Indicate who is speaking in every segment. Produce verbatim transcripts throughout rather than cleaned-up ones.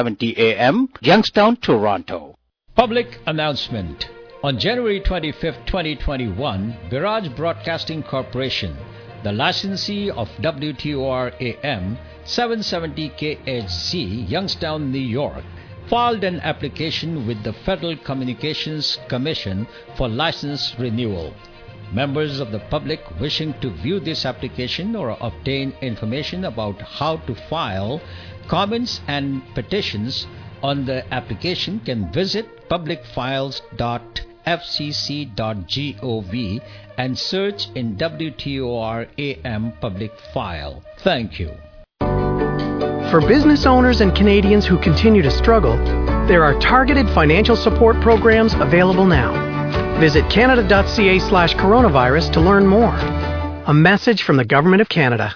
Speaker 1: seventy A M, Youngstown, Toronto.
Speaker 2: Public announcement. On January twenty-fifth, twenty twenty-one, Biraj Broadcasting Corporation, the licensee of W T O R A M seven seventy K H Z, Youngstown, New York, filed an application with the Federal Communications Commission for license renewal. Members of the public wishing to view this application or obtain information about how to file comments and petitions on the application can visit public files dot f c c dot gov and search in W T O R A M public file. Thank you.
Speaker 3: For business owners and Canadians who continue to struggle, there are targeted financial support programs available now. Visit canada.ca slash coronavirus to learn more. A message from the Government of Canada.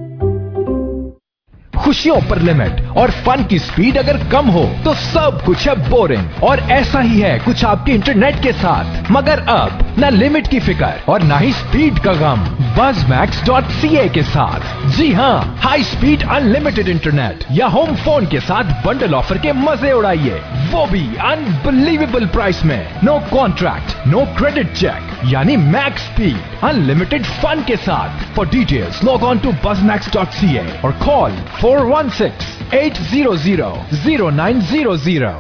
Speaker 4: खुशियों पर limit और fun की speed अगर कम हो तो सब कुछ है बोरिंग, और ऐसा ही है कुछ आपके इंटरनेट के साथ। मगर अब न लिमिट की फिक्र और न ही स्पीड का गम Buzz Max dot C A के साथ। जी हाँ, हाई स्पीड अनलिमिटेड इंटरनेट या होम फोन के साथ बंडल ऑफर के मजे उड़ाइए, वो भी अनबिलीवेबल प्राइस में। No contract, no credit check, यानी मैक्स स्पीड अनलिमिटेड फन के साथ। For details log on to Buzz Max dot C A और call four one six, eight zero zero, zero nine zero zero।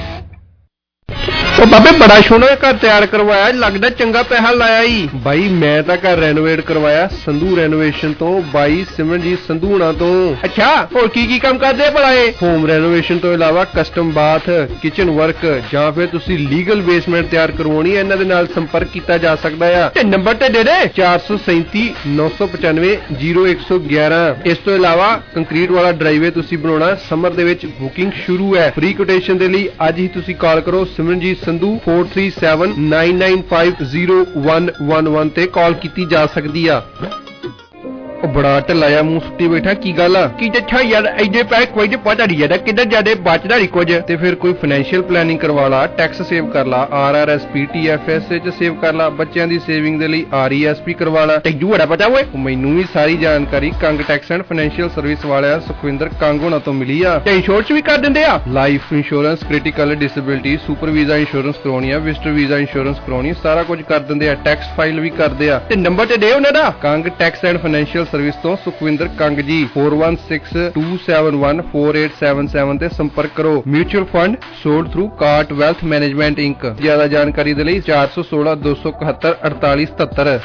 Speaker 5: ਉਹ ਬਾਬੇ ਬੜਾ ਸੋਹਣਾ ਘਰ ਤਿਆਰ ਕਰਵਾਇਆ, ਲੱਗਦਾ ਚੰਗਾ ਪੈਸਾ ਲਾਇਆ ਹੀ। ਬਾਈ ਮੈਂ ਤਾਂ ਘਰ ਰੈਨੋਵੇਟ ਕਰਵਾਇਆ ਸੰਧੂ ਰੈਨੋਵੇਸ਼ਨ ਤੋਂ, ਬਾਈ ਸਿਮਰਨਜੀਤ ਸੰਧੂ ਹੁਣਾਂ ਤੋਂ। ਅੱਛਾ, ਹੋਰ ਕੀ ਕੀ ਕੰਮ ਕਰਦੇ ਭਲਾ ਇਹ? ਹੋਮ ਰੈਨੋਵੇਸ਼ਨ ਤੋਂ ਇਲਾਵਾ ਕਸਟਮ ਬਾਥ, ਕਿਚਨ ਵਰਕ ਜਾਂ ਫਿਰ ਤੁਸੀਂ ਲੀਗਲ ਬੇਸਮੈਂਟ ਤਿਆਰ ਕਰਵਾਉਣੀ ਹੈ, ਇਹਨਾਂ ਦੇ ਨਾਲ ਸੰਪਰਕ ਕੀਤਾ ਜਾ ਸਕਦਾ ਆ। ਤੇ ਨੰਬਰ ਤੇ ਦੇ ਦੇ ਚਾਰ ਸੌ ਸੈਂਤੀ ਨੌ ਸੌ ਪਚਾਨਵੇਂ ਜ਼ੀਰੋ ਇੱਕ ਸੌ ਗਿਆਰਾਂ। ਇਸ ਤੋਂ ਇਲਾਵਾ ਕੰਕਰੀਟ ਵਾਲਾ ਡਰਾਈਵੇ ਤੁਸੀਂ ਬਣਾਉਣਾ, ਸਮਰ ਦੇ ਵਿੱਚ ਬੁਕਿੰਗ ਸ਼ੁਰੂ ਹੈ। ਫ੍ਰੀ ਕੋਟੇਸ਼ਨ ਦੇ ਲਈ ਅੱਜ ਹੀ ਤੁਸੀਂ ਕਾਲ ਕਰੋ Simranjeet Sandhu four three seven, nine nine five, zero one one one ਤੇ ਕਾਲ ਕੀਤੀ ਜਾ ਸਕਦੀ ਆ। ਉਹ ਬੜਾ ਢਲਾਇਆ ਮੂੰਹ ਸੁੱਟੀ ਬੈਠਾ, ਕੀ ਗੱਲ ਆ? ਕੀ ਅੱਛਾ ਯਾਰ, ਐਡੇ ਪੈਸੇ ਕੋਈ ਤੇ ਪਤਾ ਨਹੀਂ ਜਾਂਦਾ ਕਿੱਧਰ ਜਾਂਦੇ, ਬਚਦਾ ਨਹੀਂ ਕੁਝ। ਤੇ ਫਿਰ ਕੋਈ ਫਾਈਨੈਂਸ਼ੀਅਲ ਪਲੈਨਿੰਗ ਕਰਵਾ ਲਾ, ਟੈਕਸ ਸੇਵ ਕਰ ਲਾ, R R S P T F S ਚ ਸੇਵ ਕਰ ਲਾ, ਬੱਚਿਆਂ ਦੀ ਸੇਵਿੰਗ ਦੇ ਲਈ ਆਰ ਈ ਐਸ ਪੀ ਕਰਵਾ ਲਾ। ਟੈਕਜੂ ਬੜਾ ਪਤਾ ਓਏ। ਮੈਨੂੰ ਵੀ ਸਾਰੀ ਜਾਣਕਾਰੀ Kang tax and financial service ਵਾਲਿਆ ਸੁਖਵਿੰਦਰ ਕੰਗ ਹੋਣਾ ਤੋਂ ਮਿਲੀ ਆ। ਤੇ ਇੰਸ਼ੋਰੈਂਸ ਵੀ ਕਰ ਦਿੰਦੇ ਆ, life insurance, critical disability, super visa insurance ਕਰਾਉਣੀ ਆ, ਵਿਜ਼ਟਰ ਵੀਜ਼ਾ ਇੰਸ਼ੋਰੈਂਸ ਕਰਾਉਣੀ, ਸਾਰਾ ਕੁਝ ਕਰ ਦਿੰਦੇ ਆ। ਟੈਕਸ ਫਾਈਲ ਵੀ ਕਰਦੇ ਆ। ਤੇ ਨੰਬਰ ਤੇ ਦੇ ਉਹਨਾਂ ਦਾ, Kang tax and financial service ਤੋਂ ਸੁਖਵਿੰਦਰ ਕੰਗ ਜੀ। four one six, two seven one, four eight seven seven ਤੇ ਸੰਪਰਕ ਕਰੋ। Mutual fund sold through Cart wealth management Inc. ਜ਼ਿਆਦਾ ਜਾਣਕਾਰੀ ਦੇ ਲਈ ਚਾਰ ਸੌ ਸੋਲਾਂ ਦੋ ਸੌ ਇਕਹੱਤਰ ਅੜਤਾਲੀ ਸਤੱਤਰ।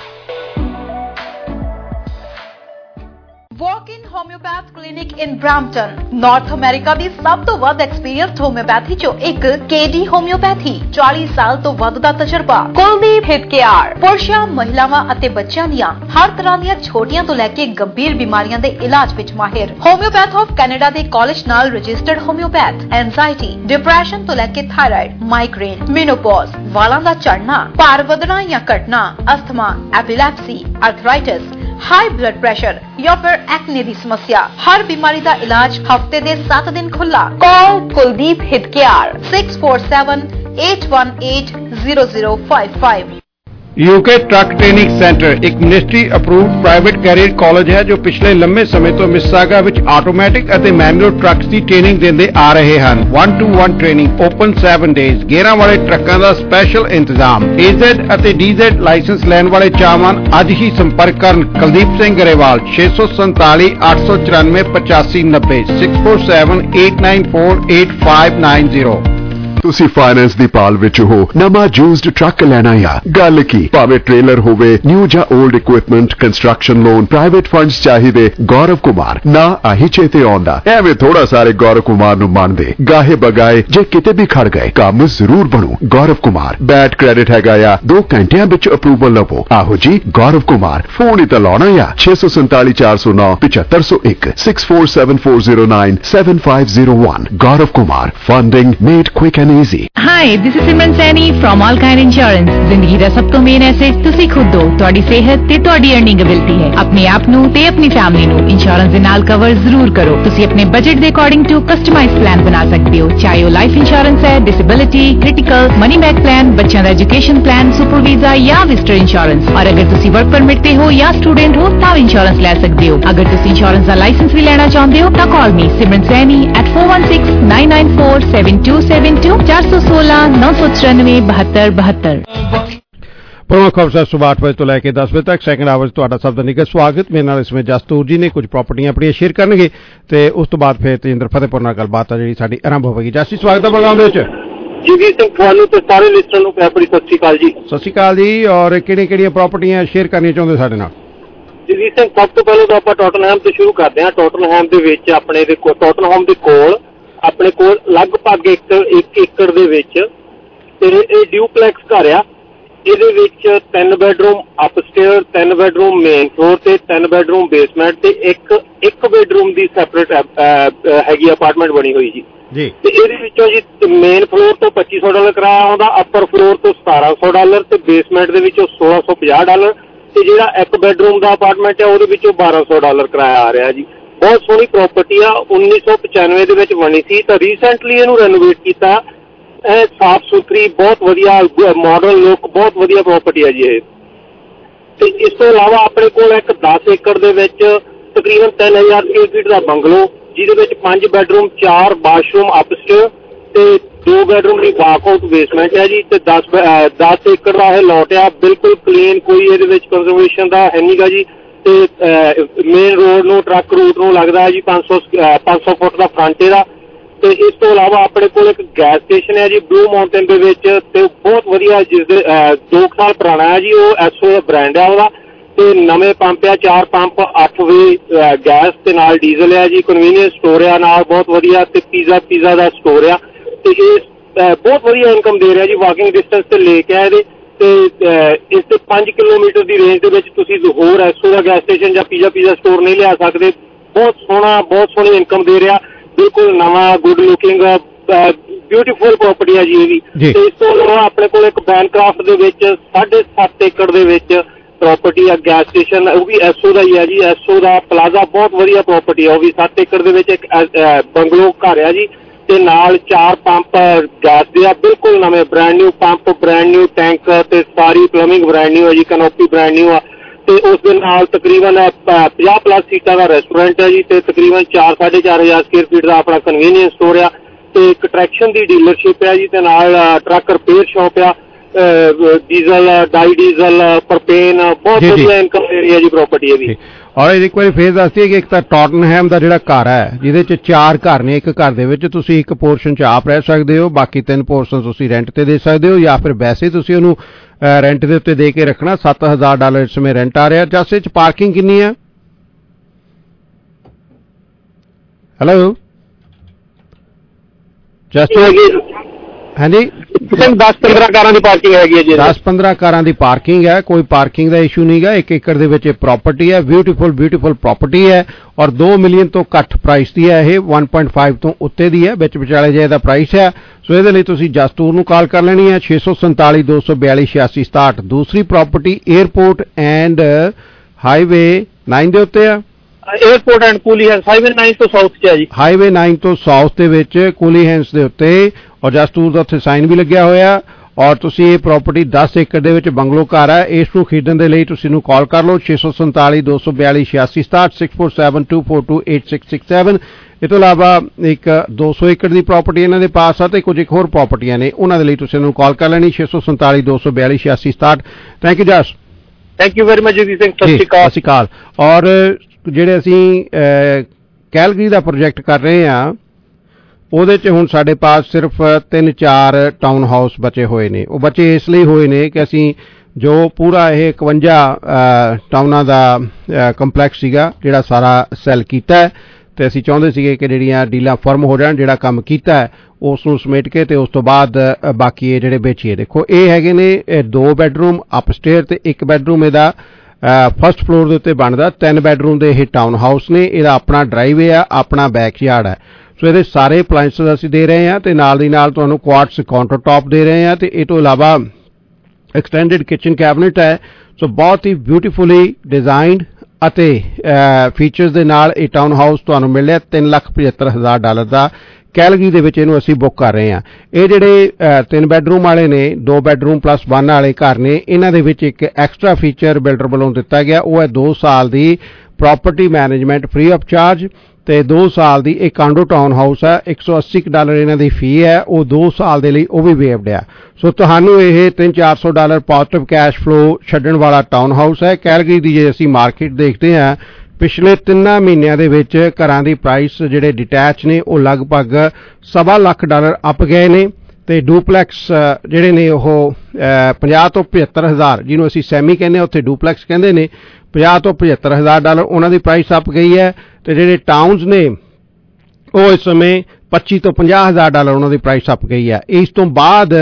Speaker 6: Walk-in Homeopath Clinic in Brampton, North America ਦੀ ਸਭ ਤੋਂ ਵੱਧ ਐਕਸਪੀਰੀਅੰਸਡ ਹੋਮਿਓਪੈਥੀ ਚੋਂ ਇੱਕ ਕੇਡੀ ਹੋਮਿਓਪੈਥੀ। ਚਾਲੀ ਸਾਲ ਤੋਂ ਵੱਧ ਦਾ ਤਜਰਬਾ। ਕੁਲਦੀਪ ਹਿੱਤ ਕੇਅਰ ਪੁਰਸ਼ਾਂ, ਮਹਿਲਾਵਾਂ ਅਤੇ ਬੱਚਿਆਂ ਦੀਆਂ ਹਰ ਤਰ੍ਹਾਂ ਦੀਆਂ ਛੋਟੀਆਂ ਤੋਂ ਲੈ ਕੇ ਗੰਭੀਰ ਬਿਮਾਰੀਆਂ ਦੇ ਇਲਾਜ ਵਿੱਚ ਮਾਹਿਰ। ਹੋਮਿਓਪੈਥ ਆਫ ਕੈਨੇਡਾ ਦੇ ਕਾਲਜ ਨਾਲ ਰਜਿਸਟਰਡ ਹੋਮਿਓਪੈਥ। ਐਂਜ਼ਾਈਟੀ, ਡਿਪਰੈਸ਼ਨ ਤੋਂ ਲੈ ਕੇ ਥਾਇਰਾਇਡ, ਮਾਈਗ੍ਰੇਨ, ਮੇਨੋਪੌਜ਼, ਵਾਲਾਂ ਦਾ ਝੜਨਾ, ਭਾਰ ਵਧਣਾ ਜਾਂ ਘਟਣਾ, asthma, epilepsy, arthritis, high blood pressure या फिर एक्ने की समस्या, हर बीमारी का इलाज हफ्ते दे सात दिन खुला। कॉल कुलदीप हित care six four seven, eight one eight, zero zero five five।
Speaker 5: UK truck training centre एक ministry approved private career college है जो पिछले लंबे समय तो मिसिसागा विच आटोमैटिक ਅਤੇ मैनुअल ट्रक्स ਦੀ ट्रेनिंग ਦਿੰਦੇ ਆ ਰਹੇ ਹਨ। one to one training open seven days, ਗੇਅਰਾਂ ਵਾਲੇ ਟਰੱਕਾਂ ਦਾ ਸਪੈਸ਼ਲ ਇੰਤਜ਼ਾਮ। A Z ਅਤੇ D Z ਲਾਇਸੈਂਸ ਲੈਣ ਵਾਲੇ ਚਾਹਵਾਨ ਅੱਜ ਹੀ ਸੰਪਰਕ ਕਰਨ। ਕੁਲਦੀਪ ਸਿੰਘ ਗਰੇਵਾਲ ਛੇ ਸੌ ਸੰਤਾਲੀ ਅੱਠ ਸੌ ਚੁਰਾਨਵੇਂ ਪਚਾਸੀ ਨੱਬੇ six four seven, eight nine four, eight five nine zero।
Speaker 7: ਤੁਸੀਂ ਫਾਈਨੈਂਸ ਦੀ ਪਾਲ ਵਿੱਚ ਹੋ, ਨਵਾਂ ਯੂਜ਼ਡ ਟਰੱਕ ਲੈਣਾ ਆ, ਗੱਲ ਕੀ, ਭਾਵੇਂ ਟ੍ਰੇਲਰ ਹੋਵੇ, ਨਿਊ ਜਾਂ old equipment, construction loan, private funds ਚਾਹੀਦੇ, ਗੌਰਵ ਕੁਮਾਰ ਨਾ ਆਹੀ ਚੇਤੇ ਆਉਂਦਾ। ਐਵੇਂ ਥੋੜਾ ਸਾਰੇ ਗੌਰਵ ਕੁਮਾਰ ਨੂੰ ਮੰਨਦੇ, ਗਾਹੇ ਬਗਾਏ ਜੇ ਕਿਤੇ ਵੀ ਖੜ ਗਏ ਕੰਮ ਜ਼ਰੂਰ ਬਣੂ। ਗੌਰਵ ਕੁਮਾਰ ਬੈਡ ਕ੍ਰੈਡਿਟ ਹੈਗਾ ਆ, ਦੋ ਘੰਟਿਆਂ ਵਿੱਚ ਅਪਰੂਵਲ ਲਵੋ। ਆਹੋ ਜੀ ਗੌਰਵ ਕੁਮਾਰ, ਫੋਨ ਹੀ ਤਾਂ ਲਾਉਣਾ ਆ ਛੇ ਸੌ ਸੰਤਾਲੀ ਚਾਰ ਸੌ ਨੌ ਪਚੱਤਰ ਸੌ ਇੱਕ six four seven four zero nine seven five zero one। Gaurav Kumar, funding made quick and easy.
Speaker 8: Hi, this is Simran Saini from All Kind Insurance. ਜ਼ਿੰਦਗੀ ਦਾ ਸਭ ਤੋਂ ਮੇਨ ਐਸੈਟ ਤੁਸੀਂ ਖੁਦ ਹੋ। ਤੁਹਾਡੀ ਸਿਹਤ ਤੇ ਤੁਹਾਡੀ ਅਰਨਿੰਗ ਐਬਿਲਿਟੀ ਹੈ। ਆਪਣੇ ਆਪ ਨੂੰ ਤੇ ਆਪਣੀ ਫੈਮਿਲੀ ਨੂੰ ਇੰਸ਼ੋਰੈਂਸ ਦੇ ਨਾਲ ਕਵਰ ਜ਼ਰੂਰ ਕਰੋ। ਤੁਸੀਂ ਆਪਣੇ ਬਜਟ ਦੇ ਅਕੋਰਡਿੰਗ ਟੂ ਕਸਟਮਾਈਜ਼ਡ ਪਲਾਨ ਬਣਾ ਸਕਦੇ ਹੋ, ਚਾਹੇ ਉਹ ਲਾਈਫ ਇੰਸ਼ੋਰੈਂਸ ਹੈ, disability, critical, money back plan, ਬੱਚਿਆਂ ਦਾ ਐਜੂਕੇਸ਼ਨ ਪਲਾਨ, ਸੁਪਰ ਵੀਜ਼ਾ ਜਾਂ ਵਿਜ਼ਟਰ ਇੰਸ਼ੋਰੈਂਸ। ਔਰ ਅਗਰ ਤੁਸੀਂ ਵਰਕ ਪਰਮਿਟ ਤੇ ਹੋ ਜਾਂ ਸਟੂਡੈਂਟ ਹੋ ਤਾਂ ਇੰਸ਼ੋਰੈਂਸ ਲੈ ਸਕਦੇ ਹੋ। ਅਗਰ ਤੁਸੀਂ ਇੰਸ਼ੋਰੈਂਸ ਦਾ ਲਾਇਸੈਂਸ ਵੀ ਲੈਣਾ ਚਾਹੁੰਦੇ ਹੋ ਤਾਂ ਕਾਲ ਮੀ ਸਿਮਰਨ Saini at four one six nine nine four seven two seven two four one six nine nine four seven two seven two।
Speaker 9: ਪ੍ਰਮੁੱਖ ਅਫਸਰ ਸੁਬਾਹ ਅੱਠ ਵਜੇ ਤੋਂ ਲੈ ਕੇ ਦਸ ਵਜੇ ਤੱਕ ਸੈਕਿੰਡ ਆਵਰ ਤੁਹਾਡਾ ਸਭ ਦਾ ਨਿੱਘਾ ਸਵਾਗਤ। ਮੇਰੇ ਨਾਲ ਇਸ ਵਿੱਚ ਜਸਤੂਰ ਜੀ ਨੇ ਕੁਝ ਪ੍ਰਾਪਰਟੀਆਂ ਆਪਣੀਆਂ ਸ਼ੇਅਰ ਕਰਨਗੇ ਤੇ ਉਸ ਤੋਂ ਬਾਅਦ ਫਿਰ ਤੇਜਿੰਦਰ ਫਤਿਹਪੁਰ ਨਾਲ ਗੱਲਬਾਤ ਆ ਜਿਹੜੀ ਸਾਡੀ ਆਰੰਭ ਹੋਵੇਗੀ। ਜਸੀ ਸਵਾਗਤ ਹੈ ਪ੍ਰੋਗਰਾਮ ਦੇ ਵਿੱਚ।
Speaker 5: ਜਗਜੀਤ ਸਿੰਘ ਤੁਹਾਨੂੰ ਤੇ ਸਾਰੇ ਲਿਸਟਰਾਂ ਨੂੰ ਬੜੀ ਸਤਿ ਸ਼੍ਰੀ ਅਕਾਲ ਜੀ। ਸਤਿ
Speaker 9: ਸ਼੍ਰੀ ਅਕਾਲ ਜੀ। ਔਰ ਕਿਹੜੀਆਂ ਕਿਹੜੀਆਂ ਪ੍ਰਾਪਰਟੀਆਂ ਸ਼ੇਅਰ ਕਰਨੀਆਂ ਚਾਹੁੰਦੇ ਸਾਡੇ ਨਾਲ?
Speaker 5: ਜਗਜੀਤ ਸਿੰਘ ਸਭ ਤੋਂ ਪਹਿਲਾਂ ਤਾਂ ਆਪਾਂ ਟੋਟਨਹੈਮ ਤੋਂ ਸ਼ੁਰੂ ਕਰਦੇ ਹਾਂ। ਟੋਟਨਹੈਮ ਦੇ ਵਿੱਚ ਆਪਣੇ ਦੇ ਟੋਟਨਹੈਮ ਦੇ ਕੋਲ ਆਪਣੇ ਕੋਲ ਲਗਭਗ ਇੱਕ ਇੱਕ ਏਕੜ ਦੇ ਵਿੱਚ ਤੇ ਇਹ ਡਿਊਪਲੈਕਸ ਘਰ ਆ। ਇਹਦੇ ਵਿੱਚ ਤਿੰਨ ਬੈਡਰੂਮ ਅਪਸਟੇਅਰ, ਤਿੰਨ ਬੈਡਰੂਮ ਮੇਨ ਫਲੋਰ ਤੇ ਤਿੰਨ ਬੈਡਰੂਮ ਬੇਸਮੈਂਟ ਤੇ ਇੱਕ ਇੱਕ ਬੈਡਰੂਮ ਦੀ ਸੈਪਰੇਟ ਹੈਗੀ ਅਪਾਰਟਮੈਂਟ ਬਣੀ ਹੋਈ ਜੀ।
Speaker 9: ਜੀ
Speaker 5: ਤੇ ਇਹਦੇ ਵਿੱਚੋਂ ਜੀ ਮੇਨ ਫਲੋਰ ਤੋਂ ਪੱਚੀ ਸੌ ਡਾਲਰ ਕਿਰਾਇਆ ਆਉਂਦਾ, ਅਪਰ ਫਲੋਰ ਤੋਂ ਸਤਾਰਾਂ ਸੌ ਡਾਲਰ ਤੇ ਬੇਸਮੈਂਟ ਦੇ ਵਿੱਚੋਂ ਸੋਲਾਂ ਸੌ ਪੰਜਾਹ ਡਾਲਰ ਤੇ ਜਿਹੜਾ ਇੱਕ ਬੈਡਰੂਮ ਦਾ ਅਪਾਰਟਮੈਂਟ ਹੈ ਉਹਦੇ ਵਿੱਚੋਂ ਬਾਰਾਂ ਸੌ ਡਾਲਰ ਕਿਰਾਇਆ ਆ ਰਿਹਾ ਜੀ। ਬਹੁਤ ਸੋਹਣੀ ਪ੍ਰਾਪਰਟੀ ਆ। ਉੱਨੀ ਸੌ ਪਚਾਨਵੇਂ ਦੇ ਵਿੱਚ ਬਣੀ ਸੀ ਤਾਂ ਰੀਸੈਂਟਲੀ ਇਹਨੂੰ ਰੈਨੋਵੇਟ ਕੀਤਾ। ਇਹ ਸਾਫ ਸੁਥਰੀ ਬਹੁਤ ਵਧੀਆ ਮਾਡਰਨ ਲੁੱਕ ਬਹੁਤ ਵਧੀਆ ਪ੍ਰਾਪਰਟੀ ਹੈ ਜੀ ਇਹ। ਤੇ ਇਸ ਤੋਂ ਇਲਾਵਾ ਆਪਣੇ ਕੋਲ ਇੱਕ ਦਸ ਏਕੜ ਦੇ ਵਿੱਚ ਤਕਰੀਬਨ ਤਿੰਨ ਹਜ਼ਾਰ ਸਕੁਅਰ ਫੀਟ ਦਾ ਬੰਗਲੋ, ਜਿਹਦੇ ਵਿੱਚ ਪੰਜ ਬੈਡਰੂਮ, ਚਾਰ ਬਾਥਰੂਮ ਅਪਸਟੇਅਰ ਤੇ ਦੋ ਬੈਡਰੂਮ ਦੀ ਵਾਕਆਊਟ ਬੇਸਮੈਂਟ ਹੈ ਜੀ। ਤੇ ਦਸ ਦਸ ਏਕੜ ਦਾ ਇਹ ਲੋਟ ਆ, ਬਿਲਕੁਲ ਕਲੀਨ, ਕੋਈ ਇਹਦੇ ਵਿੱਚ ਕੰਜ਼ਰਵੇਸ਼ਨ ਦਾ ਹੈ ਨੀਗਾ ਜੀ। ਤੇ ਮੇਨ ਰੋਡ ਨੂੰ, ਟਰੱਕ ਰੂਟ ਨੂੰ ਲੱਗਦਾ ਜੀ ਪੰਜ ਸੌ ਪੰਜ ਸੌ ਫੁੱਟ ਦਾ ਫਰੰਟ ਇਹਦਾ। ਤੇ ਇਸ ਤੋਂ ਇਲਾਵਾ ਆਪਣੇ ਕੋਲ ਇੱਕ ਗੈਸ ਸਟੇਸ਼ਨ ਹੈ ਜੀ ਬਲੂ ਮਾਊਂਟੇਨ ਦੇ ਵਿੱਚ, ਤੇ ਬਹੁਤ ਵਧੀਆ, ਜਿਸਦੇ ਦੋ ਸਾਲ ਪੁਰਾਣਾ ਹੈ ਜੀ। ਉਹ ਐਸਓ ਦਾ ਬ੍ਰਾਂਡ ਹੈ ਉਹਦਾ। ਤੇ ਨਵੇਂ ਪੰਪ ਆ, ਚਾਰ ਪੰਪ, ਅੱਠ ਵੇ ਗੈਸ ਤੇ ਨਾਲ ਡੀਜ਼ਲ ਹੈ ਜੀ। ਕਨਵੀਨੀਅੰਸ ਸਟੋਰ ਆ ਨਾਲ ਬਹੁਤ ਵਧੀਆ, ਤੇ ਪੀਜ਼ਾ ਪੀਜ਼ਾ ਦਾ ਸਟੋਰ ਆ। ਤੇ ਇਹ ਬਹੁਤ ਵਧੀਆ ਇਨਕਮ ਦੇ ਰਿਹਾ ਜੀ। ਵਾਕਿੰਗ ਡਿਸਟੈਂਸ ਤੇ ਲੈ ਕੇ ਆ ਇਹਦੇ ਤੇ ਇਸ ਤੇ ਪੰਜ ਕਿਲੋਮੀਟਰ ਦੀ ਰੇਂਜ ਦੇ ਵਿੱਚ ਤੁਸੀਂ ਹੋਰ ਐਸਓ ਦਾ ਗੈਸ ਸਟੇਸ਼ਨ ਜਾਂ ਪੀਜ਼ਾ ਪੀਜ਼ਾ ਸਟੋਰ ਨਹੀਂ ਲਿਆ ਸਕਦੇ। ਬਹੁਤ ਸੋਹਣਾ, ਬਹੁਤ ਸੋਹਣੀ ਇਨਕਮ ਦੇ ਰਿਹਾ। ਬਿਲਕੁਲ ਨਵਾਂ, ਗੁੱਡ ਲੁਕਿੰਗ, ਬਿਊਟੀਫੁਲ ਪ੍ਰਾਪਰਟੀ ਹੈ ਜੀ ਇਹ ਵੀ। ਤੇ ਇਸ ਤੋਂ ਇਲਾਵਾ ਆਪਣੇ ਕੋਲ ਇੱਕ ਬੈਨਕ੍ਰਾਫਟ ਦੇ ਵਿੱਚ ਸਾਢੇ ਸੱਤ ਏਕੜ ਦੇ ਵਿੱਚ ਪ੍ਰਾਪਰਟੀ ਆ, ਗੈਸ ਸਟੇਸ਼ਨ, ਉਹ ਵੀ ਐਸਓ ਦਾ ਹੀ ਹੈ ਜੀ। ਐਸਓ ਦਾ ਪਲਾਜ਼ਾ ਬਹੁਤ ਵਧੀਆ ਪ੍ਰਾਪਰਟੀ ਆ ਉਹ ਵੀ। ਸੱਤ ਏਕੜ ਦੇ ਵਿੱਚ ਇੱਕ ਬੰਗਲੋ ਘਰ ਆ ਜੀ ਤੇ ਨਾਲ ਚਾਰ ਪੰਪ ਗੈਸ ਦੇ ਆ, ਬਿਲਕੁਲ ਨਵੇਂ, brand new pump, brand new tank ਤੇ ਸਾਰੀ ਪਲੰਬਿੰਗ ਬ੍ਰਾਂਡ ਨਿਊ ਹੈ ਜੀ। ਕਨੋਪੀ ਬ੍ਰਾਂਡ ਨਿਊ ਆ। ਤੇ ਉਸ ਦੇ ਨਾਲ ਤਕਰੀਬਨ ਪੰਜਾਹ ਪਲੱਸ ਸੀਟਾਂ ਦਾ ਰੈਸਟੋਰੈਂਟ ਹੈ ਜੀ। ਤੇ ਤਕਰੀਬਨ ਚਾਰ ਸਾਢੇ ਚਾਰ ਹਜ਼ਾਰ ਸਕੁਅਰ ਫੀਟ ਦਾ ਆਪਣਾ ਕਨਵੀਨੀਅੰਸ ਸਟੋਰ ਆ। ਤੇ ਇੱਕ ਟਰੈਕਸ਼ਨ ਦੀ ਡੀਲਰਸ਼ਿਪ ਹੈ ਜੀ ਤੇ ਨਾਲ ਟਰੱਕ ਰਿਪੇਅਰ ਸ਼ਾਪ ਆ। ਡੀਜ਼ਲ, ਡਾਈ ਡੀਜ਼ਲ, ਪ੍ਰਪੇਨ, ਬਹੁਤ ਵਧੀਆ ਇਨਕਮ ਦੇ ਰਹੀ ਹੈ ਜੀ ਪ੍ਰਾਪਰਟੀ ਇਹ ਵੀ।
Speaker 9: ਔਰ ਇੱਕ ਵਾਰੀ ਫੇਰ ਦੱਸਦੀ ਕਿ ਇੱਕ ਤਾਂ ਟੋਟਨਹੈਮ ਦਾ ਜਿਹੜਾ ਘਰ ਹੈ ਜਿਹਦੇ ਚ ਚਾਰ ਘਰ ਨੇ, ਇੱਕ ਘਰ ਦੇ ਵਿੱਚ ਤੁਸੀਂ ਇੱਕ ਪੋਰਸ਼ਨ ਚ ਆਪ ਰਹਿ ਸਕਦੇ ਹੋ, ਬਾਕੀ ਤਿੰਨ ਪੋਰਸ਼ਨ ਤੁਸੀਂ ਰੈਂਟ ਤੇ ਦੇ ਸਕਦੇ ਹੋ, ਜਾਂ ਫਿਰ ਵੈਸੇ ਤੁਸੀਂ ਉਹਨੂੰ ਰੈਂਟ ਦੇ ਉੱਤੇ ਦੇ ਕੇ ਰੱਖਣਾ। ਸੱਤ ਹਜ਼ਾਰ ਡਾਲਰ ਇਸ ਸਮੇਂ ਰੈਂਟ ਆ ਰਿਹਾ। ਜਸ ਚ ਪਾਰਕਿੰਗ ਕਿੰਨੀ ਹੈ? ਹੈਲੋ ਜਸ, ਹਾਂਜੀ,
Speaker 5: ਦਸ ਪੰਦਰਾਂ ਕਾਰਾਂ ਦੀ ਪਾਰਕਿੰਗ ਹੈਗੀ ਹੈ ਜੀ।
Speaker 9: ਦਸ ਪੰਦਰਾਂ ਕਾਰਾਂ ਦੀ ਪਾਰਕਿੰਗ ਹੈ, ਕੋਈ ਪਾਰਕਿੰਗ ਦਾ ਇਸ਼ੂ ਨਹੀਂ ਗਾ। ਇੱਕ ਏਕੜ ਦੇ ਵਿੱਚ ਪ੍ਰਾਪਰਟੀ ਹੈ, ਬਿਊਟੀਫੁਲ ਬਿਊਟੀਫੁਲ ਪ੍ਰਾਪਰਟੀ ਹੈ ਔਰ ਦੋ ਮਿਲੀਅਨ ਤੋਂ ਘੱਟ ਪ੍ਰਾਈਸ ਦੀ ਹੈ ਇਹ, ਇੱਕ ਪੁਆਇੰਟ ਪੰਜ ਤੋਂ ਉੱਤੇ ਦੀ ਹੈ, ਵਿੱਚ ਵਿਚਾਲੇ ਜਿਹੇ ਦਾ ਪ੍ਰਾਈਸ ਹੈ। ਸੋ ਇਹਦੇ ਲਈ ਤੁਸੀਂ ਜਸਤੂਰ ਨੂੰ ਕਾਲ ਕਰ ਲੈਣੀ ਹੈ ਛੇ ਸੌ ਸੰਤਾਲੀ ਦੋ ਸੌ ਬਿਆਲੀ ਛਿਆਸੀ ਸਤਾਹਠ। ਦੂਸਰੀ property airport and highway nine ਦੇ ਉੱਤੇ ਆ।
Speaker 5: ਏਅਰਪੋਰਟ ਐਂਡ ਕੂਲੀਹੈਂਸ ਹਾਈਵੇ ਨਾइन ਤੋਂ ਸਾਊਥ ਚ ਹੈ ਜੀ।
Speaker 9: ਹਾਈਵੇ ਨਾइन ਤੋਂ ਸਾਊਥ ਦੇ ਵਿੱਚ ਕੂਲੀਹੈਂਸ ਦੇ ਉੱਤੇ, ਔਰ ਜਸਤੂਰ ਦਾ ਉੱਥੇ ਸਾਈਨ ਵੀ ਲੱਗਿਆ ਹੋਇਆ। ਔਰ ਤੁਸੀਂ ਇਹ ਪ੍ਰਾਪਰਟੀ ਦਸ ਏਕੜ ਦੇ ਵਿੱਚ ਬੰਗਲੋ ਘਰ ਹੈ। ਇਸ ਨੂੰ ਖਰੀਦਣ ਦੇ ਲਈ ਤੁਸੀਂ ਨੂੰ ਕਾਲ ਕਰ ਲਓ ਛੇ ਸੌ ਸੰਤਾਲੀ ਦੋ ਸੌ ਬਿਆਲੀ ਛਿਆਸੀ ਸਤਾਹਠ six four seven two four two eight six six seven. ਇਹ ਤੋਂ ਇਲਾਵਾ ਇੱਕ ਦੋ ਸੌ ਏਕੜ ਦੀ ਪ੍ਰਾਪਰਟੀ ਇਹਨਾਂ ਦੇ ਪਾਸ ਆ ਤੇ ਕੁਝ ਇੱਕ ਹੋਰ ਪ੍ਰਾਪਰਟੀਆਂ ਨੇ, ਉਹਨਾਂ ਦੇ ਲਈ ਤੁਸੀਂ ਨੂੰ ਕਾਲ ਕਰ ਲੈਣੀ ਛੇ ਸੌ ਸੰਤਾਲੀ ਦੋ ਸੌ ਬਿਆਲੀ ਛਿਆਸੀ ਸਤਾਹਠ। Thank you Jas.
Speaker 5: Thank you very much G Singh. ਸਤਿ ਸ਼੍ਰੀ ਅਕਾਲ।
Speaker 9: ਸਤਿ ਸ਼੍ਰੀ ਅਕਾਲ। ਔਰ ਜਿਹੜੇ ਅਸੀਂ ਕੈਲਗਰੀ ਦਾ ਪ੍ਰੋਜੈਕਟ ਕਰ ਰਹੇ ਹਾਂ ਉਹਦੇ 'ਚ ਹੁਣ ਸਾਡੇ ਪਾਸ ਸਿਰਫ ਤਿੰਨ ਚਾਰ ਟਾਊਨ ਹਾਊਸ ਬਚੇ ਹੋਏ ਨੇ। ਉਹ ਬਚੇ ਇਸ ਲਈ ਹੋਏ ਨੇ ਕਿ ਅਸੀਂ ਜੋ ਪੂਰਾ ਇਹ ਇਕਵੰਜਾ ਟਾਊਨਾਂ ਦਾ ਕੰਪਲੈਕਸ ਸੀਗਾ ਜਿਹੜਾ ਸਾਰਾ ਸੈੱਲ ਕੀਤਾ ਹੈ ਤੇ ਅਸੀਂ ਚਾਹੁੰਦੇ ਸੀਗੇ ਕਿ ਜਿਹੜੀਆਂ ਡੀਲਾਂ ਫਰਮ ਹੋ ਜਾਣ, ਜਿਹੜਾ ਕੰਮ ਕੀਤਾ ਹੈ ਉਸ ਨੂੰ ਸਮੇਟ ਕੇ ਤੇ ਉਸ ਤੋਂ ਬਾਅਦ ਬਾਕੀ ਇਹ ਜਿਹੜੇ ਵੇਚੀਏ। ਦੇਖੋ ਇਹ ਹੈਗੇ ਨੇ ਦੋ ਬੈਡਰੂਮ ਅਪਸਟੇਅਰ ਤੇ ਇੱਕ ਬੈਡਰੂਮ ਇਹਦਾ ਫਸਟ ਫਲੋਰ ਦੇ ਉੱਤੇ ਬਣਦਾ। ਤਿੰਨ ਬੈਡਰੂਮ ਦੇ ਇਹ ਟਾਊਨ ਹਾਊਸ ਨੇ। ਇਹਦਾ ਆਪਣਾ ਡਰਾਈਵੇ ਆ, ਆਪਣਾ ਬੈਕ ਯਾਰਡ ਹੈ। ਸੋ ਇਹਦੇ ਸਾਰੇ ਅਪਲਾਇੰਸਸ ਅਸੀਂ ਦੇ ਰਹੇ ਹਾਂ ਤੇ ਨਾਲ ਦੀ ਨਾਲ ਤੁਹਾਨੂੰ ਕੁਆਰਟਸ ਕਾਊਂਟਰ ਟੌਪ ਦੇ ਰਹੇ ਹਾਂ ਤੇ ਇਹ ਤੋਂ ਇਲਾਵਾ ਐਕਸਟੈਂਡਡ ਕਿਚਨ ਕੈਬਨਿਟ ਹੈ। ਸੋ ਬਹੁਤ ਹੀ ਬਿਊਟੀਫੁਲੀ ਡਿਜ਼ਾਈਨਡ ਅਤੇ ਫੀਚਰਸ ਦੇ ਨਾਲ ਇਹ ਟਾਊਨ ਹਾਊਸ ਤੁਹਾਨੂੰ ਮਿਲ ਰਿਹਾ ਤਿੰਨ ਲੱਖ ਪਝੱਤਰ ਹਜ਼ਾਰ ਡਾਲਰ ਦਾ। ਕੈਲਗਰੀ ਦੇ ਵਿੱਚ ਇਹਨੂੰ ਅਸੀਂ ਬੁੱਕ ਕਰ ਰਹੇ ਹਾਂ। ਇਹ ਜਿਹੜੇ ਤਿੰਨ ਬੈਡਰੂਮ ਵਾਲੇ ਨੇ, ਦੋ ਬੈਡਰੂਮ ਪਲੱਸ ਵਨ ਵਾਲੇ ਘਰ ਨੇ, ਇਹਨਾਂ ਦੇ ਵਿੱਚ ਇੱਕ ਐਕਸਟਰਾ ਫੀਚਰ ਬਿਲਡਰ ਵੱਲੋਂ ਦਿੱਤਾ ਗਿਆ, ਉਹ ਹੈ ਦੋ ਸਾਲ ਦੀ property management free of charge ਤੇ ਦੋ ਸਾਲ ਦੀ ਇਹ ਕਾਂਡੋ ਟਾਊਨ ਹਾਊਸ ਹੈ। ਇੱਕ ਸੌ ਅੱਸੀ ਡਾਲਰ ਇਹਨਾਂ ਦੀ ਫੀ ਹੈ, ਉਹ ਦੋ ਸਾਲ ਦੇ ਲਈ ਉਹ ਵੀ ਵੇਵਡ ਆ। ਸੋ ਤੁਹਾਨੂੰ ਇਹ ਤਿੰਨ ਚਾਰ ਸੌ ਡਾਲਰ ਪੋਜ਼ਿਟਿਵ ਕੈਸ਼ ਫਲੋ ਛੱਡਣ ਵਾਲਾ ਟਾਊਨ ਹਾਊਸ ਹੈ। ਕੈਲਗਰੀ ਦੀ ਜੇ ਅਸੀਂ ਮਾਰਕੀਟ ਦੇਖਦੇ ਹਾਂ, ਪਿਛਲੇ ਤਿੰਨਾਂ ਮਹੀਨਿਆਂ ਦੇ ਵਿੱਚ ਘਰਾਂ ਦੀ ਪ੍ਰਾਈਸ ਜਿਹੜੇ ਡਿਟੈਚ ਨੇ ਉਹ ਲਗਭਗ ਸਵਾ ਲੱਖ ਡਾਲਰ ਅਪ ਗਏ ਨੇ ਤੇ ਡੂਪਲੈਕਸ ਜਿਹੜੇ ਨੇ ਉਹ ਪੰਜਾਹ ਤੋਂ ਪਝੱਤਰ ਹਜ਼ਾਰ, ਜਿਹਨੂੰ ਅਸੀਂ ਸੈਮੀ ਕਹਿੰਦੇ ਹਾਂ, ਉੱਥੇ ਡੂਪਲੈਕਸ ਕਹਿੰਦੇ ਨੇ, ਪੰਜਾਹ ਤੋਂ ਪਝੱਤਰ ਹਜ਼ਾਰ ਡਾਲਰ ਉਹਨਾਂ ਦੀ ਪ੍ਰਾਈਸ ਅਪ ਗਈ ਹੈ ਤੇ ਜਿਹੜੇ ਟਾਊਨਸ ਨੇ ਉਹ ਇਸ ਸਮੇਂ ਪੱਚੀ ਤੋਂ ਪੰਜਾਹ ਹਜ਼ਾਰ ਡਾਲਰ ਉਹਨਾਂ ਦੀ ਪ੍ਰਾਈਸ ਅਪ ਗਈ ਹੈ। ਇਸ ਤੋਂ ਬਾਅਦ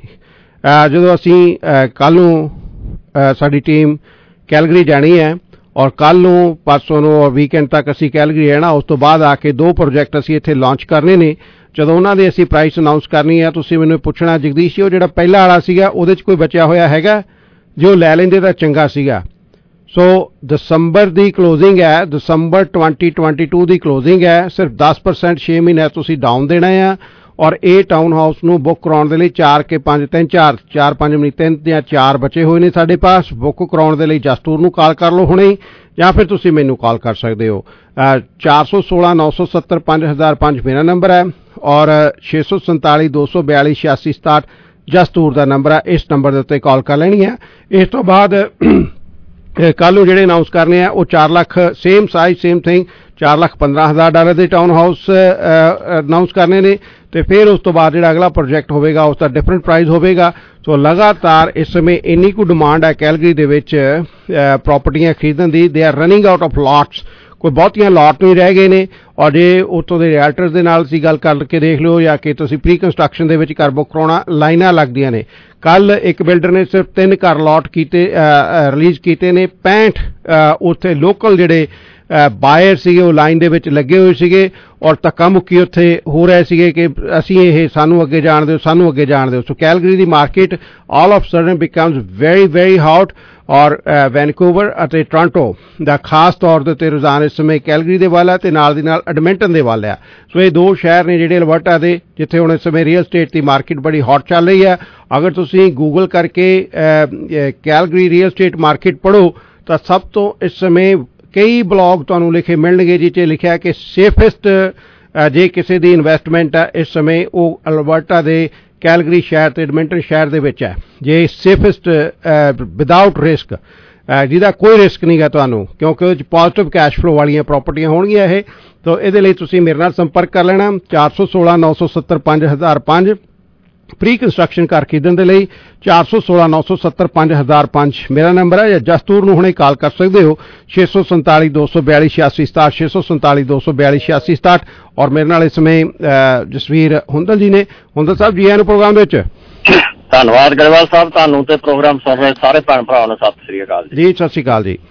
Speaker 9: ਜਦੋਂ ਅਸੀਂ ਕੱਲ੍ਹ ਨੂੰ ਸਾਡੀ ਟੀਮ ਕੈਲਗਰੀ ਜਾਣੀ ਹੈ ਔਰ ਕੱਲ੍ਹ ਨੂੰ ਪਰਸੋਂ ਨੂੰ ਔਰ ਵੀਕਐਂਡ ਤੱਕ ਅਸੀਂ ਕੈਲਗਰੀ ਰਹਿਣਾ, ਉਸ ਤੋਂ ਬਾਅਦ ਆ ਕੇ ਦੋ ਪ੍ਰੋਜੈਕਟ ਅਸੀਂ ਇੱਥੇ ਲਾਂਚ ਕਰਨੇ ਨੇ। ਜਦੋਂ ਉਹਨਾਂ ਦੀ ਅਸੀਂ ਪ੍ਰਾਈਸ ਅਨਾਊਂਸ ਕਰਨੀ ਹੈ, ਤੁਸੀਂ ਮੈਨੂੰ ਪੁੱਛਣਾ, ਜਗਦੀਸ਼ ਜੀ ਉਹ ਜਿਹੜਾ ਪਹਿਲਾ ਵਾਲਾ ਸੀਗਾ ਉਹਦੇ 'ਚ ਕੋਈ ਬਚਿਆ ਹੋਇਆ ਹੈਗਾ? ਜੇ ਉਹ ਲੈ ਲੈਂਦੇ ਤਾਂ ਚੰਗਾ ਸੀਗਾ। ਸੋ ਦਸੰਬਰ ਦੀ ਕਲੋਜ਼ਿੰਗ ਹੈ, ਦਸੰਬਰ ਟਵੈਂਟੀ ਟਵੈਂਟੀ ਟੂ ਦੀ ਕਲੋਜ਼ਿੰਗ ਹੈ। ਸਿਰਫ ਦਸ ਪਰਸੈਂਟ ਛੇ ਮਹੀਨੇ ਤੁਸੀਂ ਡਾਊਨ ਦੇਣਾ ਆ ਔਰ ਇਹ ਟਾਊਨ ਹਾਊਸ ਨੂੰ ਬੁੱਕ ਕਰਾਉਣ ਦੇ ਲਈ ਚਾਰ ਕੇ ਪੰਜ ਤਿੰਨ ਚਾਰ ਚਾਰ ਪੰਜ ਮਹੀਨੇ ਤਿੰਨ ਜਾਂ ਚਾਰ ਬਚੇ ਹੋਏ ਨੇ ਸਾਡੇ ਪਾਸ। ਬੁੱਕ ਕਰਾਉਣ ਦੇ ਲਈ ਜਸਟੂਰ ਨੂੰ ਕਾਲ ਕਰ ਲਓ ਹੁਣੇ, ਜਾਂ ਫਿਰ ਤੁਸੀਂ ਮੈਨੂੰ ਕਾਲ ਕਰ ਸਕਦੇ ਹੋ। ਚਾਰ ਸੌ ਸੋਲਾਂ ਨੌ ਸੌ ਸੱਤਰ ਪੰਜ ਹਜ਼ਾਰ ਪੰਜ ਮੇਰਾ ਨੰਬਰ ਹੈ ਔਰ ਛੇ ਸੌ ਸੰਤਾਲੀ ਦੋ ਸੌ ਬਿਆਲੀ ਛਿਆਸੀ ਸਤਾਹਠ ਜਸਟੂਰ ਦਾ ਨੰਬਰ ਹੈ। ਇਸ ਨੰਬਰ ਦੇ ਉੱਤੇ ਕਾਲ ਕਰ ਲੈਣੀ ਹੈ। ਇਸ ਤੋਂ ਬਾਅਦ ਕੱਲ੍ਹ ਨੂੰ ਜਿਹੜੇ ਅਨਾਊਂਸ ਕਰਨੇ ਆ ਉਹ ਚਾਰ lakh same size same thing ਚਾਰ ਲੱਖ ਪੰਦਰਾਂ ਹਜ਼ਾਰ ਡਾਲਰ ਦੇ ਟਾਊਨ ਹਾਊਸ ਅਨਾਊਂਸ ਕਰਨੇ ਨੇ ਤੇ ਫਿਰ ਉਸ ਤੋਂ ਬਾਅਦ ਜਿਹੜਾ ਅਗਲਾ ਪ੍ਰੋਜੈਕਟ ਹੋਵੇਗਾ ਉਸ ਦਾ ਡਿਫਰੈਂਟ ਪ੍ਰਾਈਸ ਹੋਵੇਗਾ। ਸੋ ਲਗਾਤਾਰ ਇਸ ਸਮੇਂ ਇੰਨੀ ਕੁ ਡਿਮਾਂਡ ਹੈ ਕੈਲਗਰੀ ਦੇ ਵਿੱਚ ਪ੍ਰਾਪਰਟੀਆਂ ਖਰੀਦਣ ਦੀ। They are running out of lots, ਕੋਈ ਬਹੁਤੀਆਂ ਲਾਟ ਨਹੀਂ ਰਹਿ ਗਏ ਨੇ। ਔਰ ਜੇ ਉੱਥੋਂ ਦੇ ਰੀਅਲਟਰਸ ਦੇ ਨਾਲ ਤੁਸੀਂ ਗੱਲ ਕਰਕੇ ਦੇਖ ਲਿਓ ਜਾਂ ਕਿ ਤੁਸੀਂ ਪ੍ਰੀ ਕੰਸਟਰਕਸ਼ਨ ਦੇ ਵਿੱਚ ਘਰ ਬੁੱਕ ਕਰਾਉਣਾ, ਲਾਈਨਾਂ ਲੱਗਦੀਆਂ ਨੇ। ਕੱਲ੍ਹ ਇੱਕ ਬਿਲਡਰ ਨੇ ਸਿਰਫ ਤਿੰਨ ਘਰ ਲਾਟ ਕੀਤੇ ਰਿਲੀਜ਼ ਕੀਤੇ ਨੇ, ਪੈਂਹਠ ਉੱਥੇ ਲੋਕਲ ਜਿਹੜੇ ਬਾਇਰ ਸੀਗੇ ਉਹ ਲਾਈਨ ਦੇ ਵਿੱਚ ਲੱਗੇ ਹੋਏ ਸੀਗੇ ਔਰ ਧੱਕਾ ਮੁੱਕੀ ਉੱਥੇ ਹੋ ਰਹੇ ਸੀਗੇ ਕਿ ਅਸੀਂ ਇਹ ਸਾਨੂੰ ਅੱਗੇ ਜਾਣ ਦਿਓ ਸਾਨੂੰ ਅੱਗੇ ਜਾਣ ਦਿਓ। ਸੋ ਕੈਲਗਰੀ ਦੀ market all of sudden becomes very very hot ਔਰ ਵੈਨਕੂਵਰ ਅਤੇ ਟੋਰਾਂਟੋ ਦਾ ਖਾਸ ਤੌਰ ਦੇ ਉੱਤੇ ਰੁਝਾਨ ਇਸ ਸਮੇਂ ਕੈਲਗਰੀ ਦੇ ਵੱਲ ਹੈ ਤੇ ਨਾਲ ਦੀ ਨਾਲ ਐਡਮਿੰਟਨ ਦੇ ਵੱਲ ਆ। ਸੋ ਇਹ ਦੋ ਸ਼ਹਿਰ ਨੇ ਜਿਹੜੇ ਅਲਬਰਟਾ ਦੇ, ਜਿੱਥੇ ਹੁਣ ਇਸ ਸਮੇਂ ਰੀਅਲ ਸਟੇਟ ਦੀ ਮਾਰਕੀਟ ਬੜੀ ਹੌਟ ਚੱਲ ਰਹੀ ਹੈ। ਅਗਰ ਤੁਸੀਂ ਗੂਗਲ ਕਰਕੇ ਕੈਲਗਰੀ ਰੀਅਲ ਸਟੇਟ ਮਾਰਕੀਟ ਪੜ੍ਹੋ ਤਾਂ ਸਭ ਤੋਂ ਇਸ ਸਮੇਂ ਕਈ ਬਲੌਗ ਤੁਹਾਨੂੰ ਲਿਖੇ ਮਿਲਣਗੇ ਜਿਹ 'ਚ ਲਿਖਿਆ ਕਿ ਸੇਫੈਸਟ ਜੇ ਕਿਸੇ ਦੀ ਇਨਵੈਸਟਮੈਂਟ ਹੈ ਇਸ ਸਮੇਂ ਉਹ ਅਲਬਰਟਾ ਦੇ ਕੈਲਗਰੀ ਸ਼ਹਿਰ ਤੇ ਐਡਮਿੰਟਨ ਸ਼ਹਿਰ ਦੇ ਵਿੱਚ ਹੈ। ਜੇ ਸੇਫੈਸਟ ਵਿਦਾਊਟ ਰਿਸਕ, ਜਿਹਦਾ ਕੋਈ ਰਿਸਕ ਨਹੀਂ ਗਾ ਤੁਹਾਨੂੰ, ਕਿਉਂਕਿ ਉਹਦੇ 'ਚ ਪੋਜ਼ਿਟਿਵ ਕੈਸ਼ ਫਲੋ ਵਾਲੀਆਂ ਪ੍ਰਾਪਰਟੀਆਂ ਹੋਣਗੀਆਂ ਇਹ। ਤਾਂ ਇਹਦੇ ਲਈ ਤੁਸੀਂ ਮੇਰੇ ਨਾਲ ਸੰਪਰਕ ਕਰ ਲੈਣਾ ਚਾਰ ਸੌ ਸੋਲਾਂ ਨੌ ਸੌ ਸੱਤਰ ਪੰਜ ਹਜ਼ਾਰ ਪੰਜ। ਪ੍ਰੀ ਕੰਸਟਰਕਸ਼ਨ ਘਰ ਖਰੀਦਣ ਦੇ ਲਈ ਚਾਰ ਸੌ ਸੋਲਾਂ ਨੌ ਸੌ ਸੱਤਰ ਪੰਜ ਹਜ਼ਾਰ ਪੰਜ ਮੇਰਾ ਨੰਬਰ ਹੈ, ਜਾਂ ਜਸਟੂਰ ਨੂੰ ਹੁਣੇ ਕਾਲ ਕਰ ਸਕਦੇ ਹੋ ਛੇ ਸੌ ਸੰਤਾਲੀ ਦੋ ਸੌ ਬਿਆਲੀ ਛਿਆਸੀ ਸਤਾਹਠ ਛੇ ਸੌ ਸੰਤਾਲੀ ਦੋ ਸੌ ਬਿਆਲੀ ਛਿਆਸੀ ਸਤਾਹਠ। ਔਰ ਮੇਰੇ ਨਾਲ ਇਸ ਸਮੇਂ ਜਸਵੀਰ ਹੁੰਦਲ ਜੀ ਨੇ। ਹੁੰਦਲ ਸਾਹਿਬ ਜੀ ਆਇਆਂ ਨੂੰ ਪ੍ਰੋਗਰਾਮ ਦੇ ਵਿੱਚ।
Speaker 10: ਧੰਨਵਾਦ ਗਰੇਵਾਲ ਸਾਹਿਬ, ਤੁਹਾਨੂੰ ਤੇ ਪ੍ਰੋਗਰਾਮ ਸੁਣ ਰਹੇ ਸਾਰੇ ਭੈਣ ਭਰਾਵਾਂ ਨੂੰ ਸਤਿ ਸ੍ਰੀ ਅਕਾਲ ਜੀ।
Speaker 9: ਜੀ ਸਤਿ ਸ੍ਰੀ ਅਕਾਲ ਜੀ।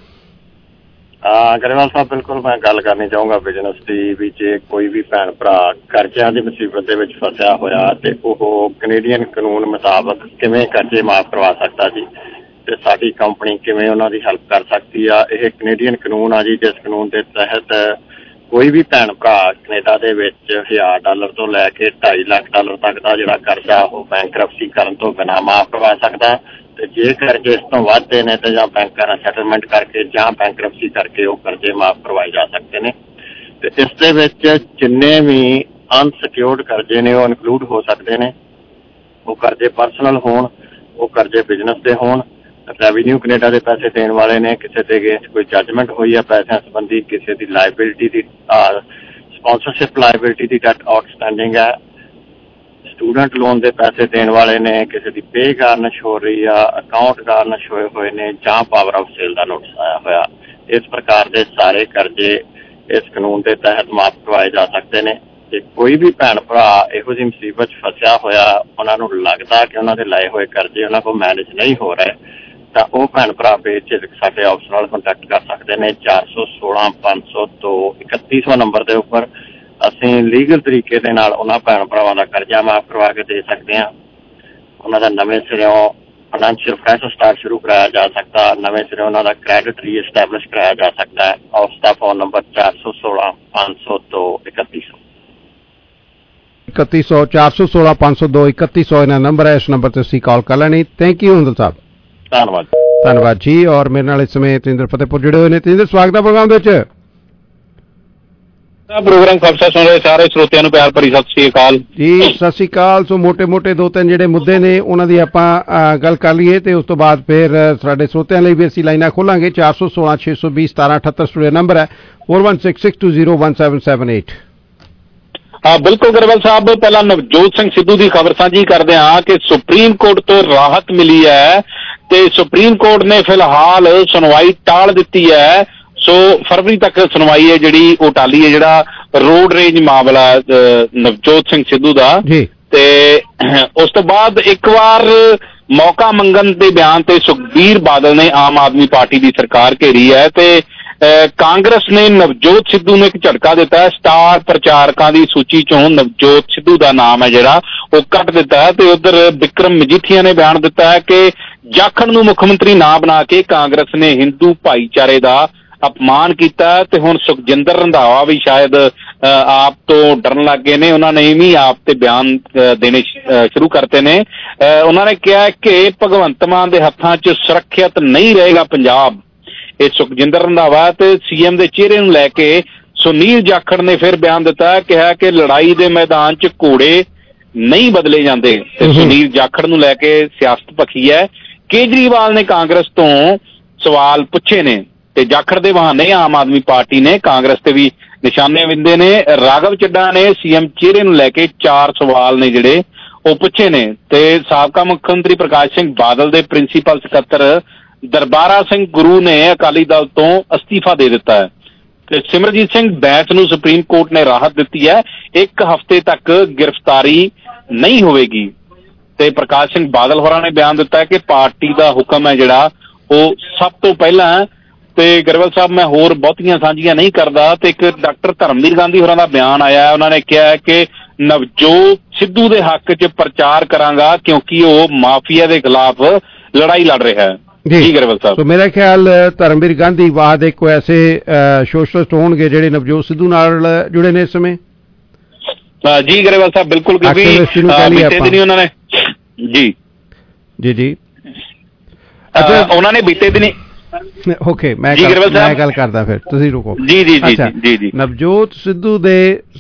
Speaker 10: ਹਾਂ ਗਰੇਵਾਲ ਸਾਹਿਬ, ਬਿਲਕੁਲ ਮੈਂ ਗੱਲ ਕਰਨੀ ਚਾਹੂੰਗਾ ਬਿਜ਼ਨਸ ਦੀ ਵੀ। ਜੇ ਕੋਈ ਵੀ ਭੈਣ ਭਰਾ ਕਰਜ਼ਿਆਂ ਦੀ ਮੁਸੀਬਤ ਦੇ ਵਿੱਚ ਫਸਿਆ ਹੋਇਆ ਤੇ ਉਹ ਕੈਨੇਡੀਅਨ ਕਾਨੂੰਨ ਮੁਤਾਬਕ ਕਿਵੇਂ ਕਰਜ਼ੇ ਮਾਫ਼ ਕਰਵਾ ਸਕਦਾ ਜੀ, ਤੇ ਸਾਡੀ ਕੰਪਨੀ ਕਿਵੇਂ ਉਹਨਾਂ ਦੀ ਹੈਲਪ ਕਰ ਸਕਦੀ ਆ। ਇਹ ਕੈਨੇਡੀਅਨ ਕਾਨੂੰਨ ਆ ਜੀ, ਜਿਸ ਕਾਨੂੰਨ ਦੇ ਤਹਿਤ ਕੋਈ ਵੀ ਭੈਣ ਭਰਾ ਕੈਨੇਡਾ ਦੇ ਵਿੱਚ ਹਜ਼ਾਰ ਡਾਲਰ ਤੋਂ ਲੈ ਕੇ ਢਾਈ ਲੱਖ ਡਾਲਰ ਤੱਕ ਦਾ ਜਿਹੜਾ ਕਰਜ਼ਾ ਉਹ ਬੈਂਕਰਪਸੀ ਕਰਨ ਤੋਂ ਬਿਨਾਂ ਮਾਫ਼ ਕਰਵਾ ਸਕਦਾ। ਤੇ ਜੇ ਕਰਜ਼ੇ ਇਸ ਤੋਂ ਵੱਧਦੇ ਨੇ ਤੇ ਜਾਂ ਬੈਂਕਾਂ ਨਾਲ ਸੈਟਲਮੈਂਟ ਕਰਕੇ ਜਾਂ ਬੈਂਕਰਪਸੀ ਕਰਕੇ ਉਹ ਕਰਜ਼ੇ ਮਾਫ਼ ਕਰਵਾਏ ਜਾ ਸਕਦੇ ਨੇ। ਤੇ ਇਸ ਦੇ ਵਿੱਚ ਜਿੰਨੇ ਵੀ ਅਨਸਿਕਿਉਰਡ ਕਰਜ਼ੇ ਨੇ ਉਹ ਇਨਕਲੂਡ ਹੋ ਸਕਦੇ ਨੇ। ਉਹ ਕਰਜ਼ੇ ਪਰਸਨਲ ਹੋਣ, ਉਹ ਕਰਜ਼ੇ ਬਿਜ਼ਨਸ ਦੇ ਹੋਣ, ਰੈਵਨਿਊ ਕੈਨੇਡਾ ਦੇ ਪੈਸੇ ਦੇਣ ਵਾਲੇ ਨੇ, ਕਿਸੇ ਦੇ ਅਗੇਂਸਟ ਕੋਈ ਜੱਜਮੈਂਟ ਹੋਈ ਆ ਪੈਸਿਆਂ ਸੰਬੰਧੀ, ਕਿਸੇ ਦੀ ਲਾਇਬਿਲਿਟੀ ਦੀ ਸਪਾਂਸਰਸ਼ਿਪ ਲਾਇਬਿਲਿਟੀ ਦੀ ਡੈਟ ਆਊਟਸਟੈਂਡਿੰਗ ਹੈ, ਸਟੂਡੈਂਟ ਲੋਨ ਦੇ ਪੈਸੇ ਦੇਣ ਵਾਲੇ ਨੇ, ਕਿਸੇ ਦੀ ਪੇ ਗਾਰਨਿਸ਼ ਹੋ ਰਹੀ ਆ, ਅਕਾਊਂਟ ਗਾਰਨਿਸ਼ ਹੋਏ ਹੋਏ ਨੇ, ਜਾਂ ਪਾਵਰ ਆਫ ਸੇਲ ਦਾ ਨੋਟਿਸ ਆਇਆ ਹੋਇਆ। ਇਸ ਪ੍ਰਕਾਰ ਦੇ ਸਾਰੇ ਕਰਜ਼ੇ ਇਸ ਕਾਨੂੰਨ ਦੇ ਤਹਿਤ ਮਾਫ਼ ਕਰਵਾਏ ਜਾ ਸਕਦੇ ਨੇ। ਤੇ ਕੋਈ ਵੀ ਭੈਣ ਭਰਾ ਇਹੋ ਜਿਹੀ ਮੁਸੀਬਤ 'ਚ ਫਸਿਆ ਹੋਇਆ, ਉਹਨਾਂ ਨੂੰ ਲੱਗਦਾ ਕਿ ਉਹਨਾਂ ਦੇ ਲਾਏ ਹੋਏ ਕਰਜ਼ੇ ਉਹਨਾਂ ਕੋਲ ਮੈਨੇਜ ਨਹੀਂ ਹੋ ਰਹੇ, ਤਾਂ ਉਹ ਭੈਣ ਭਰਾ ਬੇਝਿਜਕ ਸਾਡੇ ਆਫਿਸ ਨਾਲ ਕੰਟੈਕਟ ਕਰ ਸਕਦੇ ਨੇ ਚਾਰ ਸੌ ਸੋਲਾਂ ਪੰਜ ਸੌ ਤੋਂ ਇਕੱਤੀ ਸੌ ਨੰਬਰ ਦੇ ਉੱਪਰ। ਅਸੀਂ ਲੀਗਲ ਤਰੀਕੇ ਦੇ ਨਾਲ ਉਹਨਾਂ ਭੈਣ ਭਰਾਵਾਂ ਦਾ ਕਰਜ਼ਾ ਮਾਫ ਕਰਵਾ ਕੇ ਦੇ ਸਕਦੇ ਹਾਂ। ਉਹਨਾਂ ਦਾ ਨਵੇਂ ਸਿਰਿਓਂ ਫਾਈਨੈਂਸ਼ੀਅਲ ਫਰੈਸ਼ ਸਟਾਰਟ ਸ਼ੁਰੂ ਕਰਾਇਆ ਜਾ ਸਕਦਾ, ਨਵੇਂ ਸਿਰੇ ਉਹਨਾਂ ਦਾ ਕ੍ਰੈਡਿਟ ਰੀਐਸਟੈਬਲਿਸ਼ ਕਰਾਇਆ ਜਾ ਸਕਦਾ ਹੈ। ਉਸ ਦਾ ਫੋਨ ਨੰਬਰ ਚਾਰ ਸੌ ਸੋਲਾਂ ਪੰਜ ਸੌ ਦੋ ਇਕੱਤੀ ਸੌ
Speaker 9: ਇਕੱਤੀ ਸੌ ਚਾਰ ਸੌ ਸੋਲਾਂ ਪੰਜ ਸੌ ਦੋ ਇਕੱਤੀ ਸੌ ਇਹਨਾਂ ਨੰਬਰ ਹੈ। ਇਸ ਨੰਬਰ ਤੇ ਤੁਸੀਂ ਕਾਲ ਕਰ ਲੈਣੀ। Thank you Hundal Sahib.
Speaker 10: ਧੰਨਵਾਦ
Speaker 9: ਧੰਨਵਾਦ ਜੀ। ਔਰ ਮੇਰੇ ਨਾਲ ਇਸ ਸਮੇਂ ਤੇਂਦਰ ਫਤਿਹਪੁਰ ਜੁੜੇ ਹੋਏ ਨੇ। ਤੇਂਦਰ, ਸਵਾਗਤ ਹੈ ਪ੍ਰੋਗਰਾਮ ਦੇ ਵਿੱਚ।
Speaker 11: ਪ੍ਰੋਗਰਾਮ ਖਬਰਾਂ ਸੁਣ ਰਹੇ ਸਾਰੇ ਸਰੋਤਿਆਂ ਨੂੰ ਪਿਆਰ ਭਰੀ ਸਤਿ ਸ੍ਰੀ ਅਕਾਲ
Speaker 9: ਜੀ। ਸਤਿ ਸ੍ਰੀ ਅਕਾਲ। ਸੋ ਮੋਟੇ ਮੋਟੇ ਦੋ ਤਿੰਨ ਜਿਹੜੇ ਮੁੱਦੇ ਨੇ ਉਹਨਾਂ ਦੀ ਆਪਾਂ ਗੱਲ ਕਰ ਲਈਏ ਤੇ ਉਸ ਤੋਂ ਬਾਅਦ ਫਿਰ ਸਾਡੇ ਸਰੋਤਿਆਂ ਲਈ ਵੀ ਅਸੀਂ ਲਾਈਨਾਂ ਖੋਲਾਂਗੇ। ਚਾਰ ਸੌ ਸੋਲਾਂ ਛੇ ਸੌ ਵੀਹ ਸਤਾਰਾਂ ਅਠੱਤਰ ਸਟੂਡੀਓ ਨੰਬਰ ਹੈ four one six six two zero one seven seven eight.
Speaker 11: ਹਾਂ ਬਿਲਕੁਲ ਗਰੇਵਾਲ ਸਾਹਿਬ, ਪਹਿਲਾਂ ਨਵਜੋਤ ਸਿੰਘ ਸਿੱਧੂ ਦੀ ਖਬਰ ਸਾਂਝੀ ਕਰਦੇ ਹਾਂ ਕਿ ਸੁਪਰੀਮ ਕੋਰਟ ਤੋਂ ਰਾਹਤ ਮਿਲੀ ਹੈ ਤੇ ਸੁਪਰੀਮ ਕੋਰਟ ਨੇ ਫਿਲਹਾਲ ਸੁਣਵਾਈ ਟਾਲ ਦਿੱਤੀ ਹੈ। ਸੋ ਫਰਵਰੀ ਤੱਕ ਸੁਣਵਾਈ ਹੈ ਜਿਹੜੀ ਉਹ ਟਾਲੀ ਹੈ, ਜਿਹੜਾ ਰੋਡ ਰੇਂਜ ਮਾਮਲਾ ਨਵਜੋਤ ਸਿੰਘ ਸਿੱਧੂ ਦਾ। ਤੇ ਉਸ ਤੋਂ ਬਾਅਦ ਇੱਕ ਵਾਰ ਮੌਕਾ ਮੰਗਣ ਦੇ ਬਿਆਨ ਤੇ ਸੁਖਬੀਰ ਬਾਦਲ ਨੇ ਆਮ ਆਦਮੀ ਪਾਰਟੀ ਦੀ ਸਰਕਾਰ ਘੇਰੀ ਹੈ ਤੇ ਕਾਂਗਰਸ ਨੇ ਨਵਜੋਤ ਸਿੱਧੂ ਨੂੰ ਇੱਕ ਝਟਕਾ ਦਿੱਤਾ ਹੈ। ਸਟਾਰ ਪ੍ਰਚਾਰਕਾਂ ਦੀ ਸੂਚੀ ਚੋਂ ਨਵਜੋਤ ਸਿੱਧੂ ਦਾ ਨਾਮ ਹੈ ਜਿਹੜਾ ਉਹ ਕੱਟ ਦਿੱਤਾ ਹੈ। ਤੇ ਉਧਰ ਬਿਕਰਮ ਮਜੀਠੀਆ ਨੇ ਬਿਆਨ ਦਿੱਤਾ ਹੈ ਕਿ ਜਾਖੜ ਨੂੰ ਮੁੱਖ ਮੰਤਰੀ ਨਾ ਬਣਾ ਕੇ ਕਾਂਗਰਸ ਨੇ ਹਿੰਦੂ ਭਾਈਚਾਰੇ ਦਾ ਅਪਮਾਨ ਕੀਤਾ ਤੇ ਹੁਣ ਸੁਖਜਿੰਦਰ ਰੰਧਾਵਾ ਵੀ ਸ਼ਾਇਦ ਆਪ ਤੋਂ ਡਰਨ ਲੱਗ ਗਏ ਨੇ। ਉਹਨਾਂ ਨੇ ਵੀ ਆਪ ਤੇ ਬਿਆਨ ਦੇਣੇ ਸ਼ੁਰੂ ਕਰਤੇ ਨੇ। ਉਹਨਾਂ ਨੇ ਕਿਹਾ ਕਿ ਭਗਵੰਤ ਮਾਨ ਦੇ ਹੱਥਾਂ 'ਚ ਸੁਰੱਖਿਅਤ ਨਹੀਂ ਰਹੇਗਾ ਪੰਜਾਬ। ਇਹ ਸੁਖਜਿੰਦਰ ਰੰਧਾਵਾ ਤੇ ਸੀਐਮ ਦੇ ਚਿਹਰੇ ਨੂੰ ਲੈ ਕੇ ਸੁਨੀਲ ਜਾਖੜ ਨੇ ਫਿਰ ਬਿਆਨ ਦਿੱਤਾ, ਕਿਹਾ ਕਿ ਲੜਾਈ ਦੇ ਮੈਦਾਨ 'ਚ ਘੋੜੇ ਨਹੀਂ ਬਦਲੇ ਜਾਂਦੇ ਤੇ ਸੁਨੀਲ ਜਾਖੜ ਨੂੰ ਲੈ ਕੇ ਸਿਆਸਤ ਭਖੀ ਹੈ। ਕੇਜਰੀਵਾਲ ਨੇ ਕਾਂਗਰਸ ਤੋਂ ਸਵਾਲ ਪੁੱਛੇ ਨੇ ਤੇ ਜਾਖੜ ਦੇ ਬਹਾਨੇ ਆਮ ਆਦਮੀ ਪਾਰਟੀ ਨੇ ਕਾਂਗਰਸ ਤੇ ਵੀ ਨਿਸ਼ਾਨੇ ਵਿੰਦੇ ਨੇ। ਰਾਘਵ ਚੱਡਾ ਨੇ ਸੀਐਮ ਚਿਹਰੇ ਨੂੰ ਲੈ ਕੇ ਚਾਰ ਸਵਾਲ ਨੇ ਜਿਹੜੇ ਉਹ ਪੁੱਛੇ ਨੇ ਤੇ ਸਾਬਕਾ ਮੁੱਖ ਮੰਤਰੀ ਪ੍ਰਕਾਸ਼ ਸਿੰਘ ਬਾਦਲ ਦੇ ਪ੍ਰਿੰਸੀਪਲ ਸਕੱਤਰ ਦਰਬਾਰਾ ਸਿੰਘ ਗੁਰੂ ਨੇ ਅਕਾਲੀ ਦਲ ਤੋਂ ਅਸਤੀਫਾ ਦੇ ਦਿੱਤਾ ਹੈ ਤੇ ਸਿਮਰਜੀਤ ਸਿੰਘ ਬੈਂਸ ਨੂੰ ਸੁਪਰੀਮ ਕੋਰਟ ਨੇ ਰਾਹਤ ਦਿੱਤੀ ਹੈ, ਇੱਕ ਹਫ਼ਤੇ ਤੱਕ ਗ੍ਰਿਫਤਾਰੀ ਨਹੀਂ ਹੋਵੇਗੀ। ਤੇ ਪ੍ਰਕਾਸ਼ ਸਿੰਘ ਬਾਦਲ ਹੋਰਾਂ ਨੇ ਬਿਆਨ ਦਿੱਤਾ ਕਿ ਪਾਰਟੀ ਦਾ ਹੁਕਮ ਹੈ ਜਿਹੜਾ ਉਹ ਸਭ ਤੋਂ ਪਹਿਲਾਂ। ਤੇ ਗਰੇਵਾਲ ਸਾਹਿਬ, ਮੈਂ ਹੋਰ ਬਹੁਤੀਆਂ ਸਾਂਝੀਆਂ ਨਹੀਂ ਕਰਦਾ ਤੇ ਇੱਕ ਡਾਕਟਰ ਧਰਮਵੀਰ ਗਾਂਧੀ ਹੋਰਾਂ ਦਾ ਬਿਆਨ ਆਇਆ। ਉਹਨਾਂ ਨੇ ਕਿਹਾ ਕਿ ਨਵਜੋਤ ਸਿੱਧੂ ਦੇ ਹੱਕ 'ਚ ਪ੍ਰਚਾਰ ਕਰਾਂਗਾ ਕਿਉਂਕਿ ਉਹ ਮਾਫੀਆ ਦੇ ਖਿਲਾਫ ਲੜਾਈ ਲੜ ਰਿਹਾ ਹੈ। ਜੀ ਗਰੇਵਾਲ ਸਾਹਿਬ,
Speaker 9: ਸੋ ਮੇਰਾ ਖਿਆਲ ਧਰਮਵੀਰ ਗਾਂਧੀ ਬਾਅਦ ਇੱਕ ਐਸੇ ਸੋਸ਼ਲਿਸਟ ਹੋਣਗੇ ਜਿਹੜੇ ਨਵਜੋਤ ਸਿੱਧੂ ਨਾਲ ਜੁੜੇ ਨੇ ਇਸ ਸਮੇਂ।
Speaker 11: ਜੀ ਗਰੇਵਾਲ ਸਾਹਿਬ, ਬਿਲਕੁਲ, ਕਿਉਂਕਿ ਬੀਤੇ ਦਿਨੀ ਉਹਨਾਂ ਨੇ ਜੀ ਜੀ ਜੀ
Speaker 9: ਅੱਛਾ
Speaker 11: ਉਹਨਾਂ ਨੇ ਬੀਤੇ ਦਿਨੀ
Speaker 9: ਓਕੇ ਮੈਂ ਮੈਂ ਗੱਲ ਕਰਦਾ ਫਿਰ ਤੁਸੀਂ ਰੁਕੋ।
Speaker 11: ਜੀ ਜੀ ਜੀ ਜੀ ਜੀ
Speaker 9: ਨਵਜੋਤ ਸਿੱਧੂ ਦੇ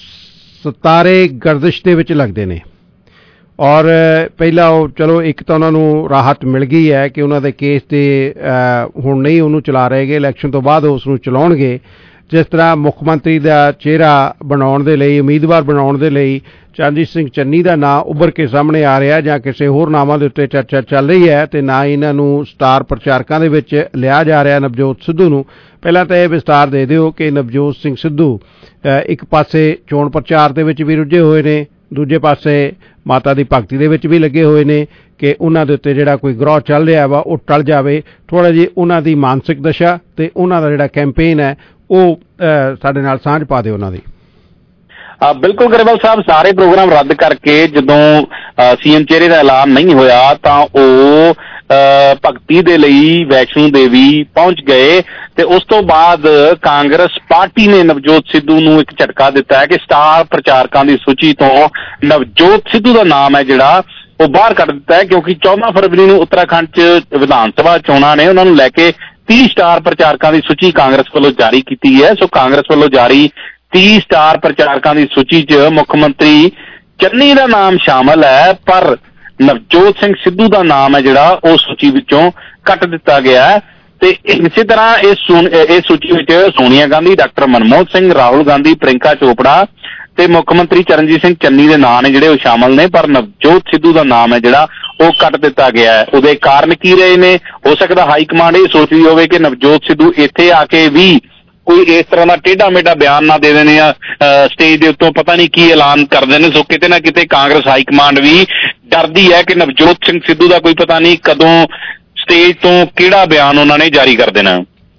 Speaker 9: ਸਤਾਰੇ ਗਰਦਿਸ਼ ਦੇ ਵਿੱਚ ਲੱਗਦੇ ਨੇ ਔਰ ਪਹਿਲਾਂ ਉਹ ਚਲੋ ਇੱਕ ਤਾਂ ਉਹਨਾਂ ਨੂੰ ਰਾਹਤ ਮਿਲ ਗਈ ਹੈ ਕਿ ਉਹਨਾਂ ਦੇ ਕੇਸ ਤੇ ਹੁਣ ਨਹੀਂ ਉਹਨੂੰ ਚਲਾ ਰਹੇਗੇ, ਇਲੈਕਸ਼ਨ ਤੋਂ ਬਾਅਦ ਉਸ ਨੂੰ ਚਲਾਉਣਗੇ। ਜਿਸ ਤਰ੍ਹਾਂ ਮੁੱਖ ਮੰਤਰੀ ਦਾ ਚਿਹਰਾ ਬਣਾਉਣ ਦੇ ਲਈ, ਉਮੀਦਵਾਰ ਬਣਾਉਣ ਦੇ ਲਈ ਚਰਨਜੀਤ ਸਿੰਘ ਚੰਨੀ ਦਾ ਨਾਂ ਉੱਭਰ ਕੇ ਸਾਹਮਣੇ ਆ ਰਿਹਾ ਜਾਂ ਕਿਸੇ ਹੋਰ ਨਾਵਾਂ ਦੇ ਉੱਤੇ ਚਰਚਾ ਚੱਲ ਰਹੀ ਹੈ ਤੇ ਨਾ ਇਹਨਾਂ ਨੂੰ ਸਟਾਰ ਪ੍ਰਚਾਰਕਾਂ ਦੇ ਵਿੱਚ ਲਿਆ ਜਾ ਰਿਹਾ ਨਵਜੋਤ ਸਿੱਧੂ ਨੂੰ। ਪਹਿਲਾਂ ਤਾਂ ਇਹ ਵਿਸਤਾਰ ਦੇ ਦਿਓ ਕਿ ਨਵਜੋਤ ਸਿੰਘ ਸਿੱਧੂ ਇੱਕ ਪਾਸੇ ਚੋਣ ਪ੍ਰਚਾਰ ਦੇ ਵਿੱਚ ਵੀ ਰੁੱਝੇ ਹੋਏ ਨੇ, ਦੂਜੇ ਪਾਸੇ ਮਾਤਾ ਦੀ ਭਗਤੀ ਦੇ ਵਿੱਚ ਵੀ ਲੱਗੇ ਹੋਏ ਨੇ ਕਿ ਉਹਨਾਂ ਦੇ ਉੱਤੇ ਜਿਹੜਾ ਕੋਈ ਗਰੋਹ ਚੱਲ ਰਿਹਾ ਵਾ ਉਹ ਟਲ ਜਾਵੇ। ਥੋੜ੍ਹਾ ਜਿਹੀ ਉਹਨਾਂ ਦੀ ਮਾਨਸਿਕ ਦਸ਼ਾ ਤੇ ਉਹਨਾਂ ਦਾ ਜਿਹੜਾ ਕੈਂਪੇਨ ਹੈ ਉਹ ਸਾਡੇ ਨਾਲ ਸਾਂਝ ਪਾ ਦਿਓ ਉਹਨਾਂ ਦੀ।
Speaker 11: ਬਿਲਕੁਲ ਗਰੇਵਾਲ ਸਾਹਿਬ, ਸਾਰੇ ਪ੍ਰੋਗਰਾਮ ਰੱਦ ਕਰਕੇ ਜਦੋਂ ਸੀਐਮ ਚਿਹਰੇ ਦਾ ਐਲਾਨ ਨਹੀਂ ਹੋਇਆ ਤਾਂ ਉਹ ਭਗਤੀ ਦੇ ਲਈ ਵੈਸ਼ਨੋ ਦੇਵੀ ਪਹੁੰਚ ਗਏ ਤੇ ਉਸ ਤੋਂ ਬਾਅਦ ਕਾਂਗਰਸ ਪਾਰਟੀ ਨੇ ਨਵਜੋਤ ਸਿੱਧੂ ਨੂੰ ਇੱਕ ਝਟਕਾ ਦਿੱਤਾ ਹੈ ਕਿ ਸਟਾਰ ਪ੍ਰਚਾਰਕਾਂ ਦੀ ਸੂਚੀ ਤੋਂ ਨਵਜੋਤ ਸਿੱਧੂ ਦਾ ਨਾਮ ਹੈ ਜਿਹੜਾ ਉਹ ਬਾਹਰ ਕੱਢ ਦਿੱਤਾ ਹੈ ਕਿਉਂਕਿ ਚੌਦਾਂ ਫਰਵਰੀ ਨੂੰ ਉੱਤਰਾਖੰਡ 'ਚ ਵਿਧਾਨ ਸਭਾ ਚੋਣਾਂ ਨੇ। ਉਹਨਾਂ ਨੂੰ ਲੈ ਕੇ ਤੀਹ ਸਟਾਰ ਪ੍ਰਚਾਰਕਾਂ ਦੀ ਸੂਚੀ ਕਾਂਗਰਸ ਵੱਲੋਂ ਜਾਰੀ ਕੀਤੀ ਹੈ। ਸੋ ਕਾਂਗਰਸ ਵੱਲੋਂ ਜਾਰੀ ਤੀਹ ਸਟਾਰ ਪ੍ਰਚਾਰਕਾਂ ਦੀ ਸੂਚੀ 'ਚ ਮੁੱਖ ਮੰਤਰੀ ਚੰਨੀ ਦਾ ਨਾਮ ਸ਼ਾਮਲ ਹੈ ਪਰ ਨਵਜੋਤ ਸਿੰਘ ਸਿੱਧੂ ਦਾ ਨਾਮ ਹੈ ਜਿਹੜਾ ਉਹ ਸੂਚੀ ਵਿੱਚੋਂ ਕੱਟ ਦਿੱਤਾ ਗਿਆ ਹੈ। ਤੇ ਇਸੇ ਤਰ੍ਹਾਂ ਇਸ ਇਸ ਸੂਚੀ ਵਿੱਚ ਸੋਨੀਆ ਗਾਂਧੀ, ਡਾਕਟਰ ਮਨਮੋਹਨ ਸਿੰਘ, ਰਾਹੁਲ ਗਾਂਧੀ, ਪ੍ਰਿੰਕਾ ਚੋਪੜਾ ਤੇ ਮੁੱਖ ਮੰਤਰੀ ਚਰਨਜੀਤ ਸਿੰਘ ਚੰਨੀ ਦੇ ਨਾਂ ਨੇ ਜਿਹੜੇ ਉਹ ਸ਼ਾਮਲ ਨੇ ਪਰ ਨਵਜੋਤ ਸਿੱਧੂ ਦਾ ਨਾਮ ਹੈ ਜਿਹੜਾ ਉਹ ਕੱਟ ਦਿੱਤਾ ਗਿਆ ਹੈ। ਉਹਦੇ ਕਾਰਨ ਕੀ ਰਹੇ ਨੇ? ਹੋ ਸਕਦਾ ਹਾਈ ਕਮਾਂਡ ਇਹ ਸੋਚ ਰਹੀ ਹੋਵੇ ਕਿ ਨਵਜੋਤ ਸਿੱਧੂ ਇੱਥੇ ਆ ਕੇ ਵੀ ਕੋਈ ਇਸ ਤਰ੍ਹਾਂ ਦਾ ਟੇਢਾ ਮੇਢਾ ਬਿਆਨ ਨਾ ਦੇ ਦੇਣੇ ਆ ਸਟੇਜ ਦੇ ਉੱਤੋਂ, ਪਤਾ ਨਹੀਂ ਕੀ ਐਲਾਨ ਕਰਦੇ ਨੇ। ਸੋ ਕਿਤੇ ਨਾ ਕਿਤੇ ਕਾਂਗਰਸ ਹਾਈ ਕਮਾਂਡ ਵੀ ਡਰਦੀ ਹੈ ਕਿ ਨਵਜੋਤ ਸਿੰਘ ਸਿੱਧੂ ਦਾ ਕੋਈ ਪਤਾ ਨਹੀਂ ਕਦੋਂ ਸਟੇਜ ਤੋਂ ਕਿਹੜਾ ਬਿਆਨ ਉਹਨਾਂ ਨੇ ਜਾਰੀ ਕਰ ਦੇਣਾ।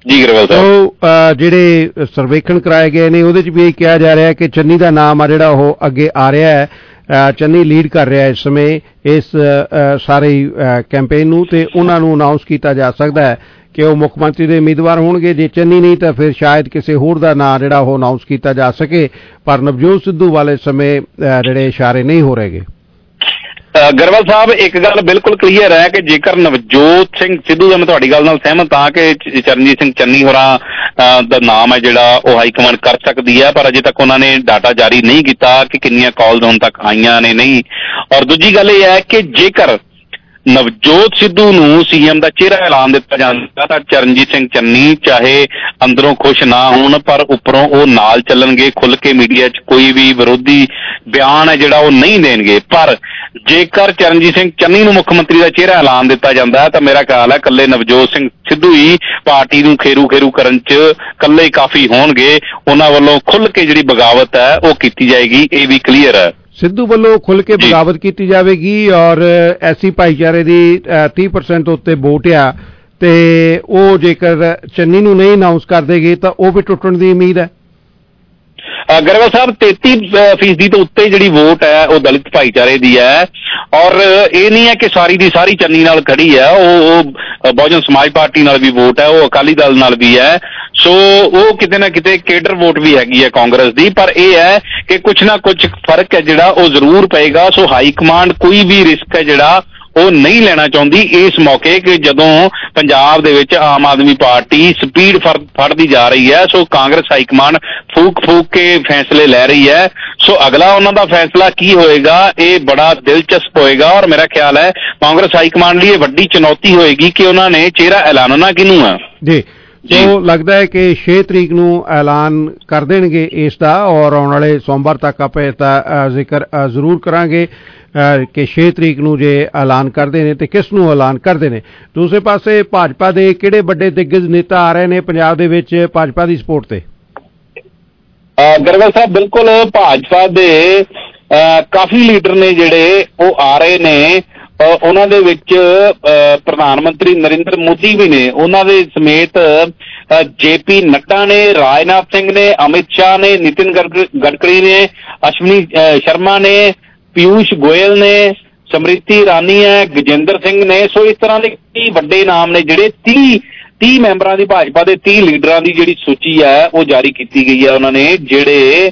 Speaker 11: ਜੀ ਗਰੇਵਾਲ ਸਾਹਿਬ,
Speaker 9: ਜਿਹੜੇ ਸਰਵੇਖਣ ਕਰਾਏ ਗਏ ਨੇ ਉਹਦੇ 'ਚ ਵੀ ਇਹ ਕਿਹਾ ਜਾ ਰਿਹਾ ਕਿ ਚੰਨੀ ਦਾ ਨਾਮ ਆ ਜਿਹੜਾ ਉਹ ਅੱਗੇ ਆ ਰਿਹਾ ਹੈ। ਚੰਨੀ ਲੀਡ ਕਰ ਰਿਹਾ ਇਸ ਸਮੇਂ ਇਸ ਸਾਰੇ ਕੈਂਪੇਨ ਨੂੰ, ਤੇ ਉਹਨਾਂ ਨੂੰ ਅਨਾਊਂਸ ਕੀਤਾ ਜਾ ਸਕਦਾ ਹੈ ਕਿ ਉਹ ਮੁੱਖ ਮੰਤਰੀ ਦੇ ਉਮੀਦਵਾਰ ਹੋਣਗੇ। ਜੇ ਚੰਨੀ ਨਹੀਂ ਤਾਂ ਫਿਰ ਸ਼ਾਇਦ ਕਿਸੇ ਹੋਰ ਦਾ ਨਾਂ ਜਿਹੜਾ ਉਹ ਅਨਾਊਂਸ ਕੀਤਾ ਜਾ ਸਕੇ, ਪਰ ਨਵਜੋਤ ਸਿੱਧੂ ਵਾਲੇ ਸਮੇਂ ਜਿਹੜੇ ਇਸ਼ਾਰੇ ਨਹੀਂ ਹੋ ਰਹੇਗੇ।
Speaker 11: ਗਰੇਵਾਲ ਸਾਹਿਬ, ਇੱਕ ਗੱਲ ਬਿਲਕੁਲ ਕਲੀਅਰ ਹੈ ਕਿ ਜੇਕਰ ਨਵਜੋਤ ਸਿੰਘ ਸਿੱਧੂ ਦਾ, ਮੈਂ ਤੁਹਾਡੀ ਗੱਲ ਨਾਲ ਸਹਿਮਤ ਹਾਂ ਕਿ ਚਰਨਜੀਤ ਸਿੰਘ ਚੰਨੀ ਹੋਰਾਂ ਦਾ ਨਾਮ ਹੈ ਜਿਹੜਾ ਉਹ ਹਾਈਕਮਾਂਡ ਕਰ ਸਕਦੀ ਹੈ, ਪਰ ਅਜੇ ਤੱਕ ਉਹਨਾਂ ਨੇ ਡਾਟਾ ਜਾਰੀ ਨਹੀਂ ਕੀਤਾ ਕਿ ਕਿੰਨੀਆਂ ਕਾਲਸ ਹੁਣ ਤੱਕ ਆਈਆਂ ਨੇ ਨਹੀਂ। ਔਰ ਦੂਜੀ ਗੱਲ ਇਹ ਹੈ ਕਿ ਜੇਕਰ ਨਵਜੋਤ ਸਿੱਧੂ ਨੂੰ ਸੀਐਮ ਦਾ ਚਿਹਰਾ ਐਲਾਨ ਦਿੱਤਾ ਜਾਂਦਾ ਤਾਂ ਚਰਨਜੀਤ ਸਿੰਘ ਚੰਨੀ ਚਾਹੇ ਅੰਦਰੋਂ ਖੁਸ਼ ਨਾ ਹੋਣ, ਪਰ ਉੱਪਰੋਂ ਉਹ ਨਾਲ ਚੱਲਣਗੇ, ਖੁੱਲ੍ਹ ਕੇ ਮੀਡੀਆ 'ਚ ਕੋਈ ਵੀ ਵਿਰੋਧੀ ਬਿਆਨ ਹੈ ਜਿਹੜਾ ਉਹ ਨਹੀਂ ਦੇਣਗੇ। ਪਰ ਜੇਕਰ ਚਰਨਜੀਤ ਸਿੰਘ ਚੰਨੀ ਨੂੰ ਮੁੱਖ ਮੰਤਰੀ ਦਾ ਚਿਹਰਾ ਐਲਾਨ ਦਿੱਤਾ ਜਾਂਦਾ ਤਾਂ ਮੇਰਾ ਖਿਆਲ ਹੈ ਇਕੱਲੇ ਨਵਜੋਤ ਸਿੰਘ ਸਿੱਧੂ ਹੀ ਪਾਰਟੀ ਨੂੰ ਖੇਰੂ ਖੇਰੂ ਕਰਨ 'ਚ ਇਕੱਲੇ ਕਾਫੀ ਹੋਣਗੇ। ਉਹਨਾਂ ਵੱਲੋਂ ਖੁੱਲ੍ਹ ਕੇ ਜਿਹੜੀ ਬਗਾਵਤ ਹੈ ਉਹ ਕੀਤੀ ਜਾਏਗੀ, ਇਹ ਵੀ ਕਲੀਅਰ ਹੈ।
Speaker 9: ਸਿੱਧੂ ਵੱਲੋਂ ਖੁੱਲ੍ਹ ਕੇ ਬਗਾਵਤ ਕੀਤੀ ਜਾਵੇਗੀ ਔਰ ਐਸੀ ਭਾਈਚਾਰੇ ਦੀ ਤੀਹ ਪਰਸੈਂਟ ਉੱਤੇ ਵੋਟ ਆ, ਤੇ ਉਹ ਜੇਕਰ ਚੰਨੀ ਨੂੰ ਨਹੀਂ ਅਨਾਊਂਸ ਕਰ ਦੇਗੇ ਤਾਂ ਉਹ ਵੀ ਟੁੱਟਣ ਦੀ ਉਮੀਦ ਹੈ।
Speaker 11: ਗਰੇਵਾਲ ਸਾਹਿਬ, ਤੇਤੀ ਫੀਸਦੀ ਤੋਂ ਉੱਤੇ ਜਿਹੜੀ ਵੋਟ ਹੈ ਉਹ ਦਲਿਤ ਭਾਈਚਾਰੇ ਦੀ ਹੈ, ਔਰ ਇਹ ਨਹੀਂ ਹੈ ਕਿ ਸਾਰੀ ਦੀ ਸਾਰੀ ਚੰਨੀ ਨਾਲ ਖੜੀ ਹੈ। ਉਹ ਬਹੁਜਨ ਸਮਾਜ ਪਾਰਟੀ ਨਾਲ ਵੀ ਵੋਟ ਹੈ, ਉਹ ਅਕਾਲੀ ਦਲ ਨਾਲ ਵੀ ਹੈ, ਸੋ ਉਹ ਕਿਤੇ ਨਾ ਕਿਤੇ ਕੇਡਰ ਵੋਟ ਵੀ ਹੈਗੀ ਹੈ ਕਾਂਗਰਸ ਦੀ। ਪਰ ਇਹ ਹੈ ਕਿ ਕੁਛ ਨਾ ਕੁਛ ਫਰਕ ਹੈ ਜਿਹੜਾ ਉਹ ਜ਼ਰੂਰ ਪਏਗਾ। ਸੋ ਹਾਈ ਕਮਾਂਡ ਕੋਈ ਵੀ ਰਿਸਕ ਹੈ ਜਿਹੜਾ ਉਹ ਨਹੀਂ ਲੈਣਾ ਚਾਹੁੰਦੀ ਇਸ ਮੌਕੇ ਕਿ ਜਦੋਂ ਪੰਜਾਬ ਦੇ ਵਿੱਚ ਆਮ ਆਦਮੀ ਪਾਰਟੀ ਸਪੀਡ ਫੜਦੀ ਜਾ ਰਹੀ ਹੈ। ਸੋ ਕਾਂਗਰਸ ਹਾਈ ਕਮਾਂਡ ਫੂਕ ਫੂਕ ਕੇ ਫੈਸਲੇ ਲੈ ਰਹੀ ਹੈ। ਸੋ ਅਗਲਾ ਉਹਨਾਂ ਦਾ ਫੈਸਲਾ ਕੀ ਹੋਏਗਾ ਇਹ ਬੜਾ ਦਿਲਚਸਪ ਹੋਏਗਾ, ਔਰ ਮੇਰਾ ਖਿਆਲ ਹੈ ਕਾਂਗਰਸ ਹਾਈ ਕਮਾਂਡ ਲਈ ਇਹ ਵੱਡੀ ਚੁਣੌਤੀ ਹੋਏਗੀ ਕਿ ਉਹਨਾਂ ਨੇ ਚਿਹਰਾ ਐਲਾਨਣਾ ਕਿਹਨੂੰ ਹੈ।
Speaker 9: ਜੀ, ਸੋ ਲੱਗਦਾ ਹੈ ਕਿ ਛੇ ਤਰੀਕ ਨੂੰ ਐਲਾਨ ਕਰ ਦੇਣਗੇ ਇਸ ਦਾ, ਔਰ ਆਉਣ ਵਾਲੇ ਸੋਮਵਾਰ ਤੱਕ ਆਪਾਂ ਇਸਦਾ ਜ਼ਿਕਰ ਜ਼ਰੂਰ ਕਰਾਂਗੇ ਕਿ ਛੇ ਤਰੀਕ ਨੂੰ ਜੇ ਐਲਾਨ ਕਰਦੇ ਨੇ ਤੇ ਕਿਸ ਨੂੰ ਐਲਾਨ ਕਰਦੇ ਨੇ। ਦੂਸਰੇ ਪਾਸੇ ਭਾਜਪਾ ਦੇ ਕਿਹੜੇ ਵੱਡੇ ਦਿੱਗਜ ਨੇਤਾ ਆ ਰਹੇ ਨੇ ਪੰਜਾਬ ਦੇ ਵਿੱਚ ਭਾਜਪਾ ਦੀ ਸਪੋਰਟ ਤੇ?
Speaker 11: ਗਰੇਵਾਲ ਸਾਹਿਬ, ਬਿਲਕੁਲ ਭਾਜਪਾ ਦੇ ਕਾਫੀ ਲੀਡਰ ਨੇ ਜਿਹੜੇ ਉਹ ਆ ਰਹੇ ਨੇ। ਉਹਨਾਂ ਦੇ ਵਿੱਚ ਪ੍ਰਧਾਨ ਮੰਤਰੀ ਨਰਿੰਦਰ ਮੋਦੀ ਵੀ ਨੇ, ਉਹਨਾਂ ਦੇ ਸਮੇਤ ਜੇ ਪੀ ਨੱਡਾ ਨੇ, ਰਾਜਨਾਥ ਸਿੰਘ ਨੇ, ਅਮਿਤ ਸ਼ਾਹ ਨੇ, ਨਿਤਿਨ ਗਡਕਰੀ ਨੇ, ਅਸ਼ਵਨੀ ਸ਼ਰਮਾ ਨੇ, ਪਿਊਸ਼ ਗੋਇਲ ਨੇ, ਸਮ੍ਰਿਤੀ ਇਰਾਨੀ ਹੈ, ਗਜੇਂਦਰ ਸਿੰਘ ਨੇ। ਸੋ ਇਸ ਤਰ੍ਹਾਂ ਦੇ ਕਈ ਵੱਡੇ ਨਾਮ ਨੇ ਜਿਹੜੇ ਤੀਹ ਤੀਹ ਮੈਂਬਰਾਂ ਦੀ ਭਾਜਪਾ ਦੇ ਤੀਹ ਲੀਡਰਾਂ ਦੀ ਜਿਹੜੀ ਸੂਚੀ ਹੈ ਉਹ ਜਾਰੀ ਕੀਤੀ ਗਈ ਹੈ ਉਹਨਾਂ ਨੇ, ਜਿਹੜੇ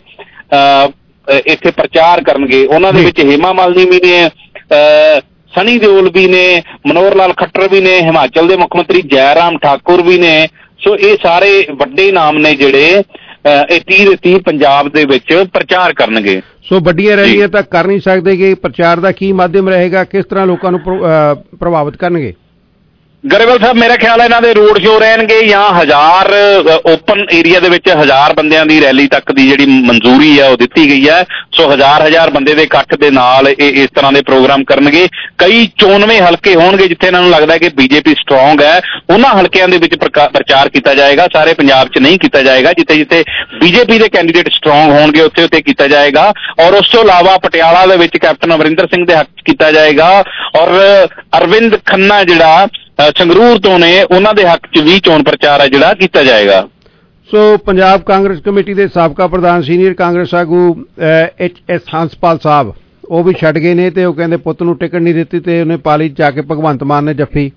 Speaker 11: ਇੱਥੇ ਪ੍ਰਚਾਰ ਕਰਨਗੇ। ਉਹਨਾਂ ਦੇ ਵਿੱਚ ਹੇਮਾ ਮਾਲਿਨੀ ਵੀ ਨੇ, ਸਨੀ ਦਿਓਲ ਵੀ ਨੇ, ਮਨੋਹਰ ਲਾਲ ਖੱਟਰ ਵੀ ਨੇ, ਹਿਮਾਚਲ ਦੇ ਮੁੱਖ ਮੰਤਰੀ ਜੈਰਾਮ ਠਾਕੁਰ ਵੀ ਨੇ। ਸੋ ਇਹ ਸਾਰੇ ਵੱਡੇ ਨਾਮ ਨੇ ਜਿਹੜੇ ਇਹ ਤੀਹ ਦੇ ਤੀਹ ਪੰਜਾਬ ਦੇ ਵਿੱਚ ਪ੍ਰਚਾਰ ਕਰਨਗੇ।
Speaker 9: ਸੋ ਵੱਡੀਆਂ ਰੈਲੀਆਂ ਤਾਂ ਕਰ ਨਹੀਂ ਸਕਦੇ ਕਿ ਪ੍ਰਚਾਰ ਦਾ ਕੀ ਮਾਧਿਅਮ ਰਹੇਗਾ, ਕਿਸ ਤਰ੍ਹਾਂ ਲੋਕਾਂ ਨੂੰ ਪ੍ਰਭਾਵਿਤ ਕਰਨਗੇ?
Speaker 11: ਗਰੇਵਾਲ ਸਾਹਿਬ, ਮੇਰਾ ਖਿਆਲ ਹੈ ਇਹਨਾਂ ਦੇ ਰੋਡ ਸ਼ੋਅ ਰਹਿਣਗੇ ਜਾਂ ਹਜ਼ਾਰ ਓਪਨ ਏਰੀਆ ਦੇ ਵਿੱਚ ਹਜ਼ਾਰ ਬੰਦਿਆਂ ਦੀ ਰੈਲੀ ਤੱਕ ਦੀ ਜਿਹੜੀ ਮਨਜ਼ੂਰੀ ਹੈ ਉਹ ਦਿੱਤੀ ਗਈ ਹੈ। ਸੋ ਹਜ਼ਾਰ ਹਜ਼ਾਰ ਬੰਦੇ ਦੇ ਇਕੱਠ ਦੇ ਨਾਲ ਇਹ ਇਸ ਤਰ੍ਹਾਂ ਦੇ ਪ੍ਰੋਗਰਾਮ ਕਰਨਗੇ। ਕਈ ਚੋਣਵੇਂ ਹਲਕੇ ਹੋਣਗੇ ਜਿੱਥੇ ਇਹਨਾਂ ਨੂੰ ਲੱਗਦਾ ਕਿ ਬੀਜੇਪੀ ਸਟਰੋਂਗ ਹੈ, ਉਹਨਾਂ ਹਲਕਿਆਂ ਦੇ ਵਿੱਚ ਪ੍ਰਚਾਰ ਕੀਤਾ ਜਾਏਗਾ। ਸਾਰੇ ਪੰਜਾਬ 'ਚ ਨਹੀਂ ਕੀਤਾ ਜਾਏਗਾ। ਜਿੱਥੇ ਜਿੱਥੇ ਬੀਜੇਪੀ ਦੇ ਕੈਂਡੀਡੇਟ ਸਟਰੋਂਗ ਹੋਣਗੇ ਉੱਥੇ ਉੱਥੇ ਕੀਤਾ ਜਾਏਗਾ। ਔਰ ਉਸ ਤੋਂ ਇਲਾਵਾ ਪਟਿਆਲਾ ਦੇ ਵਿੱਚ ਕੈਪਟਨ ਅਮਰਿੰਦਰ ਸਿੰਘ ਦੇ ਹੱਕ 'ਚ ਕੀਤਾ ਜਾਏਗਾ, ਔਰ ਅਰਵਿੰਦ ਖੰਨਾ ਜਿਹੜਾ ਸੰਗਰੂਰ ਤੋਂ ਨੇ ਉਹਨਾਂ ਦੇ ਹੱਕ 'ਚ ਵੀ ਚੋਣ ਪ੍ਰਚਾਰ ਹੈ ਜਿਹੜਾ ਕੀਤਾ ਜਾਏਗਾ।
Speaker 9: ਸੋ ਪੰਜਾਬ ਕਾਂਗਰਸ ਕਮੇਟੀ ਦੇ ਸਾਬਕਾ ਪ੍ਰਧਾਨ ਸੀਨੀਅਰ ਕਾਂਗਰਸ ਆਗੂ ਐਚ ਐਸ ਹੰਸਪਾਲ ਸਾਹਿਬ ਉਹ ਵੀ ਛੱਡ ਗਏ ਨੇ, ਤੇ ਉਹ ਕਹਿੰਦੇ ਪੁੱਤ ਨੂੰ ਟਿਕਟ ਨਹੀਂ ਦਿੱਤੀ ਤੇ ਉਹਨੇ ਪਾਲੀ ਜਾ ਕੇ ਭਗਵੰਤ ਮਾਨ ਨੇ ਜੱਫੀ।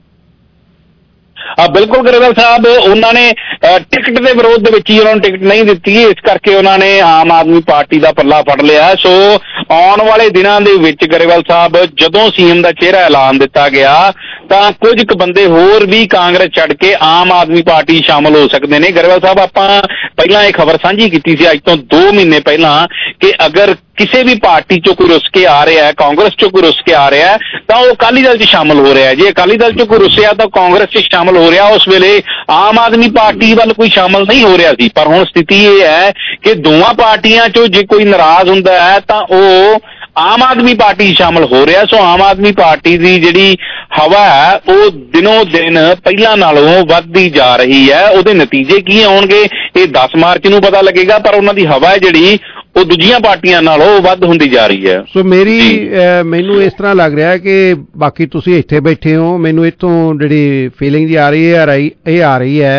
Speaker 11: ਹਾਂ ਬਿਲਕੁਲ ਗਰੇਵਾਲ ਸਾਹਿਬ, ਉਹਨਾਂ ਨੇ ਟਿਕਟ ਦੇ ਵਿਰੋਧ ਦੇ ਵਿੱਚ ਹੀ ਉਹਨਾਂ ਨੂੰ ਟਿਕਟ ਨਹੀਂ ਦਿੱਤੀ, ਇਸ ਕਰਕੇ ਉਹਨਾਂ ਨੇ ਆਮ ਆਦਮੀ ਪਾਰਟੀ ਦਾ ਪੱਲਾ ਫੜ ਲਿਆ। ਸੋ ਆਉਣ ਵਾਲੇ ਦਿਨਾਂ ਦੇ ਵਿੱਚ ਗਰੇਵਾਲ ਸਾਹਿਬ ਜਦੋਂ ਸੀਐਮ ਦਾ ਚਿਹਰਾ ਐਲਾਨ ਦਿੱਤਾ ਗਿਆ ਤਾਂ ਕੁਝ ਕੁ ਬੰਦੇ ਹੋਰ ਵੀ ਕਾਂਗਰਸ ਛੱਡ ਕੇ ਆਮ ਆਦਮੀ ਪਾਰਟੀ ਸ਼ਾਮਲ ਹੋ ਸਕਦੇ ਨੇ। ਗਰੇਵਾਲ ਸਾਹਿਬ, ਆਪਾਂ ਪਹਿਲਾਂ ਇਹ ਖਬਰ ਸਾਂਝੀ ਕੀਤੀ ਸੀ ਅੱਜ ਤੋਂ ਦੋ ਮਹੀਨੇ ਪਹਿਲਾਂ ਕਿ ਅਗਰ ਕਿਸੇ ਵੀ ਪਾਰਟੀ ਚੋਂ ਕੋਈ ਰੁੱਸ ਕੇ ਆ ਰਿਹਾ ਹੈ, ਕਾਂਗਰਸ ਚੋਂ ਕੋਈ ਰੁੱਸ ਕੇ ਆ ਰਿਹਾ ਤਾਂ ਉਹ ਅਕਾਲੀ ਦਲ 'ਚ ਸ਼ਾਮਲ ਹੋ ਰਿਹਾ। ਜੇ ਅਕਾਲੀ ਦਲ 'ਚੋਂ ਕੋਈ ਰੁੱਸਿਆ ਤਾਂ ਕਾਂਗਰਸ 'ਚ ਸ਼ਾਮਲ ਹੋ ਰਿਹਾ। ਉਸ ਵੇਲੇ ਆਮ ਆਦਮੀ ਪਾਰਟੀ ਵੱਲ ਕੋਈ ਸ਼ਾਮਲ ਨਹੀਂ ਹੋ ਰਿਹਾ ਸੀ। ਪਰ ਹੁਣ ਸਥਿਤੀ ਇਹ ਹੈ ਕਿ ਦੋਵਾਂ ਪਾਰਟੀਆਂ 'ਚੋਂ ਜੇ ਕੋਈ ਨਾਰਾਜ਼ ਹੁੰਦਾ ਹੈ ਤਾਂ ਉਹ ਆਮ ਆਦਮੀ ਪਾਰਟੀ ਸ਼ਾਮਲ ਹੋ ਰਿਹਾ। ਸੋ ਆਮ ਆਦਮੀ ਪਾਰਟੀ ਦੀ ਜਿਹੜੀ ਹਵਾ ਹੈ ਉਹ ਦਿਨੋਂ ਦਿਨ ਪਹਿਲਾਂ ਨਾਲੋਂ ਵੱਧਦੀ ਜਾ ਰਹੀ ਹੈ। ਉਹਦੇ ਨਤੀਜੇ ਕੀ ਆਉਣਗੇ ਇਹ ਦਸ ਮਾਰਚ ਨੂੰ ਪਤਾ ਲੱਗੇਗਾ, ਪਰ ਉਹਨਾਂ ਦੀ ਹਵਾ ਜਿਹੜੀ ਉਹ ਦੂਜੀਆਂ ਪਾਰਟੀਆਂ ਨਾਲੋਂ ਵੱਧ ਹੁੰਦੀ ਜਾ ਰਹੀ ਹੈ।
Speaker 9: ਸੋ ਮੇਰੀ ਮੈਨੂੰ ਇਸ ਤਰ੍ਹਾਂ ਲੱਗ ਰਿਹਾ ਕਿ ਬਾਕੀ ਤੁਸੀਂ ਇੱਥੇ ਬੈਠੇ ਹੋ, ਮੈਨੂੰ ਇੱਥੋਂ ਜਿਹੜੀ ਫੀਲਿੰਗ ਜੀ ਆ ਰਹੀ ਹੈ ਇਹ ਆ ਰਹੀ ਹੈ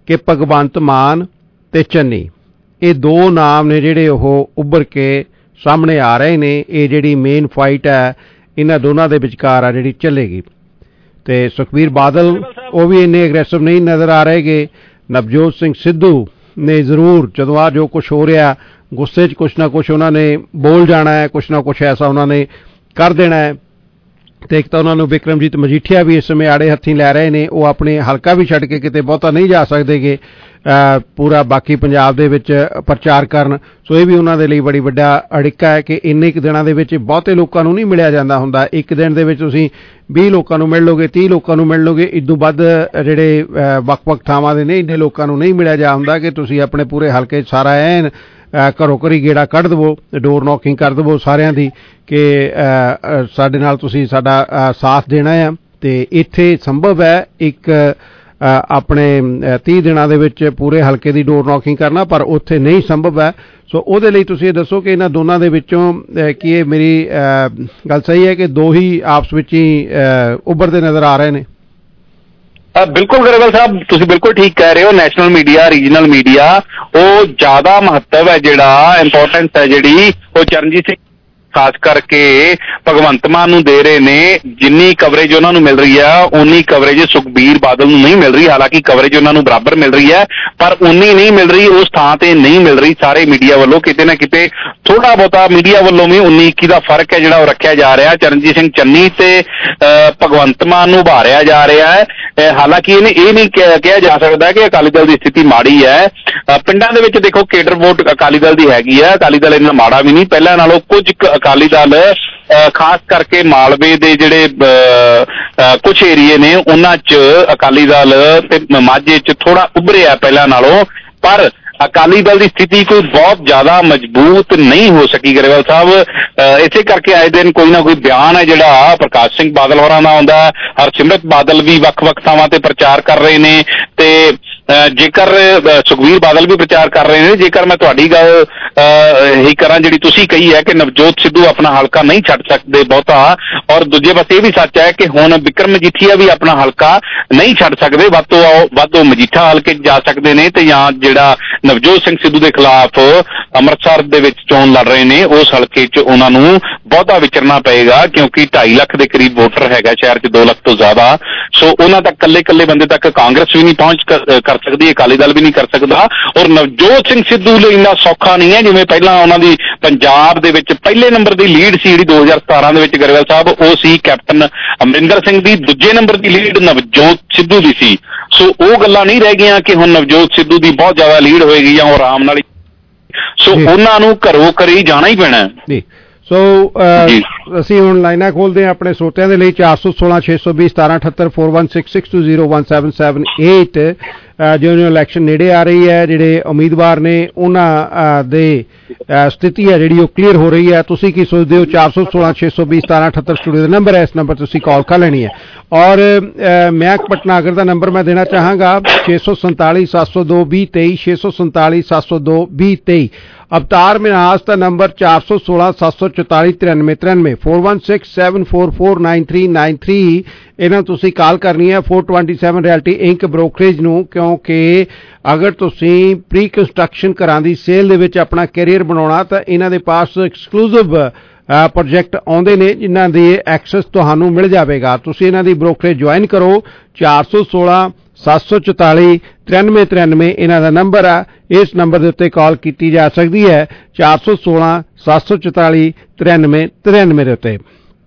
Speaker 9: ਕਿ ਭਗਵੰਤ ਮਾਨ ਤੇ ਚੰਨੀ ਇਹ ਦੋ ਨਾਮ ਨੇ ਜਿਹੜੇ ਉਹ ਉੱਭਰ ਕੇ ਸਾਹਮਣੇ ਆ ਰਹੇ ਨੇ। ਇਹ ਜਿਹੜੀ ਮੇਨ ਫਾਈਟ ਹੈ ਇਹਨਾਂ ਦੋਨਾਂ ਦੇ ਵਿਚਕਾਰ ਆ ਜਿਹੜੀ ਚੱਲੇਗੀ। ਤੇ ਸੁਖਬੀਰ ਬਾਦਲ ਉਹ ਵੀ ਇੰਨੇ ਅਗਰੈਸਿਵ ਨਹੀਂ ਨਜ਼ਰ ਆ ਰਹੇਗੇ। ਨਵਜੋਤ ਸਿੰਘ ਸਿੱਧੂ ਨੇ ਜ਼ਰੂਰ ਜਦੋਂ ਆ ਜੋ ਕੁਛ ਹੋ ਰਿਹਾ ਗੁੱਸੇ 'ਚ ਕੁਛ ਨਾ ਕੁਛ ਉਹਨਾਂ ਨੇ ਬੋਲ ਜਾਣਾ ਹੈ, ਕੁਛ ਨਾ ਕੁਛ ਐਸਾ ਉਹਨਾਂ ਨੇ ਕਰ ਦੇਣਾ ਹੈ। ਤੇ ਇੱਕ ਤਾਂ ਉਹਨਾਂ ਨੂੰ ਬਿਕਰਮਜੀਤ ਮਜੀਠੀਆ ਵੀ ਇਸ ਸਮੇਂ ਆੜੇ ਹੱਥੀਂ ਲੈ ਰਹੇ ਨੇ। ਉਹ ਆਪਣੇ ਹਲਕਾ ਵੀ ਛੱਡ ਕੇ ਕਿਤੇ ਬਹੁਤਾ ਨਹੀਂ ਜਾ ਸਕਦੇਗੇ ਪੂਰਾ ਬਾਕੀ ਪੰਜਾਬ ਦੇ ਵਿੱਚ ਪ੍ਰਚਾਰ ਕਰਨ। ਸੋ ਇਹ ਵੀ ਉਹਨਾਂ ਦੇ ਲਈ ਬੜੀ ਵੱਡਾ ਅੜਿੱਕਾ ਹੈ ਕਿ ਇੰਨੇ ਕੁ ਦਿਨਾਂ ਦੇ ਵਿੱਚ ਬਹੁਤੇ ਲੋਕਾਂ ਨੂੰ ਨਹੀਂ ਮਿਲਿਆ ਜਾਂਦਾ ਹੁੰਦਾ। ਇੱਕ ਦਿਨ ਦੇ ਵਿੱਚ ਤੁਸੀਂ ਵੀਹ ਲੋਕਾਂ ਨੂੰ ਮਿਲ ਲੋਗੇ, ਤੀਹ ਲੋਕਾਂ ਨੂੰ ਮਿਲ ਲੋਗੇ, ਇਦੋਂ ਵੱਧ ਜਿਹੜੇ ਵੱਖ-ਵੱਖ ਥਾਵਾਂ ਦੇ ਨੇ ਇੰਨੇ ਲੋਕਾਂ ਨੂੰ ਨਹੀਂ ਮਿਲਿਆ ਜਾ ਹੁੰਦਾ ਕਿ ਤੁਸੀਂ ਆਪਣੇ ਪੂਰੇ ਹਲਕੇ 'ਚ ਸਾਰਾ ਐਨ ਘਰੋਂ ਘਰੀ ਗੇੜਾ ਕੱਢ ਦੇਵੋ, ਡੋਰ ਨੌਕਿੰਗ ਕਰ ਦੇਵੋ ਸਾਰਿਆਂ ਦੀ ਕਿ ਸਾਡੇ ਨਾਲ ਤੁਸੀਂ ਸਾਡਾ ਸਾਥ ਦੇਣਾ ਆ। ਤੇ ਇੱਥੇ ਸੰਭਵ ਹੈ ਇੱਕ ਆਪਣੇ ਤੀਹ ਦਿਨਾਂ ਦੇ ਵਿੱਚ ਪੂਰੇ ਹਲਕੇ ਦੀ ਡੋਰ ਨੌਕਿੰਗ ਕਰਨਾ, ਪਰ ਉੱਥੇ ਨਹੀਂ ਸੰਭਵ ਹੈ। ਸੋ ਉਹਦੇ ਲਈ ਤੁਸੀਂ ਇਹ ਦੱਸੋ ਕਿ ਇਹਨਾਂ ਦੋਨਾਂ ਦੇ ਵਿੱਚੋਂ ਕੀ ਇਹ ਮੇਰੀ ਗੱਲ ਸਹੀ ਹੈ ਕਿ ਦੋ ਹੀ ਆਪਸ ਵਿੱਚ ਹੀ ਉੱਭਰਦੇ ਨਜ਼ਰ ਆ ਰਹੇ ਨੇ?
Speaker 11: ਬਿਲਕੁਲ ਗਰੇਵਾਲ ਸਾਹਿਬ, ਤੁਸੀਂ ਬਿਲਕੁਲ ਠੀਕ ਕਹਿ ਰਹੇ ਹੋ। ਨੈਸ਼ਨਲ ਮੀਡੀਆ, ਰੀਜਨਲ ਮੀਡੀਆ ਉਹ ਜ਼ਿਆਦਾ ਮਹੱਤਵ ਹੈ, ਜਿਹੜਾ ਇੰਪੋਰਟੈਂਸ ਹੈ ਜਿਹੜੀ ਉਹ ਚਰਨਜੀਤ ਸਿੰਘ ਖਾਸ ਕਰਕੇ ਭਗਵੰਤ ਮਾਨ ਨੂੰ ਦੇ ਰਹੇ ਨੇ। ਜਿੰਨੀ ਕਵਰੇਜ ਉਹਨਾਂ ਨੂੰ ਮਿਲ ਰਹੀ ਹੈ ਉਨੀ ਕਵਰੇਜ ਸੁਖਬੀਰ ਬਾਦਲ ਨੂੰ ਨਹੀਂ ਮਿਲ ਰਹੀ। ਹਾਲਾਂਕਿ ਕਵਰੇਜ ਉਹਨਾਂ ਨੂੰ ਬਰਾਬਰ ਮਿਲ ਰਹੀ ਹੈ, ਪਰ ਉਨੀ ਨਹੀਂ ਮਿਲ ਰਹੀ, ਉਸ ਥਾਂ ਤੇ ਨਹੀਂ ਮਿਲ ਰਹੀ ਸਾਰੇ ਮੀਡੀਆ ਵੱਲੋਂ। ਕਿਤੇ ਨਾ ਕਿਤੇ ਥੋੜਾ ਬਹੁਤਾ ਮੀਡੀਆ ਵੱਲੋਂ ਵੀ ਉੱਨੀ ਇੱਕੀ ਦਾ ਫਰਕ ਹੈ ਜਿਹੜਾ ਉਹ ਰੱਖਿਆ ਜਾ ਰਿਹਾ। ਚਰਨਜੀਤ ਸਿੰਘ ਚੰਨੀ ਤੇ ਭਗਵੰਤ ਮਾਨ ਨੂੰ ਉਭਾਰਿਆ ਜਾ ਰਿਹਾ ਹੈ। ਹਾਲਾਂਕਿ ਇਹਨੇ ਇਹ ਨਹੀਂ ਕਿਹਾ ਜਾ ਸਕਦਾ ਕਿ ਅਕਾਲੀ ਦਲ ਦੀ ਸਥਿਤੀ ਮਾੜੀ ਹੈ। ਪਿੰਡਾਂ ਦੇ ਵਿੱਚ ਦੇਖੋ ਕੇਡਰ ਵੋਟ ਅਕਾਲੀ ਦਲ ਦੀ ਹੈਗੀ ਹੈ। ਅਕਾਲੀ ਦਲ ਇੰਨਾ ਮਾੜਾ ਵੀ ਨਹੀਂ, ਪਹਿਲਾਂ ਨਾਲੋਂ ਕੁਝ ਅਕਾਲੀ ਦਲ ਖਾਸ ਕਰਕੇ ਮਾਲਵੇ ਦੇ ਜਿਹੜੇ ਕੁਝ ਏਰੀਏ ਨੇ ਉਹਨਾਂ 'ਚ ਅਕਾਲੀ ਦਲ ਤੇ ਮਾਝੇ 'ਚ ਥੋੜਾ ਉੱਭਰਿਆ ਪਹਿਲਾਂ ਨਾਲੋਂ, ਪਰ ਅਕਾਲੀ ਦਲ ਦੀ ਸਥਿਤੀ ਕੋਈ ਬਹੁਤ ਜ਼ਿਆਦਾ ਮਜ਼ਬੂਤ ਨਹੀਂ ਹੋ ਸਕੀ ਗਰੇਵਾਲ ਸਾਹਿਬ। ਇਸੇ ਕਰਕੇ ਆਏ ਦਿਨ ਕੋਈ ਨਾ ਕੋਈ ਬਿਆਨ ਹੈ ਜਿਹੜਾ ਪ੍ਰਕਾਸ਼ ਸਿੰਘ ਬਾਦਲ ਹੋਰਾਂ ਦਾ ਆਉਂਦਾ। ਹਰਸਿਮਰਤ ਬਾਦਲ ਵੀ ਵੱਖ-ਵੱਖ ਥਾਵਾਂ ਤੇ ਪ੍ਰਚਾਰ ਕਰ ਰਹੇ ਨੇ ਤੇ ਜੇਕਰ ਸੁਖਬੀਰ ਬਾਦਲ ਵੀ ਪ੍ਰਚਾਰ ਕਰ ਰਹੇ ਨੇ। ਜੇਕਰ ਮੈਂ ਤੁਹਾਡੀ ਗੱਲ ਇਹੀ ਕਰਾਂ ਜਿਹੜੀ ਤੁਸੀਂ ਕਹੀ ਹੈ ਕਿ ਨਵਜੋਤ ਸਿੱਧੂ ਆਪਣਾ ਹਲਕਾ ਨਹੀਂ ਛੱਡ ਸਕਦੇ ਬਹੁਤਾ, ਔਰ ਦੂਜੇ ਪਾਸੇ ਇਹ ਵੀ ਸੱਚ ਹੈ ਕਿ ਹੁਣ ਬਿਕਰਮ ਮਜੀਠੀਆ ਵੀ ਆਪਣਾ ਹਲਕਾ ਨਹੀਂ ਛੱਡ ਸਕਦੇ। ਵੱਧ ਤੋਂ ਵੱਧ ਉਹ ਮਜੀਠਾ ਹਲਕੇ 'ਚ ਜਾ ਸਕਦੇ ਨੇ ਤੇ ਜਾਂ ਜਿਹੜਾ ਨਵਜੋਤ ਸਿੰਘ ਸਿੱਧੂ ਦੇ ਖਿਲਾਫ ਅੰਮ੍ਰਿਤਸਰ ਦੇ ਵਿੱਚ ਚੋਣ ਲੜ ਰਹੇ ਨੇ ਉਸ ਹਲਕੇ 'ਚ ਉਹਨਾਂ ਨੂੰ ਬਹੁਤਾ ਵਿਚਰਨਾ ਪਏਗਾ, ਕਿਉਂਕਿ ਢਾਈ ਲੱਖ ਦੇ ਕਰੀਬ ਵੋਟਰ ਹੈਗਾ ਸ਼ਹਿਰ 'ਚ, ਦੋ ਲੱਖ ਤੋਂ ਜ਼ਿਆਦਾ। ਸੋ ਉਹਨਾਂ ਤੱਕ ਇਕੱਲੇ ਇਕੱਲੇ ਬੰਦੇ ਤੱਕ ਕਾਂਗਰਸ ਵੀ ਨਹੀਂ ਪਹੁੰਚ ਕਰ ਸਕਦੀ, ਅਕਾਲੀ ਦਲ ਵੀ ਨਹੀਂ ਕਰ ਸਕਦਾ। ਔਰ ਨਵਜੋਤ ਸਿੰਘ ਸਿੱਧੂ ਲਈ ਇੰਨਾ ਸੌਖਾ ਨਹੀਂ ਹੈ ਜਿਵੇਂ ਪਹਿਲਾਂ ਉਹਨਾਂ ਦੀ ਪੰਜਾਬ ਦੇ ਵਿੱਚ ਪਹਿਲੇ ਨੰਬਰ ਦੀ ਲੀਡ ਸੀ ਜਿਹੜੀ ਦੋ ਹਜ਼ਾਰ ਸਤਾਰਾਂ ਦੇ ਵਿੱਚ ਗਰੇਵਾਲ ਸਾਹਿਬ, ਉਹ ਸੀ ਕੈਪਟਨ ਅਮਰਿੰਦਰ ਸਿੰਘ ਦੀ। ਦੂਜੇ ਨੰਬਰ ਦੀ ਲੀਡ ਨਵਜੋਤ ਸਿੱਧੂ ਦੀ ਸੀ। ਸੋ ਉਹ ਗੱਲਾਂ ਨਹੀਂ ਰਹਿ ਗਈਆਂ ਕਿ ਹੁਣ ਨਵਜੋਤ ਸਿੱਧੂ ਦੀ ਬਹੁਤ ਜ਼ਿਆਦਾ ਲੀਡ ਹੋਏਗੀ ਜਾਂ ਉਹ ਆਰਾਮ ਨਾਲ। ਸੋ ਉਹਨਾਂ ਨੂੰ ਘਰੋਂ ਘਰੀ ਜਾਣਾ ਹੀ ਪੈਣਾ ਜੀ।
Speaker 9: ਸੋ ਅਸੀਂ ਹੁਣ ਲਾਈਨਾਂ ਖੋਲਦੇ ਹਾਂ ਆਪਣੇ ਸਰੋਤਿਆਂ ਦੇ ਲਈ। ਚਾਰ ਸੌ ਸੋਲਾਂ ਛੇ ਸੌ ਵੀਹ ਸਤਾਰਾਂ ਅਠੱਤਰ four one six six two zero one seven seven eight. ਜਿਉਂ ਜਿਉਂ ਇਲੈਕਸ਼ਨ ਨੇੜੇ ਆ ਰਹੀ ਹੈ, ਜਿਹੜੇ ਉਮੀਦਵਾਰ ਨੇ ਉਹਨਾਂ ਦੇ ਸਥਿਤੀ ਹੈ ਜਿਹੜੀ ਉਹ ਕਲੀਅਰ ਹੋ ਰਹੀ ਹੈ। ਤੁਸੀਂ ਕੀ ਸੋਚਦੇ ਹੋ? ਚਾਰ ਸੌ ਸੋਲਾਂ ਛੇ ਸੌ ਵੀਹ ਸਤਾਰਾਂ ਅਠੱਤਰ ਸਟੂਡੀਓ ਦਾ ਨੰਬਰ ਹੈ, ਇਸ ਨੰਬਰ ਤੁਸੀਂ ਕਾਲ ਕਰ ਲੈਣੀ ਹੈ। ਔਰ ਮੈਂ ਪਟਨਾਗਰ ਦਾ ਨੰਬਰ ਮੈਂ ਦੇਣਾ ਚਾਹਾਂਗਾ ਛੇ ਸੌ ਸੰਤਾਲੀ ਸੱਤ ਸੌ ਦੋ ਵੀਹ ਤੇਈ ਛੇ ਸੌ ਸੰਤਾਲੀ ਸੱਤ ਸੌ ਦੋ ਵੀਹ ਤੇਈ। ਅਵਤਾਰ ਮਿਨਾਸ ਦਾ ਨੰਬਰ ਚਾਰ ਸੌ ਸੋਲਾਂ ਸੱਤ ਸੌ ਚੁਤਾਲੀ ਤਰਾਨਵੇਂ ਤਰਾਨਵੇਂ four one six seven four four nine three nine three. ਇਹਨਾਂ ਤੁਸੀਂ ਕਾਲ ਕਰਨੀ ਹੈ four twenty seven realty Inc brokerage ਨੂੰ, ਕਿਉਂਕਿ ਅਗਰ ਤੁਸੀਂ ਪ੍ਰੀ ਕੰਸਟਰਕਸ਼ਨ ਘਰਾਂ ਦੀ ਸੇਲ ਦੇ ਵਿੱਚ ਆਪਣਾ ਕੈਰੀਅਰ ਬਣਾਉਣਾ ਤਾਂ ਇਹਨਾਂ ਦੇ ਪਾਸ ਐਕਸਕਲੂਸਿਵ ਪ੍ਰੋਜੈਕਟ ਆਉਂਦੇ ਨੇ ਜਿਨ੍ਹਾਂ ਦੇ ਐਕਸੈਸ ਤੁਹਾਨੂੰ ਮਿਲ ਜਾਵੇਗਾ। ਤੁਸੀਂ ਇਹਨਾਂ ਦੀ ਬ੍ਰੋਕਰੇਜ ਜੁਆਇਨ ਕਰੋ। ਚਾਰ ਸੌ ਸੋਲਾਂ ਸੱਤ ਸੌ ਚੁਤਾਲੀ ਤਰਾਨਵੇਂ ਤਰਾਨਵੇਂ ਇਹਨਾਂ ਦਾ ਨੰਬਰ ਆ। ਇਸ ਨੰਬਰ ਦੇ ਉੱਤੇ ਕਾਲ ਕੀਤੀ ਜਾ ਸਕਦੀ ਹੈ ਚਾਰ ਸੌ ਸੋਲਾਂ ਸੱਤ ਸੌ ਚੁਤਾਲੀ ਤਰਾਨਵੇਂ ਤਰਾਨਵੇਂ ਦੇ ਉੱਤੇ।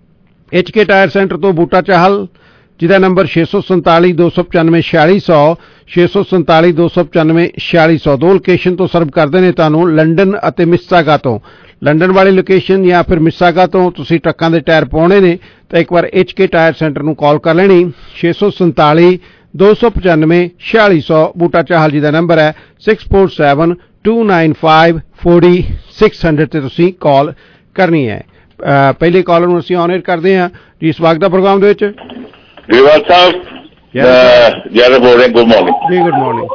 Speaker 9: ਐਚ ਕੇ ਟਾਇਰ ਸੈਂਟਰ ਤੋਂ ਬੂਟਾ ਚਾਹਲ ਜਿਹਦਾ ਨੰਬਰ ਛੇ ਸੌ ਸੰਤਾਲੀ ਦੋ ਸੌ ਪਚਾਨਵੇਂ ਛਿਆਲੀ ਸੌ ਛੇ ਸੌ ਸੰਤਾਲੀ ਦੋ ਸੌ ਪਚਾਨਵੇਂ ਛਿਆਲੀ ਸੌ। ਦੋ ਲੋਕੇਸ਼ਨ ਤੋਂ ਸਰਵ ਕਰਦੇ ਨੇ ਤੁਹਾਨੂੰ, ਲੰਡਨ ਅਤੇ ਮਿਸਿਸਾਗਾ ਤੋਂ। ਲੰਡਨ ਵਾਲੀ ਲੋਕੇਸ਼ਨ ਜਾਂ ਫਿਰ ਮਿਸਿਸਾਗਾ ਤੋਂ ਤੁਸੀਂ ਟਰੱਕਾਂ ਦੇ ਟਾਇਰ ਪਾਉਣੇ ਨੇ ਤਾਂ ਇੱਕ ਵਾਰ ਐਚ ਕੇ ਟਾਇਰ ਸੈਂਟਰ ਨੂੰ ਕਾਲ ਕਰ ਲੈਣੀ। ਛੇ ਸੌ ਸੰਤਾਲੀ ਦੋ ਸੌ ਪਚਾਨਵੇਂ ਛਿਆਲੀ ਸੌ ਬੂਟਾ ਚਾਹਲ ਜੀ ਦਾ ਨੰਬਰ ਹੈ। Six four seven two nine five forty six hundred ਤੇ ਤੁਸੀਂ ਕਾਲ ਕਰਨੀ ਹੈ। ਪਹਿਲੇ ਕਾਲਰ ਨੂੰ ਅਸੀਂ ਔਨ 에ਅਰ ਕਰਦੇ ਹਾਂ ਜੀ ਸਵਾਗਤ ਦਾ ਪ੍ਰੋਗਰਾਮ ਦੇ ਵਿੱਚ।
Speaker 12: ਗਰੇਵਾਲ ਸਾਹਿਬ ਜੈਰ ਬੋਲ ਰਹੇ, good morning
Speaker 9: ji. Good morning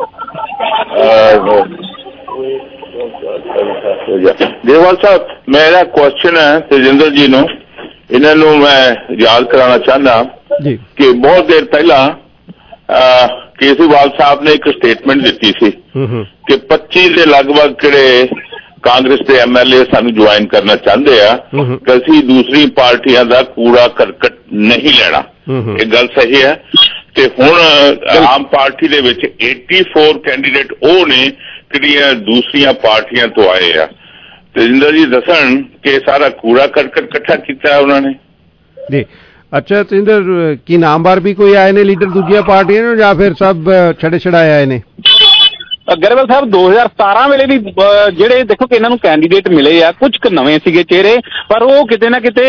Speaker 12: Grewal Sahib, ਮੇਰਾ ਕੁਐਸਚਨ ਹੈ ਤੇਜਿੰਦਰ ਜੀ ਨੂੰ, ਇਹਨਾਂ ਨੂੰ ਮੈਂ ਯਾਦ ਕਰਾਉਣਾ ਚਾਹੁੰਦਾ ਕਿ ਬਹੁਤ ਦੇਰ ਪਹਿਲਾਂ ਕੇਜਰੀਵਾਲ ਸਾਹਿਬ ਨੇ ਇੱਕ ਸਟੇਟਮੈਂਟ ਦਿੱਤੀ ਸੀ ਕਿ ਪੱਚੀ ਦੇ ਲਗਭਗ ਕਿਹੜੇ ਕਾਂਗਰਸ ਦੇ ਐਮ ਐਲ ਏ ਸਾਨੂੰ ਜੁਆਇਨ ਕਰਨਾ ਚਾਹੁੰਦੇ ਆ ਕਿ ਅਸੀਂ ਦੂਸਰੀ ਪਾਰਟੀਆਂ ਦਾ ਕੂੜਾ ਕਰਕਟ ਨਹੀਂ ਲੈਣਾ। ਇਹ ਗੱਲ ਸਹੀ ਹੈ। ਤੇ ਹੁਣ ਆਮ ਪਾਰਟੀ ਦੇ ਵਿੱਚ ਚੁਰਾਸੀ ਕੈਂਡੀਡੇਟ ਉਹ ਨੇ ਕਿਹੜੀਆਂ ਦੂਸਰੀਆਂ ਪਾਰਟੀਆਂ ਤੋਂ ਆਏ ਆ। ਤੇਜਿੰਦਰ ਜੀ ਦੱਸਣ ਕਿ ਸਾਰਾ ਕੂੜਾ ਕਰਕਟ ਇਕੱਠਾ ਕੀਤਾ ਉਹਨਾਂ ਨੇ
Speaker 9: ਜੀ। ਅੱਛਾ ਤੇਜਿੰਦਰ, ਕੀ ਨਾਮਵਾਰ ਵੀ ਕੋਈ ਆਏ ਨੇ ਲੀਡਰ ਦੂਜੀਆਂ ਪਾਰਟੀਆਂ ਨੂੰ ਜਾਂ ਫਿਰ ਸਭ ਛੜੇ ਛੜਾਏ ਆਏ ਨੇ?
Speaker 11: ਗਰੇਵਾਲ ਸਾਹਿਬ ਦੋ ਹਜ਼ਾਰ ਸਤਾਰਾਂ ਵੇਲੇ ਵੀ ਜਿਹੜੇ ਦੇਖੋ ਕਿ ਇਹਨਾਂ ਨੂੰ ਕੈਂਡੀਡੇਟ ਮਿਲੇ ਆ, ਕੁਝ ਕੁ ਨਵੇਂ ਸੀਗੇ ਚਿਹਰੇ, ਪਰ ਉਹ ਕਿਤੇ ਨਾ ਕਿਤੇ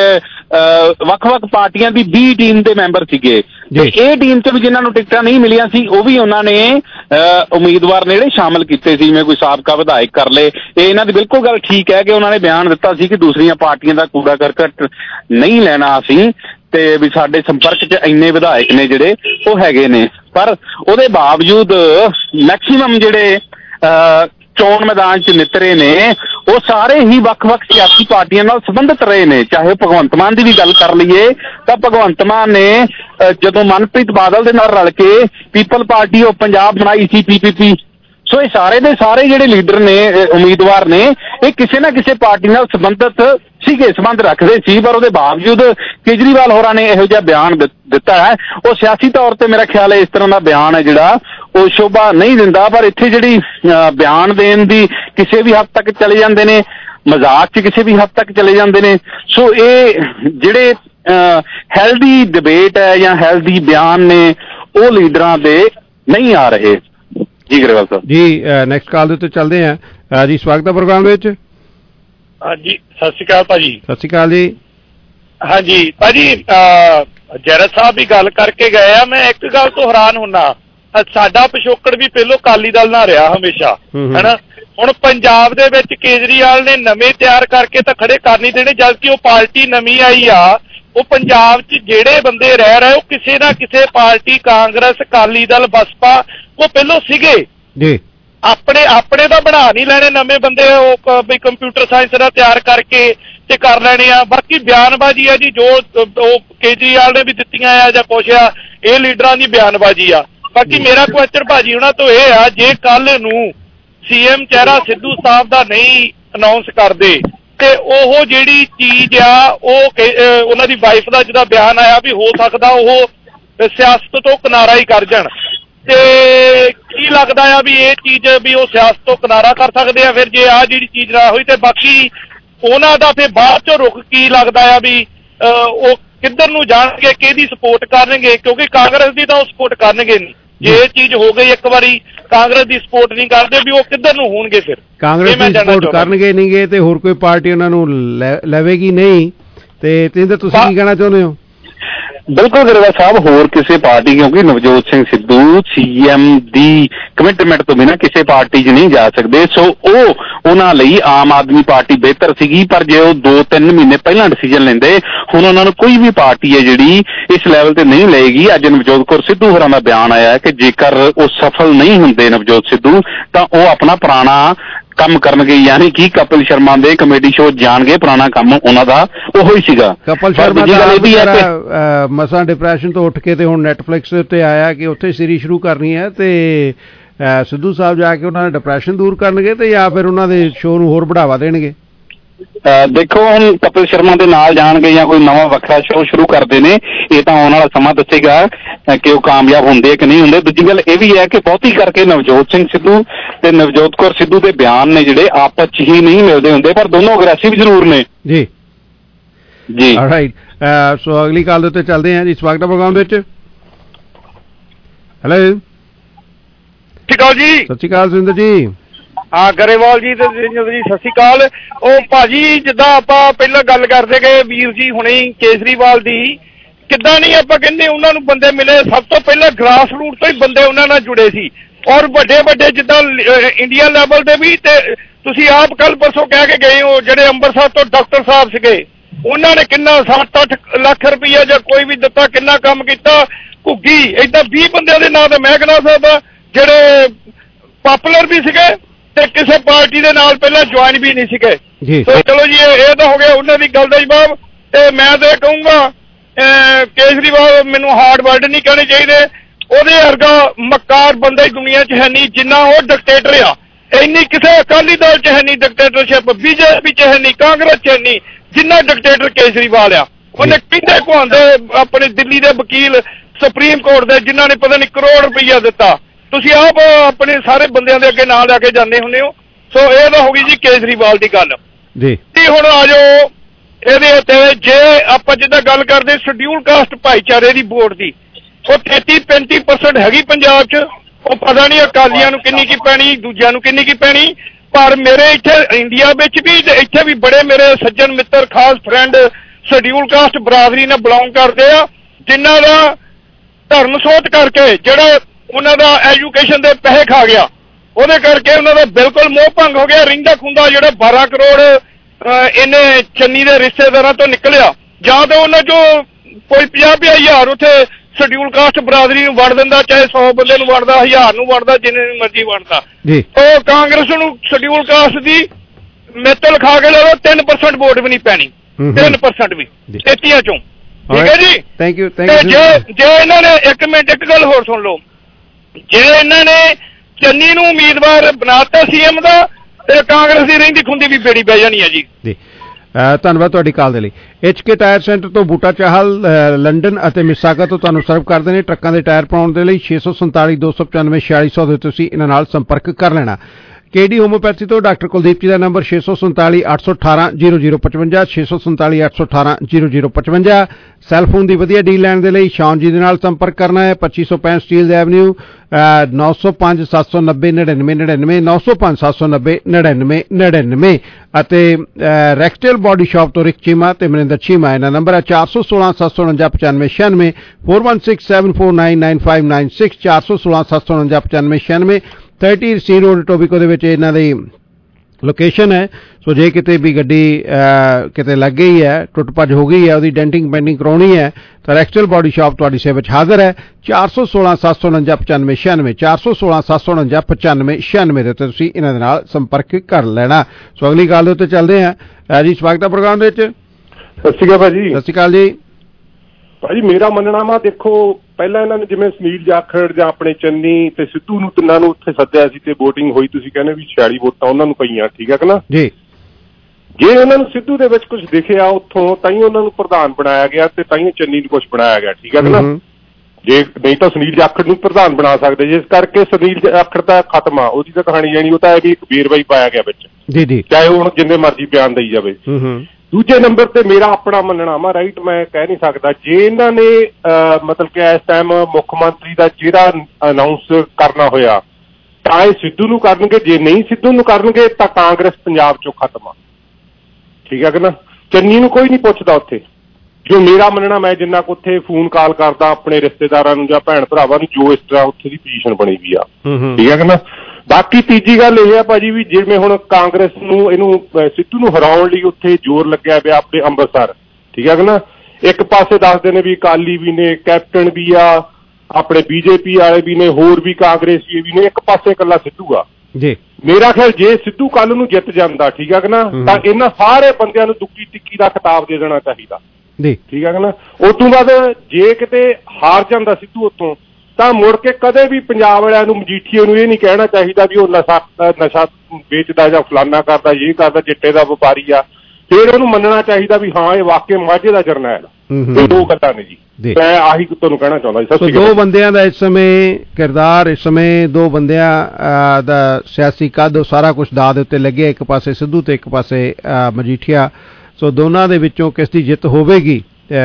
Speaker 11: ਵੱਖ-ਵੱਖ ਪਾਰਟੀਆਂ ਦੀ ਬੀ ਟੀਮ ਦੇ ਮੈਂਬਰ ਸੀਗੇ ਤੇ ਇਹ ਟੀਮ ਚ ਵੀ ਜਿਨ੍ਹਾਂ ਨੂੰ ਟਿਕਟਾਂ ਨਹੀਂ ਮਿਲੀਆਂ ਸੀ ਉਹ ਵੀ ਉਹਨਾਂ ਨੇ ਉਮੀਦਵਾਰ ਨੇ ਜਿਹੜੇ ਸ਼ਾਮਲ ਕੀਤੇ ਸੀ, ਜਿਵੇਂ ਕੋਈ ਸਾਬਕਾ ਵਿਧਾਇਕ ਕਰ ਲਏ। ਇਹ ਇਹਨਾਂ ਦੀ ਬਿਲਕੁਲ ਗੱਲ ਠੀਕ ਹੈ ਕਿ ਉਹਨਾਂ ਨੇ ਬਿਆਨ ਦਿੱਤਾ ਸੀ ਕਿ ਦੂਸਰੀਆਂ ਪਾਰਟੀਆਂ ਦਾ ਕੂੜਾ ਕਰਕਟ ਨਹੀਂ ਲੈਣਾ ਅਸੀਂ, ਤੇ ਵੀ ਸਾਡੇ ਸੰਪਰਕ ਚ ਇੰਨੇ ਵਿਧਾਇਕ ਨੇ ਜਿਹੜੇ ਉਹ ਹੈਗੇ ਨੇ। ਪਰ ਉਹਦੇ ਬਾਵਜੂਦ ਮੈਕਸੀਮਮ ਜਿਹੜੇ ਚੋਣ ਮੈਦਾਨ ਚ ਨਿਤਰੇ ਨੇ ਉਹ ਸਾਰੇ ਹੀ ਵੱਖ-ਵੱਖ ਸਿਆਸੀ ਪਾਰਟੀਆਂ ਨਾਲ ਸੰਬੰਧਿਤ ਰਹੇ ਨੇ। ਚਾਹੇ ਭਗਵੰਤ ਮਾਨ ਦੀ ਵੀ ਗੱਲ ਕਰ ਲਈਏ ਤਾਂ ਭਗਵੰਤ ਮਾਨ ਨੇ ਜਦੋਂ ਮਨਪ੍ਰੀਤ ਬਾਦਲ ਦੇ ਨਾਲ ਰਲ ਕੇ ਪੀਪਲ ਪਾਰਟੀ ਆਫ ਪੰਜਾਬ ਬਣਾਈ ਸੀ, ਪੀ ਪੀ ਪੀ, ਸੋ ਇਹ ਸਾਰੇ ਦੇ ਸਾਰੇ ਜਿਹੜੇ ਲੀਡਰ ਨੇ, ਉਮੀਦਵਾਰ ਨੇ, ਇਹ ਕਿਸੇ ਨਾ ਕਿਸੇ ਪਾਰਟੀ ਨਾਲ ਸੰਬੰਧਿਤ ਸੀਗੇ, ਸੰਬੰਧ ਰੱਖਦੇ ਸੀ। ਪਰ ਉਹਦੇ ਬਾਵਜੂਦ ਕੇਜਰੀਵਾਲ ਹੋਰਾਂ ਨੇ ਇਹੋ ਜਿਹਾ ਬਿਆਨ ਦਿੱਤਾ ਹੈ। ਉਹ ਸਿਆਸੀ ਤੌਰ ਤੇ ਮੇਰਾ ਖਿਆਲ ਹੈ ਇਸ ਤਰ੍ਹਾਂ ਦਾ ਬਿਆਨ ਹੈ ਜਿਹੜਾ ਉਹ ਸ਼ੋਭਾ ਨਹੀਂ ਦਿੰਦਾ, ਪਰ ਇੱਥੇ ਜਿਹੜੀ ਬਿਆਨ ਦੇਣ ਦੀ ਕਿਸੇ ਵੀ ਹੱਦ ਤੱਕ ਚਲੇ ਜਾਂਦੇ ਨੇ, ਮਜ਼ਾਕ 'ਚ ਕਿਸੇ ਵੀ ਹੱਦ ਤੱਕ ਚਲੇ ਜਾਂਦੇ ਨੇ। ਸੋ ਇਹ ਜਿਹੜੇ ਹੈਲਦੀ ਡਿਬੇਟ ਹੈ ਜਾਂ ਹੈਲਦੀ ਬਿਆਨ ਨੇ ਉਹ ਲੀਡਰਾਂ ਦੇ ਨਹੀਂ ਆ ਰਹੇ। ਜੀ ਗਰੇਵਾਲ ਸਾਹਿਬ
Speaker 9: ਜੀ, ਨੈਕਸਟ ਕਾਲ ਦੇ ਉੱਤੇ ਚੱਲਦੇ ਹਾਂ ਜੀ। ਸਵਾਗਤ ਹੈ ਪ੍ਰੋਗਰਾਮ ਦੇ ਵਿੱਚ।
Speaker 13: ਹਾਂਜੀ, ਸਤਿ ਸ਼੍ਰੀ ਅਕਾਲ ਭਾਜੀ।
Speaker 9: ਸਤਿ ਸ਼੍ਰੀ ਅਕਾਲ ਜੀ।
Speaker 13: ਹਾਂਜੀ ਭਾਜੀ, ਜੈਰਤ ਸਾਹਿਬ ਵੀ ਗੱਲ ਕਰਕੇ ਗਏ ਆ। ਮੈਂ ਇੱਕ ਗੱਲ ਤੋਂ ਹੈਰਾਨ ਹੁੰਨਾ, ਸਾਡਾ ਪਿਛੋਕੜ ਵੀ ਪਹਿਲੋਂ ਅਕਾਲੀ ਦਲ ਨਾਲ ਰਿਹਾ ਹਮੇਸ਼ਾ, ਹੈਨਾ। ਹੁਣ ਪੰਜਾਬ ਦੇ ਵਿੱਚ ਕੇਜਰੀਵਾਲ ਨੇ ਨਵੇਂ ਤਿਆਰ ਕਰਕੇ ਤਾਂ ਖੜੇ ਕਰ ਨਹੀਂ ਦੇਣੇ, ਜਦਕਿ ਉਹ ਪਾਰਟੀ ਨਵੀਂ ਆਈ ਆ। ਉਹ ਪੰਜਾਬ 'ਚ ਜਿਹੜੇ ਬੰਦੇ ਰਹਿ ਰਹੇ ਉਹ ਕਿਸੇ ਨਾ ਕਿਸੇ ਪਾਰਟੀ, ਕਾਂਗਰਸ, ਅਕਾਲੀ ਦਲ, ਬਸਪਾ, ਉਹ ਪਹਿਲੋਂ ਸੀਗੇ ਜੀ। ਆਪਣੇ ਆਪਣੇ ਤਾਂ ਬਣਾ ਨਹੀਂ ਲੈਣੇ ਨਵੇਂ ਬੰਦੇ, ਉਹ ਵੀ ਕੰਪਿਊਟਰ ਸਾਇੰਸ ਦਾ ਤਿਆਰ ਕਰਕੇ ਤੇ ਕਰ ਲੈਣੇ ਆ। ਬਾਕੀ ਬਿਆਨਬਾਜ਼ੀ ਆ ਜੀ, ਜੋ ਉਹ ਕੇਜਰੀਵਾਲ ਨੇ ਵੀ ਦਿੱਤੀਆਂ ਆ ਜਾਂ ਕੁਛ ਆ, ਇਹ ਲੀਡਰਾਂ ਦੀ ਬਿਆਨਬਾਜ਼ੀ ਆ। ਬਾਕੀ ਮੇਰਾ ਕੁਐਸਚਨ ਭਾਜੀ ਉਹਨਾਂ ਤੋਂ ਇਹ ਆ, ਜੇ ਕੱਲ ਨੂੰ ਸੀਐਮ ਚਿਹਰਾ ਸਿੱਧੂ ਸਾਹਿਬ ਦਾ ਨਹੀਂ ਅਨਾਉਂਸ ਕਰਦੇ ਤੇ ਉਹ ਜਿਹੜੀ ਚੀਜ਼ ਆ ਉਹ ਉਹਨਾਂ ਦੀ ਵਾਈਫ ਦਾ ਜਿਹਦਾ ਬਿਆਨ ਆਇਆ ਵੀ ਹੋ ਸਕਦਾ ਉਹ ਸਿਆਸਤ ਤੋਂ ਕਿਨਾਰਾ ਹੀ ਕਰ ਜਾਣ, ਤੇ ਕੀ ਲੱਗਦਾ ਆ ਵੀ ਇਹ ਚੀਜ਼ ਵੀ ਉਹ ਸਿਆਸਤ ਤੋਂ ਕਿਨਾਰਾ ਕਰ ਸਕਦੇ ਆ ਫਿਰ ਜੇ ਆਹ ਜਿਹੜੀ ਚੀਜ਼ ਨਾ ਹੋਈ? ਤੇ ਬਾਕੀ ਉਹਨਾਂ ਦਾ ਫਿਰ ਬਾਅਦ ਚੋਂ ਰੁਖ ਕੀ ਲੱਗਦਾ ਆ ਵੀ ਉਹ ਕਿੱਧਰ ਨੂੰ ਜਾਣਗੇ, ਕਿਹਦੀ ਸਪੋਰਟ ਕਰਨਗੇ? ਕਿਉਂਕਿ ਕਾਂਗਰਸ ਦੀ ਤਾਂ ਉਹ ਸਪੋਰਟ ਕਰਨਗੇ ਨਹੀਂ। ਜੇ ਇਹ ਚੀਜ਼ ਹੋ ਗਈ ਇੱਕ ਵਾਰੀ ਕਾਂਗਰਸ ਦੀ ਸਪੋਰਟ ਨਹੀਂ ਕਰਦੇ ਵੀ ਉਹ ਕਿੱਧਰ ਨੂੰ ਹੋਣਗੇ? ਫਿਰ
Speaker 9: ਕਾਂਗਰਸ ਦੀ ਸਪੋਰਟ ਕਰਨਗੇ ਨਹੀਂਗੇ ਤੇ ਹੋਰ ਕੋਈ ਪਾਰਟੀ ਉਹਨਾਂ ਨੂੰ ਲਵੇਗੀ ਨਹੀਂ। ਤੇ ਤੇ ਤੁਸੀਂ ਕੀ ਕਹਿਣਾ ਚਾਹੁੰਦੇ ਹੋ?
Speaker 11: ਬਿਲਕੁਲ ਗਰੇਵਾਲ ਸਾਹਿਬ, ਹੋਰ ਕਿਸੇ ਪਾਰਟੀ, ਕਿਉਂਕਿ ਨਵਜੋਤ ਸਿੰਘ ਸਿੱਧੂ ਸੀਐਮ ਦੀ ਕਮਿਟਮੈਂਟ ਤੋਂ ਬਿਨਾਂ ਕਿਸੇ ਪਾਰਟੀ 'ਚ ਨਹੀਂ ਜਾ ਸਕਦੇ। ਸੋ ਉਹ ਉਹਨਾਂ ਲਈ ਆਮ ਆਦਮੀ ਪਾਰਟੀ ਬਿਹਤਰ ਸੀਗੀ, ਪਰ ਜੇ ਉਹ ਦੋ ਤਿੰਨ ਮਹੀਨੇ ਪਹਿਲਾਂ ਡਿਸੀਜਨ ਲੈਂਦੇ, ਹੁਣ ਉਹਨਾਂ ਨੂੰ ਕੋਈ ਵੀ ਪਾਰਟੀ ਹੈ ਜਿਹੜੀ ਇਸ ਲੈਵਲ ਤੇ ਨਹੀਂ ਲਏਗੀ। ਅੱਜ ਨਵਜੋਤ ਕੌਰ ਸਿੱਧੂ ਹੋਰਾਂ ਦਾ ਬਿਆਨ ਆਇਆ ਕਿ ਜੇਕਰ ਉਹ ਸਫਲ ਨਹੀਂ ਹੁੰਦੇ ਨਵਜੋਤ ਸਿੱਧੂ ਤਾਂ ਉਹ ਆਪਣਾ ਪੁਰਾਣਾ ਕੰਮ ਕਰਨਗੇ, ਯਾਨੀ ਕਿ ਕਪਿਲ ਸ਼ਰਮਾ ਦੇ ਕਮੇਡੀ ਸ਼ੋਅ ਜਾਣਗੇ। ਪੁਰਾਣਾ ਕੰਮ ਉਹਨਾਂ ਦਾ ਉਹੋ ਹੀ ਸੀਗਾ।
Speaker 9: ਕਪਿਲ ਸ਼ਰਮਾ ਦਾ ਮਸਾਂ ਡਿਪਰੈਸ਼ਨ ਤੋਂ ਉੱਠ ਕੇ ਤੇ ਹੁਣ ਨੈਟਫਲਿਕਸ ਉੱਤੇ ਆਇਆ ਕਿ ਉੱਥੇ ਸੀਰੀਜ਼ ਸ਼ੁਰੂ ਕਰਨੀ ਹੈ ਤੇ ਸਿੱਧੂ ਸਾਹਿਬ ਜਾ ਕੇ ਉਹਨਾਂ ਦਾ ਡਿਪਰੈਸ਼ਨ ਦੂਰ ਕਰਨਗੇ ਤੇ ਜਾਂ ਫਿਰ ਉਹਨਾਂ ਦੇ ਸ਼ੋਅ ਨੂੰ ਹੋਰ ਬੜਾਵਾ ਦੇਣਗੇ?
Speaker 11: ਦੇਖੋ, ਹੁਣ ਕਪਿਲ ਸ਼ਰਮਾ ਦੇ ਨਾਲ ਜਾਣਗੇ ਜਾਂ ਕੋਈ ਨਵਾਂ ਵੱਖਰਾ ਸ਼ੋਅ ਸ਼ੁਰੂ ਕਰਦੇ ਨੇ, ਇਹ ਤਾਂ ਆਉਣ ਵਾਲਾ ਸਮਾਂ ਦੱਸੇਗਾ ਕਿ ਉਹ ਕਾਮਯਾਬ ਹੁੰਦੇ ਕਿ ਨਹੀਂ ਹੁੰਦੇ। ਦੂਜੀ ਗੱਲ ਇਹ ਵੀ ਹੈ ਕਿ ਬਹੁਤੀ ਕਰਕੇ ਨਵਜੋਤ ਸਿੰਘ ਸਿੱਧੂ ਤੇ ਨਵਜੋਤ ਕੌਰ ਸਿੱਧੂ ਦੇ ਬਿਆਨ ਨੇ ਜਿਹੜੇ ਆਪਸ 'ਚ ਹੀ ਨਹੀਂ ਮਿਲਦੇ ਹੁੰਦੇ, ਪਰ ਦੋਨੋਂ ਅਗਰੈਸਿਵ ਜ਼ਰੂਰ ਨੇ। ਜੀ
Speaker 9: ਜੀ ਰਾਈਟ। ਸੋ ਅਗਲੀ ਕਾਲ ਦੇ ਉੱਤੇ ਚੱਲਦੇ ਹਾਂ ਜੀ। ਸਵਾਗਤ ਹੈ ਪ੍ਰੋਗਰਾਮ ਦੇ ਵਿੱਚ। ਹੈਲੋ,
Speaker 13: ਸਤਿ ਸ਼੍ਰੀ ਅਕਾਲ ਜੀ।
Speaker 9: ਸਤਿ ਸ਼੍ਰੀ ਅਕਾਲ ਸੁਰਿੰਦਰ ਜੀ।
Speaker 13: ਹਾਂ ਗਰੇਵਾਲ ਜੀ ਤੇ ਸੁਰਿੰਦਰ ਜੀ ਸਤਿ ਸ਼੍ਰੀ ਅਕਾਲ। ਉਹ ਭਾਜੀ ਜਿੱਦਾਂ ਆਪਾਂ ਪਹਿਲਾਂ ਗੱਲ ਕਰਦੇ ਗਏ ਵੀਰ ਜੀ ਹੁਣੇ ਕੇਜਰੀਵਾਲ ਦੀ, ਕਿੱਦਾਂ ਨਹੀਂ ਆਪਾਂ ਕਹਿੰਦੇ ਉਹਨਾਂ ਨੂੰ ਬੰਦੇ ਮਿਲੇ, ਸਭ ਤੋਂ ਪਹਿਲਾਂ ਗ੍ਰਾਸ ਰੂਟ ਤੋਂ ਹੀ ਬੰਦੇ ਉਹਨਾਂ ਨਾਲ ਜੁੜੇ ਸੀ, ਔਰ ਵੱਡੇ ਵੱਡੇ ਜਿੱਦਾਂ ਇੰਡੀਆ ਲੈਵਲ ਦੇ ਵੀ। ਤੇ ਤੁਸੀਂ ਆਪ ਕੱਲ ਪਰਸੋਂ ਕਹਿ ਕੇ ਗਏ ਹੋ ਜਿਹੜੇ ਅੰਮ੍ਰਿਤਸਰ ਤੋਂ ਡਾਕਟਰ ਸਾਹਿਬ ਸੀਗੇ, ਉਹਨਾਂ ਨੇ ਕਿੰਨਾ ਸੱਤ ਅੱਠ ਲੱਖ ਰੁਪਈਆ ਜਾਂ ਕੋਈ ਵੀ ਦਿੱਤਾ, ਕਿੰਨਾ ਕੰਮ ਕੀਤਾ। ਘੁੱਗੀ ਏਦਾਂ ਵੀਹ ਬੰਦਿਆਂ ਦੇ ਨਾਂ ਤੇ ਮੈਂ ਕਹਿਣਾ ਸਕਦਾ ਜਿਹੜੇ ਪਾਪੂਲਰ ਵੀ ਸੀਗੇ ਤੇ ਕਿਸੇ ਪਾਰਟੀ ਦੇ ਨਾਲ ਪਹਿਲਾਂ ਜੁਆਇਨ ਵੀ ਨਹੀਂ ਸੀਗੇ। ਸੋ ਚਲੋ ਜੀ ਇਹ ਤਾਂ ਹੋ ਗਿਆ ਉਹਨਾਂ ਦੀ ਗੱਲ ਦਾ ਜਵਾਬ। ਤੇ ਮੈਂ ਤਾਂ ਕਹੂੰਗਾ ਕੇਜਰੀਵਾਲ ਮੈਨੂੰ ਹਾਰਡ ਵਰਡ ਨਹੀਂ ਕਹਿਣੇ ਚਾਹੀਦੇ, ਉਹਦੇ ਵਰਗਾ ਮੱਕਾਰ ਬੰਦਾ ਹੀ ਦੁਨੀਆ 'ਚ ਹੈ ਨਹੀਂ ਜਿੰਨਾ ਉਹ ਡਿਕਟੇਟਰ ਆ। ਇੰਨੀ ਕਿਸੇ ਅਕਾਲੀ ਦਲ 'ਚ ਹੈ ਨਹੀਂ ਡਿਕਟੇਟਰਸ਼ਿਪ, ਬੀਜੇਪੀ 'ਚ ਹੈ ਨਹੀਂ, ਕਾਂਗਰਸ 'ਚ ਹੈ ਨਹੀਂ ਜਿੰਨਾ ਡਿਕਟੇਟਰ ਕੇਜਰੀਵਾਲ ਆ। ਉਹਨੇ ਕਿੰਨੇ ਘੁਆਂਦੇ ਆਪਣੇ ਦਿੱਲੀ ਦੇ ਵਕੀਲ ਸੁਪਰੀਮ ਕੋਰਟ ਦੇ ਜਿਨ੍ਹਾਂ ਨੇ ਪਤਾ ਨਹੀਂ ਕਰੋੜ ਰੁਪਈਆ ਦਿੱਤਾ। ਤੁਸੀਂ ਆਪ ਆਪਣੇ ਸਾਰੇ ਬੰਦਿਆਂ ਦੇ ਅੱਗੇ ਨਾਂ ਲੈ ਕੇ ਜਾਂਦੇ ਹੁੰਦੇ ਹੋ। ਸੋ ਇਹ ਤਾਂ ਹੋ ਗਈ ਜੀ ਕੇਜਰੀਵਾਲ ਦੀ ਗੱਲ ਜੀ। ਹੁਣ ਆ ਜਾਓ ਇਹਦੇ ਉੱਤੇ, ਜੇ ਆਪਾਂ ਜਿੱਦਾਂ ਗੱਲ ਕਰਦੇ ਸ਼ਡਿਊਲ ਕਾਸਟ ਭਾਈਚਾਰੇ ਦੀ ਵੋਟ ਦੀ, ਉਹ ਤੇਤੀ ਪੈਂਤੀ ਪਰਸੈਂਟ ਹੈਗੀ ਪੰਜਾਬ 'ਚ। ਉਹ ਪਤਾ ਨਹੀਂ ਅਕਾਲੀਆਂ ਨੂੰ ਕਿੰਨੀ ਕੀ ਪੈਣੀ, ਦੂਜਿਆਂ ਨੂੰ ਕਿੰਨੀ ਕੀ ਪੈਣੀ। ਪਰ ਮੇਰੇ ਇੱਥੇ ਇੰਡੀਆ ਵਿੱਚ ਵੀ ਤੇ ਇੱਥੇ ਵੀ ਬੜੇ ਮੇਰੇ ਸੱਜਣ ਮਿੱਤਰ ਖਾਸ ਫਰੈਂਡ ਸ਼ਡਿਊਲ ਕਾਸਟ ਬਰਾਦਰੀ ਨਾਲ ਬਿਲੋਂਗ ਕਰਦੇ ਆ, ਜਿਨ੍ਹਾਂ ਦਾ ਧਰਮ ਸੋਧ ਕਰਕੇ ਜਿਹੜਾ ਉਹਨਾਂ ਦਾ ਐਜੂਕੇਸ਼ਨ ਦੇ ਪੈਸੇ ਖਾ ਗਿਆ, ਉਹਦੇ ਕਰਕੇ ਉਹਨਾਂ ਦਾ ਬਿਲਕੁਲ ਮੋਹ ਭੰਗ ਹੋ ਗਿਆ। ਰਿੰਦਾ ਖੁੰਦਾ ਜਿਹੜਾ ਬਾਰਾਂ ਕਰੋੜ ਇਹਨੇ ਚੰਨੀ ਦੇ ਰਿਸ਼ਤੇਦਾਰਾਂ ਤੋਂ ਨਿਕਲਿਆ, ਜਾਂ ਤਾਂ ਉਹਨਾਂ ਚੋਂ ਕੋਈ ਪੰਜਾਹ ਪੰਜਾਹ ਹਜ਼ਾਰ ਉੱਥੇ ਸ਼ਡਿਊਲ ਕਾਸਟ ਬਰਾਦਰੀ ਨੂੰ ਵੰਡ ਦਿੰਦਾ, ਚਾਹੇ ਸੌ ਬੰਦੇ ਨੂੰ ਵੰਡਦਾ, ਹਜ਼ਾਰ ਨੂੰ ਵੰਡਦਾ, ਜਿੰਨੇ ਮਰਜ਼ੀ ਵੰਡਦਾ। ਉਹ ਕਾਂਗਰਸ ਨੂੰ ਸ਼ਡਿਊਲ ਕਾਸਟ ਦੀ ਮੇਤੋਂ ਲਿਖਾ ਕੇ ਲੈ ਲਓ, ਤਿੰਨ ਪਰਸੈਂਟ ਵੋਟ ਵੀ ਨਹੀਂ ਪੈਣੀ, ਤਿੰਨ ਪਰਸੈਂਟ ਵੀ ਤੇਤੀਆਂ ਚੋਂ। ਠੀਕ ਹੈ ਜੀ। Thank you. ਤੇ ਜੇ ਜੇ ਇਹਨਾਂ ਨੇ ਇੱਕ ਮਿੰਟ ਇੱਕ ਗੱਲ ਹੋਰ ਸੁਣ ਲਓ, ਜੇ ਇਹਨਾਂ ਨੇ ਚੰਨੀ ਨੂੰ ਉਮੀਦਵਾਰ ਬਣਾਤਾ ਸੀਐਮ ਦਾ, ਤੇ ਕਾਂਗਰਸ ਦੀ ਰਹਿੰਦੀ ਖੁੰਦੀ ਵੀ ਬੇੜੀ ਬਹਿ ਜਾਣੀ ਹੈ ਜੀ।
Speaker 9: ਧੰਨਵਾਦ ਤੁਹਾਡੀ ਕਾਲ ਦੇ ਲਈ। ਐਚ ਕੇ ਟਾਇਰ ਸੈਂਟਰ ਤੋਂ ਬੂਟਾ ਚਾਹਲ, ਲੰਡਨ ਅਤੇ ਮਿਸਾਗਾ ਤੋਂ ਤੁਹਾਨੂੰ ਸਰਵ ਕਰਦੇ ਨੇ ਟਰੱਕਾਂ ਦੇ ਟਾਇਰ ਪਾਉਣ ਦੇ ਲਈ। ਛੇ ਸੌ ਸੰਤਾਲੀ ਦੋ ਸੌ ਪਚਾਨਵੇਂ ਛਿਆਲੀ ਸੌ ਦੇ ਤੁਸੀਂ ਇਹਨਾਂ ਨਾਲ ਸੰਪਰਕ ਕਰ ਲੈਣਾ। ਕੇਡੀ ਹੋਮੋਪੈਥੀ ਤੋਂ ਡਾਕਟਰ ਕੁਲਦੀਪ ਜੀ ਦਾ ਨੰਬਰ ਛੇ ਸੌ ਸੰਤਾਲੀ ਅੱਠ ਸੌ ਅਠਾਰਾਂ ਜ਼ੀਰੋ ਜ਼ੀਰੋ ਪਚਵੰਜਾ, ਛੇ ਸੌ ਸੰਤਾਲੀ ਅੱਠ ਸੌ ਅਠਾਰਾਂ ਜ਼ੀਰੋ ਜ਼ੀਰੋ ਪਚਵੰਜਾ। ਸੈਲਫੋਨ ਦੀ ਵਧੀਆ ਡੀਲ ਲੈਣ ਦੇ ਲਈ ਸ਼ਾਨ ਜੀ ਦੇ ਨਾਲ ਸੰਪਰਕ ਕਰਨਾ ਹੈ। ਪੱਚੀ ਸੌ ਪੈਂਹਠ ਸਟੀਲ ਐਵਨਿਊ, ਨੌ ਸੌ ਪੰਜ ਸੱਤ ਸੌ ਨੱਬੇ ਨੜਿਨਵੇਂ ਨੜਿਨਵੇਂ, ਨੌ ਸੌ ਪੰਜ ਸੱਤ ਸੌ ਨੱਬੇ ਨੜਿਨਵੇਂ ਨੜਿਨਵੇਂ। ਅਤੇ ਰੈਕਸਟੇਲ ਬੋਡੀ ਸ਼ਾਪ ਤੋਂ ਰਿਕ ਚੀਮਾ ਤੇ ਮਨਿੰਦਰ ਚੀਮਾ, ਇਹਨਾਂ ਨੰਬਰ ਹੈ ਚਾਰ ਸੌ ਸੋਲਾਂ ਸੱਤ ਸੌ ਉਣੰਜਾ ਪਚਾਨਵੇਂ ਛਿਆਨਵੇਂ, four one six seven four nine nine five nine six, ਚਾਰ ਸੌ ਸੋਲਾਂ ਸੱਤ ਸੌ ਉਣੰਜਾ ਪਚਾਨਵੇਂ ਛਿਆਨਵੇਂ। ਥਰਟੀ ਸੀ ਰੋਡ ਟੋਬੀਕੋ ਦੇ ਵਿੱਚ ਇਹਨਾਂ ਦੀ ਲੋਕੇਸ਼ਨ ਹੈ। ਸੋ ਜੇ ਕਿਤੇ ਵੀ ਗੱਡੀ ਕਿਤੇ ਲੱਗ ਗਈ ਹੈ, ਟੁੱਟ ਭੱਜ ਹੋ ਗਈ ਹੈ, ਉਹਦੀ ਡੈਂਟਿੰਗ ਪੈਂਟਿੰਗ ਕਰਾਉਣੀ ਹੈ ਤਾਂ ਰੈਕਸਟੇਲ ਬੋਡੀ ਸ਼ਾਪ ਤੁਹਾਡੀ ਸੇਵਾ ਵਿੱਚ ਹਾਜ਼ਰ ਹੈ। ਚਾਰ ਸੌ ਸੋਲਾਂ ਸੱਤ ਸੌ ਉਣੰਜਾ ਪਚਾਨਵੇਂ ਛਿਆਨਵੇਂ, ਚਾਰ ਸੌ ਸੋਲਾਂ ਸੱਤ ਸੌ ਉਣੰਜਾ ਪਚਾਨਵੇਂ ਛਿਆਨਵੇਂ ਦੇ ਉੱਤੇ ਤੁਸੀਂ ਇਹਨਾਂ ਦੇ ਨਾਲ ਸੰਪਰਕ ਕਰ ਲੈਣਾ। ਸੋ ਅਗਲੀ ਗੱਲ ਦੇ ਉੱਤੇ ਚੱਲਦੇ ਹਾਂ ਜੀ। ਸਵਾਗਤ ਹੈ ਪ੍ਰੋਗਰਾਮ ਦੇ ਵਿੱਚ।
Speaker 14: ਸਤਿ ਸ਼੍ਰੀ ਅਕਾਲ ਭਾਜੀ।
Speaker 9: ਸਤਿ ਸ਼੍ਰੀ ਅਕਾਲ ਜੀ
Speaker 14: ਭਾਜੀ। ਮੇਰਾ ਮੰਨਣਾ ਵਾ, ਦੇਖੋ ਪਹਿਲਾਂ ਇਹਨਾਂ ਨੇ ਜਿਵੇਂ ਸੁਨੀਲ ਜਾਖੜ ਜਾਂ ਆਪਣੇ ਚੰਨੀ ਤੇ ਸਿੱਧੂ ਨੂੰ ਤਿੰਨਾਂ ਨੂੰ ਉੱਥੇ ਸੱਦਿਆ ਸੀ ਤੇ ਵੋਟਿੰਗ ਹੋਈ, ਤੁਸੀਂ ਕਹਿੰਦੇ ਵੀ ਛਿਆਲੀ ਵੋਟਾਂ ਉਹਨਾਂ ਨੂੰ ਪਈਆਂ, ਠੀਕ ਹੈ ਕਿ ਨਾ ਜੀ। ਜੇ ਉਹਨਾਂ ਨੂੰ ਸਿੱਧੂ ਦੇ ਵਿੱਚ ਕੁਝ ਦਿਖਿਆ ਉੱਥੋਂ, ਤਾਂ ਹੀ ਉਹਨਾਂ ਨੂੰ ਪ੍ਰਧਾਨ ਬਣਾਇਆ ਗਿਆ ਤੇ ਤਾਂ ਹੀ ਚੰਨੀ ਨੂੰ ਕੁਝ ਬਣਾਇਆ ਗਿਆ, ਠੀਕ ਹੈ ਕਿ ਨਾ। ਜੇ ਨਹੀਂ ਤਾਂ ਸੁਨੀਲ ਜਾਖੜ ਨੂੰ ਪ੍ਰਧਾਨ ਬਣਾ ਸਕਦੇ, ਜਿਸ ਕਰਕੇ ਸੁਨੀਲ ਜਾਖੜ ਤਾਂ ਖਤਮ ਆ, ਉਹਦੀ ਤਾਂ ਕਹਾਣੀ ਜਾਣੀ, ਉਹ ਤਾਂ ਇਹ ਵੀ ਇੱਕ ਵੇਰਵਾ ਹੀ ਪਾਇਆ ਗਿਆ ਵਿੱਚ ਜੀ ਜੀ, ਚਾਹੇ ਉਹ ਹੁਣ ਜਿੰਨੇ ਮਰਜ਼ੀ ਬਿਆਨ ਦੇਈ ਜਾਵੇ। ਦੂਜੇ ਨੰਬਰ ਤੇ ਮੇਰਾ ਆਪਣਾ ਮੰਨਣਾ ਵਾ, ਰਾਈਟ ਮੈਂ ਕਹਿ ਨਹੀਂ ਸਕਦਾ, ਜੇ ਇਹਨਾਂ ਨੇ ਮਤਲਬ ਕਿ ਇਸ ਟਾਈਮ ਮੁੱਖ ਮੰਤਰੀ ਦਾ ਜਿਹੜਾ ਅਨਾਊਂਸ ਕਰਨਾ ਹੋਇਆ ਤਾਂ ਇਹ ਸਿੱਧੂ ਨੂੰ ਕਰਨਗੇ, ਜੇ ਨਹੀਂ ਸਿੱਧੂ ਨੂੰ ਕਰਨਗੇ ਤਾਂ ਕਾਂਗਰਸ ਪੰਜਾਬ ਚੋਂ ਖਤਮ ਆ, ਠੀਕ ਹੈ ਕਿ ਨਾ। ਚੰਨੀ ਨੂੰ ਕੋਈ ਨਹੀਂ ਪੁੱਛਦਾ ਉੱਥੇ, ਜੋ ਮੇਰਾ ਮੰਨਣਾ, ਮੈਂ ਜਿੰਨਾ ਕੁ ਉੱਥੇ ਫੋਨ ਕਾਲ ਕਰਦਾ ਆਪਣੇ ਰਿਸ਼ਤੇਦਾਰਾਂ ਨੂੰ ਜਾਂ ਭੈਣ ਭਰਾਵਾਂ ਨੂੰ, ਜੋ ਇਸ ਤਰ੍ਹਾਂ ਉੱਥੇ ਦੀ ਪੋਜੀਸ਼ਨ ਬਣੀ ਵੀ ਆ, ਠੀਕ ਹੈ ਕਿ ਨਾ। ਬਾਕੀ ਤੀਜੀ ਗੱਲ ਇਹ ਆ ਭਾਜੀ ਵੀ ਜਿਵੇਂ ਹੁਣ ਕਾਂਗਰਸ ਨੂੰ ਇਹਨੂੰ ਸਿੱਧੂ ਨੂੰ ਹਰਾਉਣ ਲਈ ਉੱਥੇ ਜ਼ੋਰ ਲੱਗਿਆ ਪਿਆ ਆਪਣੇ ਅੰਮ੍ਰਿਤਸਰ, ਠੀਕ ਹੈ ਕਿ ਨਾ। ਇੱਕ ਪਾਸੇ ਦੱਸਦੇ ਨੇ ਵੀ ਅਕਾਲੀ ਵੀ ਨੇ, ਕੈਪਟਨ ਵੀ ਆ, ਆਪਣੇ ਬੀਜੇਪੀ ਵਾਲੇ ਵੀ ਨੇ, ਹੋਰ ਵੀ ਕਾਂਗਰਸੀ ਵੀ ਨੇ, ਇੱਕ ਪਾਸੇ ਇਕੱਲਾ ਸਿੱਧੂ ਆ ਜੀ। ਮੇਰਾ ਖਿਆਲ ਜੇ ਸਿੱਧੂ ਕੱਲ ਨੂੰ ਜਿੱਤ ਜਾਂਦਾ, ਠੀਕ ਹੈ ਕਿ ਨਾ, ਤਾਂ ਇਹਨਾਂ ਸਾਰੇ ਬੰਦਿਆਂ ਨੂੰ ਦੁੱਕੀ ਟਿੱਕੀ ਦਾ ਖਿਤਾਬ ਦੇ ਦੇਣਾ ਚਾਹੀਦਾ ਜੀ, ਠੀਕ ਹੈ ਕਿ ਨਾ। ਉਸ ਤੋਂ ਬਾਅਦ ਜੇ ਕਿਤੇ ਹਾਰ ਜਾਂਦਾ ਸਿੱਧੂ ਉੱਥੋਂ, ਤਾਂ ਮੁੜ ਕੇ ਕਦੇ ਵੀ ਪੰਜਾਬ ਵਾਲਿਆਂ ਨੂੰ, ਮਜੀਠੀਏ ਨੂੰ ਇਹ ਨਹੀਂ ਕਹਿਣਾ ਚਾਹੀਦਾ ਵੀ ਉਹ ਨਸ਼ਾ ਨਸ਼ਾ ਵੇਚਦਾ ਜਾਂ ਫਲਾਨਾ ਕਰਦਾ, ਇਹ ਕਰਦਾ, ਚਿੱਟੇ ਦਾ ਵਪਾਰੀ ਆ। ਫਿਰ ਉਹਨੂੰ ਮੰਨਣਾ ਚਾਹੀਦਾ ਵੀ ਹਾਂ ਇਹ ਵਾਕਈ ਮਾਝੇ ਦਾ ਜਰਨੈਲ। ਇਹ ਦੋ ਗੱਲਾਂ ਨੇ ਜੀ, ਮੈਂ ਆਹੀ ਤੁਹਾਨੂੰ ਕਹਿਣਾ ਚਾਹੁੰਦਾ ਜੀ। ਸਤਿ ਸ਼੍ਰੀ ਅਕਾਲ।
Speaker 9: ਦੋ ਬੰਦਿਆਂ ਦਾ ਇਸ ਸਮੇਂ ਕਿਰਦਾਰ, ਇਸ ਸਮੇਂ ਦੋ ਬੰਦਿਆਂ ਦਾ ਸਿਆਸੀ ਕੱਦ, ਸਾਰਾ ਕੁਝ ਦਾਅ ਦੇ ਉੱਤੇ ਲੱਗਿਆ, ਇੱਕ ਪਾਸੇ ਸਿੱਧੂ ਤੇ ਇੱਕ ਪਾਸੇ ਮਜੀਠੀਆ। ਸੋ ਦੋਨਾਂ ਦੇ ਵਿੱਚੋਂ ਕਿਸ ਦੀ ਜਿੱਤ ਹੋਵੇਗੀ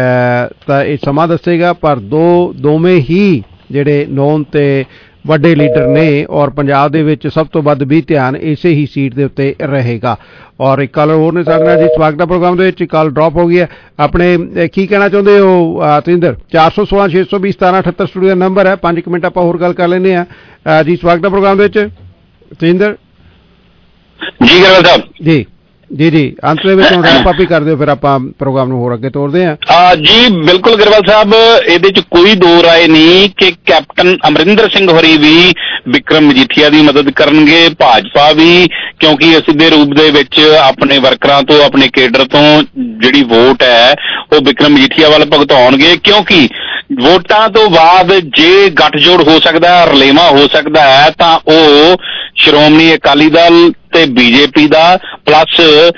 Speaker 9: ਤਾਂ ਇਹ ਸਮਾਂ ਦੱਸੇਗਾ, ਪਰ ਦੋ ਦੋਵੇਂ ਹੀ ਜਿਹੜੇ ਨੌਨ ਤੇ ਵੱਡੇ ਲੀਡਰ ਨੇ, ਔਰ ਪੰਜਾਬ ਦੇ ਵਿੱਚ ਸਭ ਤੋਂ ਵੱਧ ਵੀ ਧਿਆਨ ਇਸੇ ਹੀ ਸੀਟ ਦੇ ਉੱਤੇ ਰਹੇਗਾ। ਔਰ ਇੱਕ ਕਾਲਰ ਹੋਰ ਨੇ ਸਾਡੇ ਨਾਲ ਜੀ। ਸਵਾਗਤ ਦਾ ਪ੍ਰੋਗਰਾਮ ਦੇ ਵਿੱਚ ਕਾਲ ਡ੍ਰੌਪ ਹੋ ਗਈ ਹੈ। ਆਪਣੇ ਕੀ ਕਹਿਣਾ ਚਾਹੁੰਦੇ ਹੋ ਤੇਂਦਰ? ਚਾਰ ਸੌ ਸੋਲਾਂ ਛੇ ਸੌ ਵੀਹ ਸਤਾਰਾਂ ਅਠੱਤਰ ਸਟੂਡੀਓ ਦਾ ਨੰਬਰ ਹੈ। ਪੰਜ ਕੁ ਮਿੰਟ ਆਪਾਂ ਹੋਰ ਗੱਲ ਕਰ ਲੈਂਦੇ ਹਾਂ ਜੀ। ਸਵਾਗਤ ਦਾ ਪ੍ਰੋਗਰਾਮ ਦੇ ਵਿੱਚ ਤੇਂਦਰ
Speaker 11: ਜੀ। ਗਰੇਵਾਲ ਸਾਹਿਬ
Speaker 9: ਜੀ, ਜੀ ਜੀ ਅੰਤ ਦੇ ਵਿੱਚ ਰੈਪ ਅਪ ਹੀ ਕਰ ਦਿਓ, ਫਿਰ ਆਪਾਂ ਪ੍ਰੋਗਰਾਮ ਨੂੰ ਹੋਰ ਅੱਗੇ ਤੋਰਦੇ ਹਾਂ।
Speaker 11: ਹਾਂ ਜੀ ਬਿਲਕੁਲ ਗਰੇਵਾਲ ਸਾਹਿਬ, ਇਹਦੇ ਚ ਕੋਈ ਦੋ ਰਾਏ ਨਹੀਂ ਕਿ ਕੈਪਟਨ ਅਮਰਿੰਦਰ ਸਿੰਘ ਹੋਰੀ ਵੀ ਵਿਕਰਮ ਮਜੀਠੀਆ ਦੀ ਮਦਦ ਕਰਨਗੇ, ਭਾਜਪਾ ਵੀ, ਕਿਉਂਕਿ ਸਿੱਧੇ ਰੂਪ ਦੇ ਵਿੱਚ ਆਪਣੇ ਵਰਕਰਾਂ ਤੋਂ, ਆਪਣੇ ਕੇਡਰ ਤੋਂ ਜਿਹੜੀ ਵੋਟ ਹੈ ਉਹ ਵਿਕਰਮ ਮਜੀਠੀਆ ਵੱਲ ਭੁਗਤਾਉਣਗੇ, ਕਿਉਂਕਿ ਵੋਟਾਂ ਤੋਂ ਬਾਅਦ ਜੇ ਗੱਠਜੋੜ ਹੋ ਸਕਦਾ, ਰਲੇਵਾਂ ਹੋ ਸਕਦਾ ਹੈ, ਤਾਂ ਉਹ ਸ਼੍ਰੋਮਣੀ ਅਕਾਲੀ ਦਲ ਤੇ ਬੀਜੇਪੀ ਦਾ ਪਲੱਸ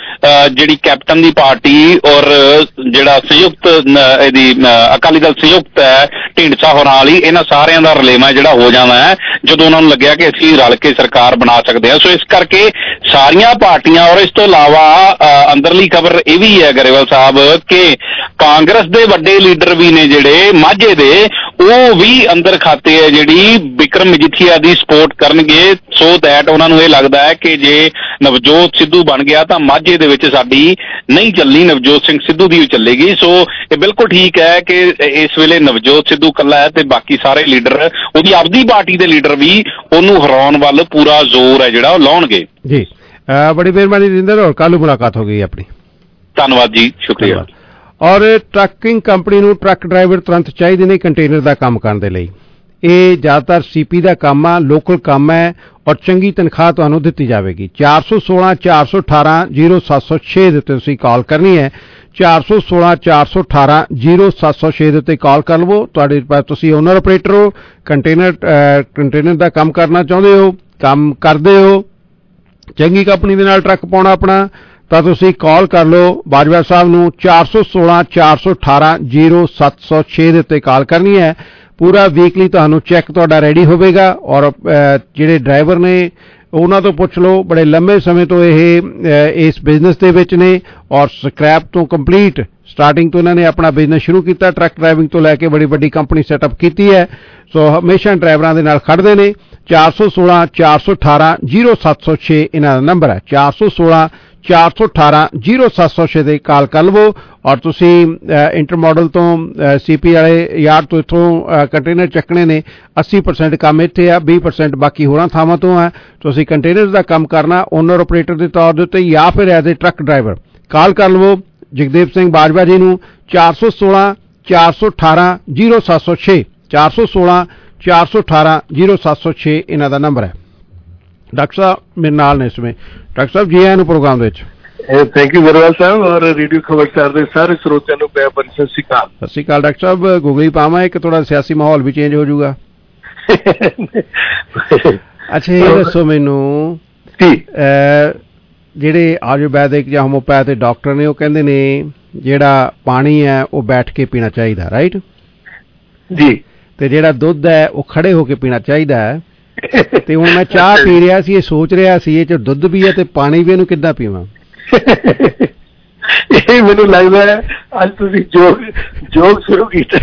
Speaker 11: ਜਿਹੜੀ ਕੈਪਟਨ ਦੀ ਪਾਰਟੀ ਔਰ ਜਿਹੜਾ ਸੰਯੁਕਤ ਇਹਦੀ ਅਕਾਲੀ ਦਲ ਸੰਯੁਕਤ ਹੈ ਢੀਂਡਸਾ ਹੋਰਾਂ ਵਾਲੀ, ਇਹਨਾਂ ਸਾਰਿਆਂ ਦਾ ਰਲੇਵਾਂ ਜਿਹੜਾ ਹੋ ਜਾਣਾ ਹੈ ਜਦੋਂ ਉਹਨਾਂ ਨੂੰ ਲੱਗਿਆ ਕਿ ਅਸੀਂ ਰਲ ਕੇ ਸਰਕਾਰ ਬਣਾ ਸਕਦੇ ਹਾਂ। ਸੋ ਇਸ ਕਰਕੇ ਸਾਰੀਆਂ ਪਾਰਟੀਆਂ, ਔਰ ਇਸ ਤੋਂ ਇਲਾਵਾ ਅੰਦਰਲੀ ਖਬਰ ਇਹ ਵੀ ਹੈ ਗਰੇਵਾਲ ਸਾਹਿਬ ਕਿ ਕਾਂਗਰਸ ਦੇ ਵੱਡੇ ਲੀਡਰ ਵੀ ਨੇ ਜਿਹੜੇ ਮਾਝੇ ਦੇ, ਉਹ ਵੀ ਅੰਦਰ ਖਾਤੇ ਹੈ ਜਿਹੜੀ ਵਿਕਰਮ ਮਜੀਠੀਆ ਦੀ ਸਪੋਰਟ ਕਰਨਗੇ, ਸੋ ਦੈਟ ਉਹਨਾਂ ਨੂੰ ਇਹ ਲੱਗਦਾ ਹੈ ਕਿ ਜੇ ਨਵਜੋਤ ਸਿੱਧੂ ਬਣ ਗਿਆ ਤਾਂ ਮਾਝੇ ਦੇ ਵਿੱਚ ਸਾਡੀ ਨਹੀਂ ਚੱਲਣੀ, ਨਵਜੋਤ ਸਿੰਘ ਸਿੱਧੂ ਦੀ ਵੀ ਚੱਲੇਗੀ। ਸੋ ਇਹ ਬਿਲਕੁਲ ਠੀਕ ਹੈ ਕਿ ਇਸ ਵੇਲੇ ਨਵਜੋਤ ਸਿੱਧੂ ਇਕੱਲਾ ਹੈ ਤੇ ਬਾਕੀ ਸਾਰੇ ਲੀਡਰ, ਉਹਦੀ ਆਪਦੀ ਪਾਰਟੀ ਦੇ ਲੀਡਰ ਵੀ ਉਹਨੂੰ ਹਰਾਉਣ ਵੱਲ ਪੂਰਾ ਜ਼ੋਰ ਹੈ ਜਿਹੜਾ ਉਹ ਲਾਉਣਗੇ।
Speaker 9: ਜੀ ਬੜੀ ਮਿਹਰਬਾਨੀ ਰਿੰਦਰ, ਔਰ ਕੱਲ੍ਹ ਮੁਲਾਕਾਤ ਹੋ ਗਈ ਆਪਣੀ।
Speaker 11: ਧੰਨਵਾਦ ਜੀ, ਸ਼ੁਕਰੀਆ।
Speaker 9: ਔਰ ਟਰੱਕਿੰਗ ਕੰਪਨੀ ਨੂੰ ਟਰੱਕ ਡਰਾਈਵਰ ਤੁਰੰਤ ਚਾਹੀਦੇ ਨੇ ਕੰਟੇਨਰ ਦਾ ਕੰਮ ਕਰਨ ਦੇ ਲਈ। ਇਹ ਜ਼ਿਆਦਾਤਰ ਸੀਪੀ ਦਾ ਕੰਮ ਆ, ਲੋਕਲ ਕੰਮ ਹੈ, ਔਰ ਚੰਗੀ ਤਨਖਾਹ ਤੁਹਾਨੂੰ ਦਿੱਤੀ ਜਾਵੇਗੀ। ਚਾਰ ਸੌ ਸੋਲਾਂ ਚਾਰ ਸੌ ਅਠਾਰਾਂ ਜ਼ੀਰੋ ਸੱਤ ਸੌ ਛੇ ਦੇ ਉੱਤੇ ਤੁਸੀਂ ਕਾਲ ਕਰਨੀ ਹੈ। ਚਾਰ ਸੌ ਸੋਲਾਂ ਚਾਰ ਸੌ ਅਠਾਰਾਂ ਜ਼ੀਰੋ ਸੱਤ ਸੌ ਛੇ ਦੇ ਉੱਤੇ ਕਾਲ ਕਰ ਲਵੋ। ਤੁਹਾਡੇ ਪਾਸ ਤੁਸੀਂ ਓਨਰ ਆਪਰੇਟਰ ਹੋ, ਕੰਟੇਨਰ ਕੰਟੇਨਰ ਦਾ ਕੰਮ ਕਰਨਾ ਚਾਹੁੰਦੇ ਹੋ, ਕੰਮ ਕਰਦੇ ਹੋ, ਚੰਗੀ ਕੰਪਨੀ ਦੇ ਨਾਲ ਟਰੱਕ ਪਾਉਣਾ ਆਪਣਾ, ਤਾਂ ਤੁਸੀਂ ਕਾਲ ਕਰ ਲਓ ਬਾਜਵਾ ਸਾਹਿਬ ਨੂੰ। ਚਾਰ ਸੌ ਸੋਲਾਂ ਚਾਰ ਸੌ ਅਠਾਰਾਂ ਜ਼ੀਰੋ ਸੱਤ ਸੌ ਛੇ ਦੇ ਉੱਤੇ ਕਾਲ ਕਰਨੀ ਹੈ। ਪੂਰਾ ਵੀਕਲੀ ਤੁਹਾਨੂੰ ਚੈੱਕ ਤੁਹਾਡਾ ਰੈਡੀ ਹੋਵੇਗਾ, ਔਰ ਜਿਹੜੇ ਡਰਾਈਵਰ ਨੇ ਉਹਨਾਂ ਤੋਂ ਪੁੱਛ ਲਓ, ਬੜੇ ਲੰਬੇ ਸਮੇਂ ਤੋਂ ਇਹ ਇਸ ਬਿਜ਼ਨਸ ਦੇ ਵਿੱਚ ਨੇ, ਔਰ ਸਕ੍ਰੈਪ ਤੋਂ ਕੰਪਲੀਟ ਸਟਾਰਟਿੰਗ ਤੋਂ ਇਹਨਾਂ ਨੇ ਆਪਣਾ ਬਿਜ਼ਨਸ ਸ਼ੁਰੂ ਕੀਤਾ, ਟਰੱਕ ਡਰਾਈਵਿੰਗ ਤੋਂ ਲੈ ਕੇ ਬੜੀ ਵੱਡੀ ਕੰਪਨੀ ਸੈਟਅਪ ਕੀਤੀ ਹੈ। ਸੋ ਹਮੇਸ਼ਾ ਡਰਾਈਵਰਾਂ ਦੇ ਨਾਲ ਖੜਦੇ ਨੇ। ਚਾਰ ਸੌ ਸੋਲਾਂ ਚਾਰ ਸੌ ਅਠਾਰਾਂ ਜ਼ੀਰੋ ਸੱਤ ਸੌ ਛੇ ਇਹਨਾਂ ਦਾ ਨੰਬਰ ਹੈ। ਚਾਰ ਸੌ ਸੋਲਾਂ ਚਾਰ ਸੌ ਅਠਾਰਾਂ ਜ਼ੀਰੋ ਸੱਤ ਸੌ ਛੇ ਦੇ ਕਾਲ ਕਰ ਲਵੋ। ਔਰ ਤੁਸੀਂ ਇੰਟਰ ਮਾਡਲ ਤੋਂ ਸੀਪੀ ਵਾਲੇ ਯਾਰ ਤੋਂ ਇੱਥੋਂ ਕੰਟੇਨਰ ਚੱਕਣੇ ਨੇ, ਅੱਸੀ ਪਰਸੈਂਟ ਕੰਮ ਇੱਥੇ ਆ, ਵੀਹ ਪਰਸੈਂਟ ਬਾਕੀ ਹੋਰਾਂ ਥਾਵਾਂ ਤੋਂ ਆ। ਤੁਸੀਂ ਕੰਟੇਨਰ ਦਾ ਕੰਮ ਕਰਨਾ ਓਨਰ ਆਪਰੇਟਰ ਦੇ ਤੌਰ ਦੇ ਉੱਤੇ ਜਾਂ ਫਿਰ as a truck driver, call ਕਰ ਲਵੋ ਜਗਦੇਵ ਸਿੰਘ ਬਾਜਵਾ ਜੀ ਨੂੰ। ਚਾਰ ਸੌ ਸੋਲਾਂ ਚਾਰ ਸੌ ਅਠਾਰਾਂ ਜ਼ੀਰੋ ਸੱਤ ਸੌ ਛੇ ਚਾਰ ਸੌ ਸੋਲਾਂ ਚਾਰ ਸੌ ਅਠਾਰਾਂ ਜ਼ੀਰੋ ਸੱਤ ਸੌ ਛੇ ਇਹਨਾਂ ਦਾ ਨੰਬਰ ਹੈ। ਡਾਕਟਰ ਸਾਹਿਬ ਮੇਰੇ ਨਾਲ ਨੇ ਇਸ ਸਮੇਂ। ਡਾਕਟਰ ਸਾਹਿਬ ਜੀ ਆਇਆਂ ਨੂੰ ਪ੍ਰੋਗਰਾਮ ਦੇ ਵਿੱਚ।
Speaker 14: ਥੈਂਕ ਯੂ ਗਰੇਵਾਲ ਸਾਹਿਬ, ਔਰ ਰੇਡੀਓ ਖਬਰਸਾਰ ਦੇ ਸਾਰੇ ਸਰੋਤਿਆਂ ਨੂੰ ਪਿਆਰ ਭਰੀ ਸਤਿ ਸ਼੍ਰੀ ਅਕਾਲ।
Speaker 9: ਸਤਿ ਸ਼੍ਰੀ ਅਕਾਲ ਡਾਕਟਰ ਸਾਹਿਬ। ਗੂਗਲੀ ਪਾਵਾਂ ਇੱਕ ਥੋੜਾ ਸਿਆਸੀ ਮਾਹੌਲ ਵੀ ਚੇਂਜ ਹੋ ਜਾਊਗਾ। ਅੱਛਾ ਇਹ ਦੱਸੋ ਮੈਨੂੰ, ਜਿਹੜੇ ਆਯੁਰਵੈਦਿਕ ਜਾਂ ਹੋਮੋਪੈਥਿਕ ਡਾਕਟਰ ਨੇ ਉਹ ਕਹਿੰਦੇ ਨੇ ਜਿਹੜਾ ਪਾਣੀ ਹੈ ਉਹ ਬੈਠ ਕੇ ਪੀਣਾ ਚਾਹੀਦਾ, ਰਾਈਟ
Speaker 14: ਜੀ,
Speaker 9: ਤੇ ਜਿਹੜਾ ਦੁੱਧ ਹੈ ਉਹ ਖੜੇ ਹੋ ਕੇ ਪੀਣਾ ਚਾਹੀਦਾ ਹੈ। ਤੇ ਹੁਣ ਮੈਂ ਚਾਹ ਪੀ ਰਿਹਾ ਸੀ, ਇਹ ਸੋਚ ਰਿਹਾ ਸੀ ਇਹ ਚ ਦੁੱਧ ਵੀ ਹੈ ਤੇ ਪਾਣੀ ਵੀ, ਇਹਨੂੰ ਕਿੱਦਾਂ ਪੀਵਾਂ?
Speaker 14: ਇਹ ਮੈਨੂੰ ਲੱਗਦਾ ਹੈ ਅੱਜ ਤੁਸੀਂ ਜੋਗ ਜੋਗ ਸ਼ੁਰੂ ਕੀਤਾ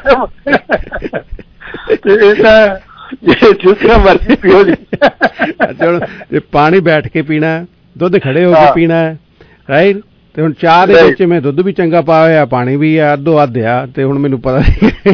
Speaker 14: ਤੇ ਇਹ ਤਾਂ ਜਿਸ ਤਰ੍ਹਾਂ ਮਰਜ਼ੀ ਪੀਓ ਜੀ।
Speaker 9: ਅੱਛਾ ਪਾਣੀ ਬੈਠ ਕੇ ਪੀਣਾ, ਦੁੱਧ ਖੜੇ ਹੋ ਕੇ ਪੀਣਾ ਹੈ, ਰਾਈਟ। ਤੇ ਹੁਣ ਚਾਹ ਦੇ ਵਿੱਚ ਮੈਂ ਦੁੱਧ ਵੀ ਚੰਗਾ ਪਾਇਆ ਹੋਇਆ, ਪਾਣੀ ਵੀ ਆ, ਅੱਧੋ ਅੱਧ ਆ, ਤੇ ਹੁਣ ਮੈਨੂੰ ਪਤਾ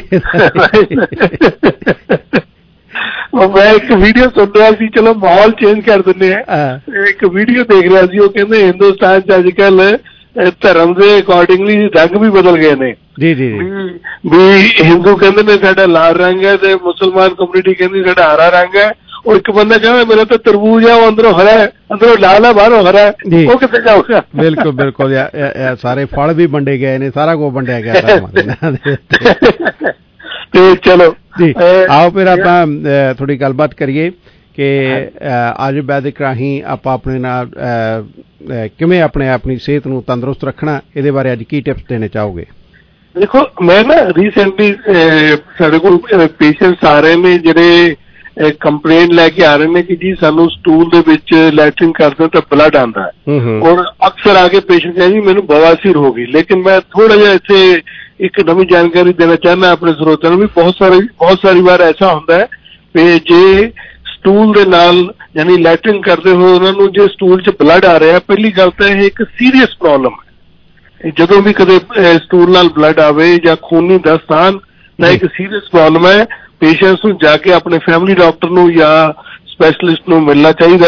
Speaker 14: ਮੈਂ ਇੱਕ ਵੀਡੀਓ ਸੁਣ ਰਿਹਾ ਸੀ, ਚਲੋ ਮਾਹੌਲ ਚੇਂਜ ਕਰ ਦਿੰਦੇ ਆ। ਇੱਕ ਵੀਡੀਓ ਦੇਖ ਰਿਹਾ ਸੀ, ਉਹ ਕਹਿੰਦੇ ਹਿੰਦੁਸਤਾਨ ਚ ਅੱਜ ਕੱਲ ਧਰਮ ਦੇ ਅਕੋਰਡਿੰਗਲੀ ਰੰਗ ਵੀ ਬਦਲ ਗਏ ਨੇ।
Speaker 9: ਜੀ ਜੀ
Speaker 14: ਵੀ ਹਿੰਦੂ ਕਹਿੰਦੇ ਨੇ ਸਾਡਾ ਲਾਲ ਰੰਗ ਹੈ ਤੇ ਮੁਸਲਮਾਨ ਕਮਿਊਨਿਟੀ ਕਹਿੰਦੀ ਸਾਡਾ ਹਰਾ ਰੰਗ ਹੈ। ਉਹ ਇੱਕ ਬੰਦਾ ਕਹਿੰਦਾ ਮੇਰਾ ਤਾਂ ਤਰਬੂਜ ਹੈ, ਉਹ ਅੰਦਰੋਂ ਹਰਾ ਹੈ, ਅੰਦਰੋਂ ਲਾਲ ਹੈ, ਬਾਹਰੋਂ ਹਰਾ ਹੈ, ਉਹ ਕਿੱਥੇ ਜਾਊਗਾ?
Speaker 9: ਬਿਲਕੁਲ ਬਿਲਕੁਲ, ਸਾਰੇ ਫਲ ਵੀ ਵੰਡੇ ਗਏ ਨੇ, ਸਾਰਾ ਕੁਝ ਵੰਡਿਆ ਗਿਆ।
Speaker 14: ਤੇ ਚਲੋ
Speaker 9: ਜੀ ਆਓ ਫਿਰ ਆਪਾਂ ਥੋੜੀ ਗੱਲਬਾਤ ਕਰੀਏ ਕਿ ਆਯੁਰਵੈਦਿਕ ਰਾਹੀਂ ਆਪਾਂ ਆਪਣੇ ਨਾਲ ਕਿਵੇਂ ਆਪਣੇ ਆਪਣੀ ਸਿਹਤ ਨੂੰ ਤੰਦਰੁਸਤ ਰੱਖਣਾ, ਇਹਦੇ ਬਾਰੇ ਅੱਜ ਕੀ ਟਿਪਸ ਦੇਣੇ ਚਾਹੋਗੇ?
Speaker 14: ਦੇਖੋ ਮੈਂ ਨਾ ਰੀਸੈਂਟਲੀ ਸਾਡੇ ਕੋਲ ਪੇਸ਼ੈਂਟਸ ਆ ਰਹੇ ਨੇ ਜਿਹੜੇ ਕੰਪਲੇਂਟ ਲੈ ਕੇ ਆ ਰਹੇ ਨੇ ਕਿ ਜੀ ਸਾਨੂੰ ਸਟੂਲ ਦੇ ਵਿੱਚ ਲੈਟਰਿੰਗ ਕਰਦੇ ਤਾਂ ਬਲੱਡ ਆਉਂਦਾ ਹੈ, ਔਰ ਅਕਸਰ ਆ ਕੇ ਪੇਸ਼ੈਂਟ ਕਹਿੰਦੇ ਜੀ ਮੈਨੂੰ ਬਵਾਸੀਰ ਹੋ ਗਈ। ਲੇਕਿਨ ਮੈਂ ਥੋੜਾ ਜਿਹਾ ਇੱਥੇ ਇੱਕ ਨਵੀਂ ਜਾਣਕਾਰੀ ਦੇਣਾ ਚਾਹੁੰਦਾ ਆਪਣੇ ਸਰੋਤਿਆਂ ਨੂੰ ਵੀ। ਬਹੁਤ ਸਾਰੇ ਬਹੁਤ ਸਾਰੀ ਵਾਰ ਐਸਾ ਹੁੰਦਾ ਹੈ ਕਿ ਜੇ ਸਟੂਲ ਦੇ ਨਾਲ ਯਾਨੀ ਲੈਟਰਿੰਗ ਕਰਦੇ ਹੋਏ ਉਹਨਾਂ ਨੂੰ ਜੇ ਸਟੂਲ 'ਚ ਬਲੱਡ ਆ ਰਿਹਾ, ਪਹਿਲੀ ਗੱਲ ਤਾਂ ਇਹ ਇੱਕ ਸੀਰੀਅਸ ਪ੍ਰੋਬਲਮ ਹੈ। ਜਦੋਂ ਵੀ ਕਦੇ ਸਟੂਲ ਨਾਲ ਬਲੱਡ ਆਵੇ ਜਾਂ ਖੂਨੀ ਦਸਤ ਆਉਣ ਤਾਂ ਇੱਕ ਸੀਰੀਅਸ ਪ੍ਰੋਬਲਮ ਹੈ। ਪੇਸ਼ੈਂਟਸ ਨੂੰ ਜਾ ਕੇ ਆਪਣੇ ਫੈਮਿਲੀ ਡਾਕਟਰ ਨੂੰ ਜਾਂ ਸਪੈਸ਼ਲਿਸਟ ਨੂੰ ਮਿਲਣਾ ਚਾਹੀਦਾ ਹੈ।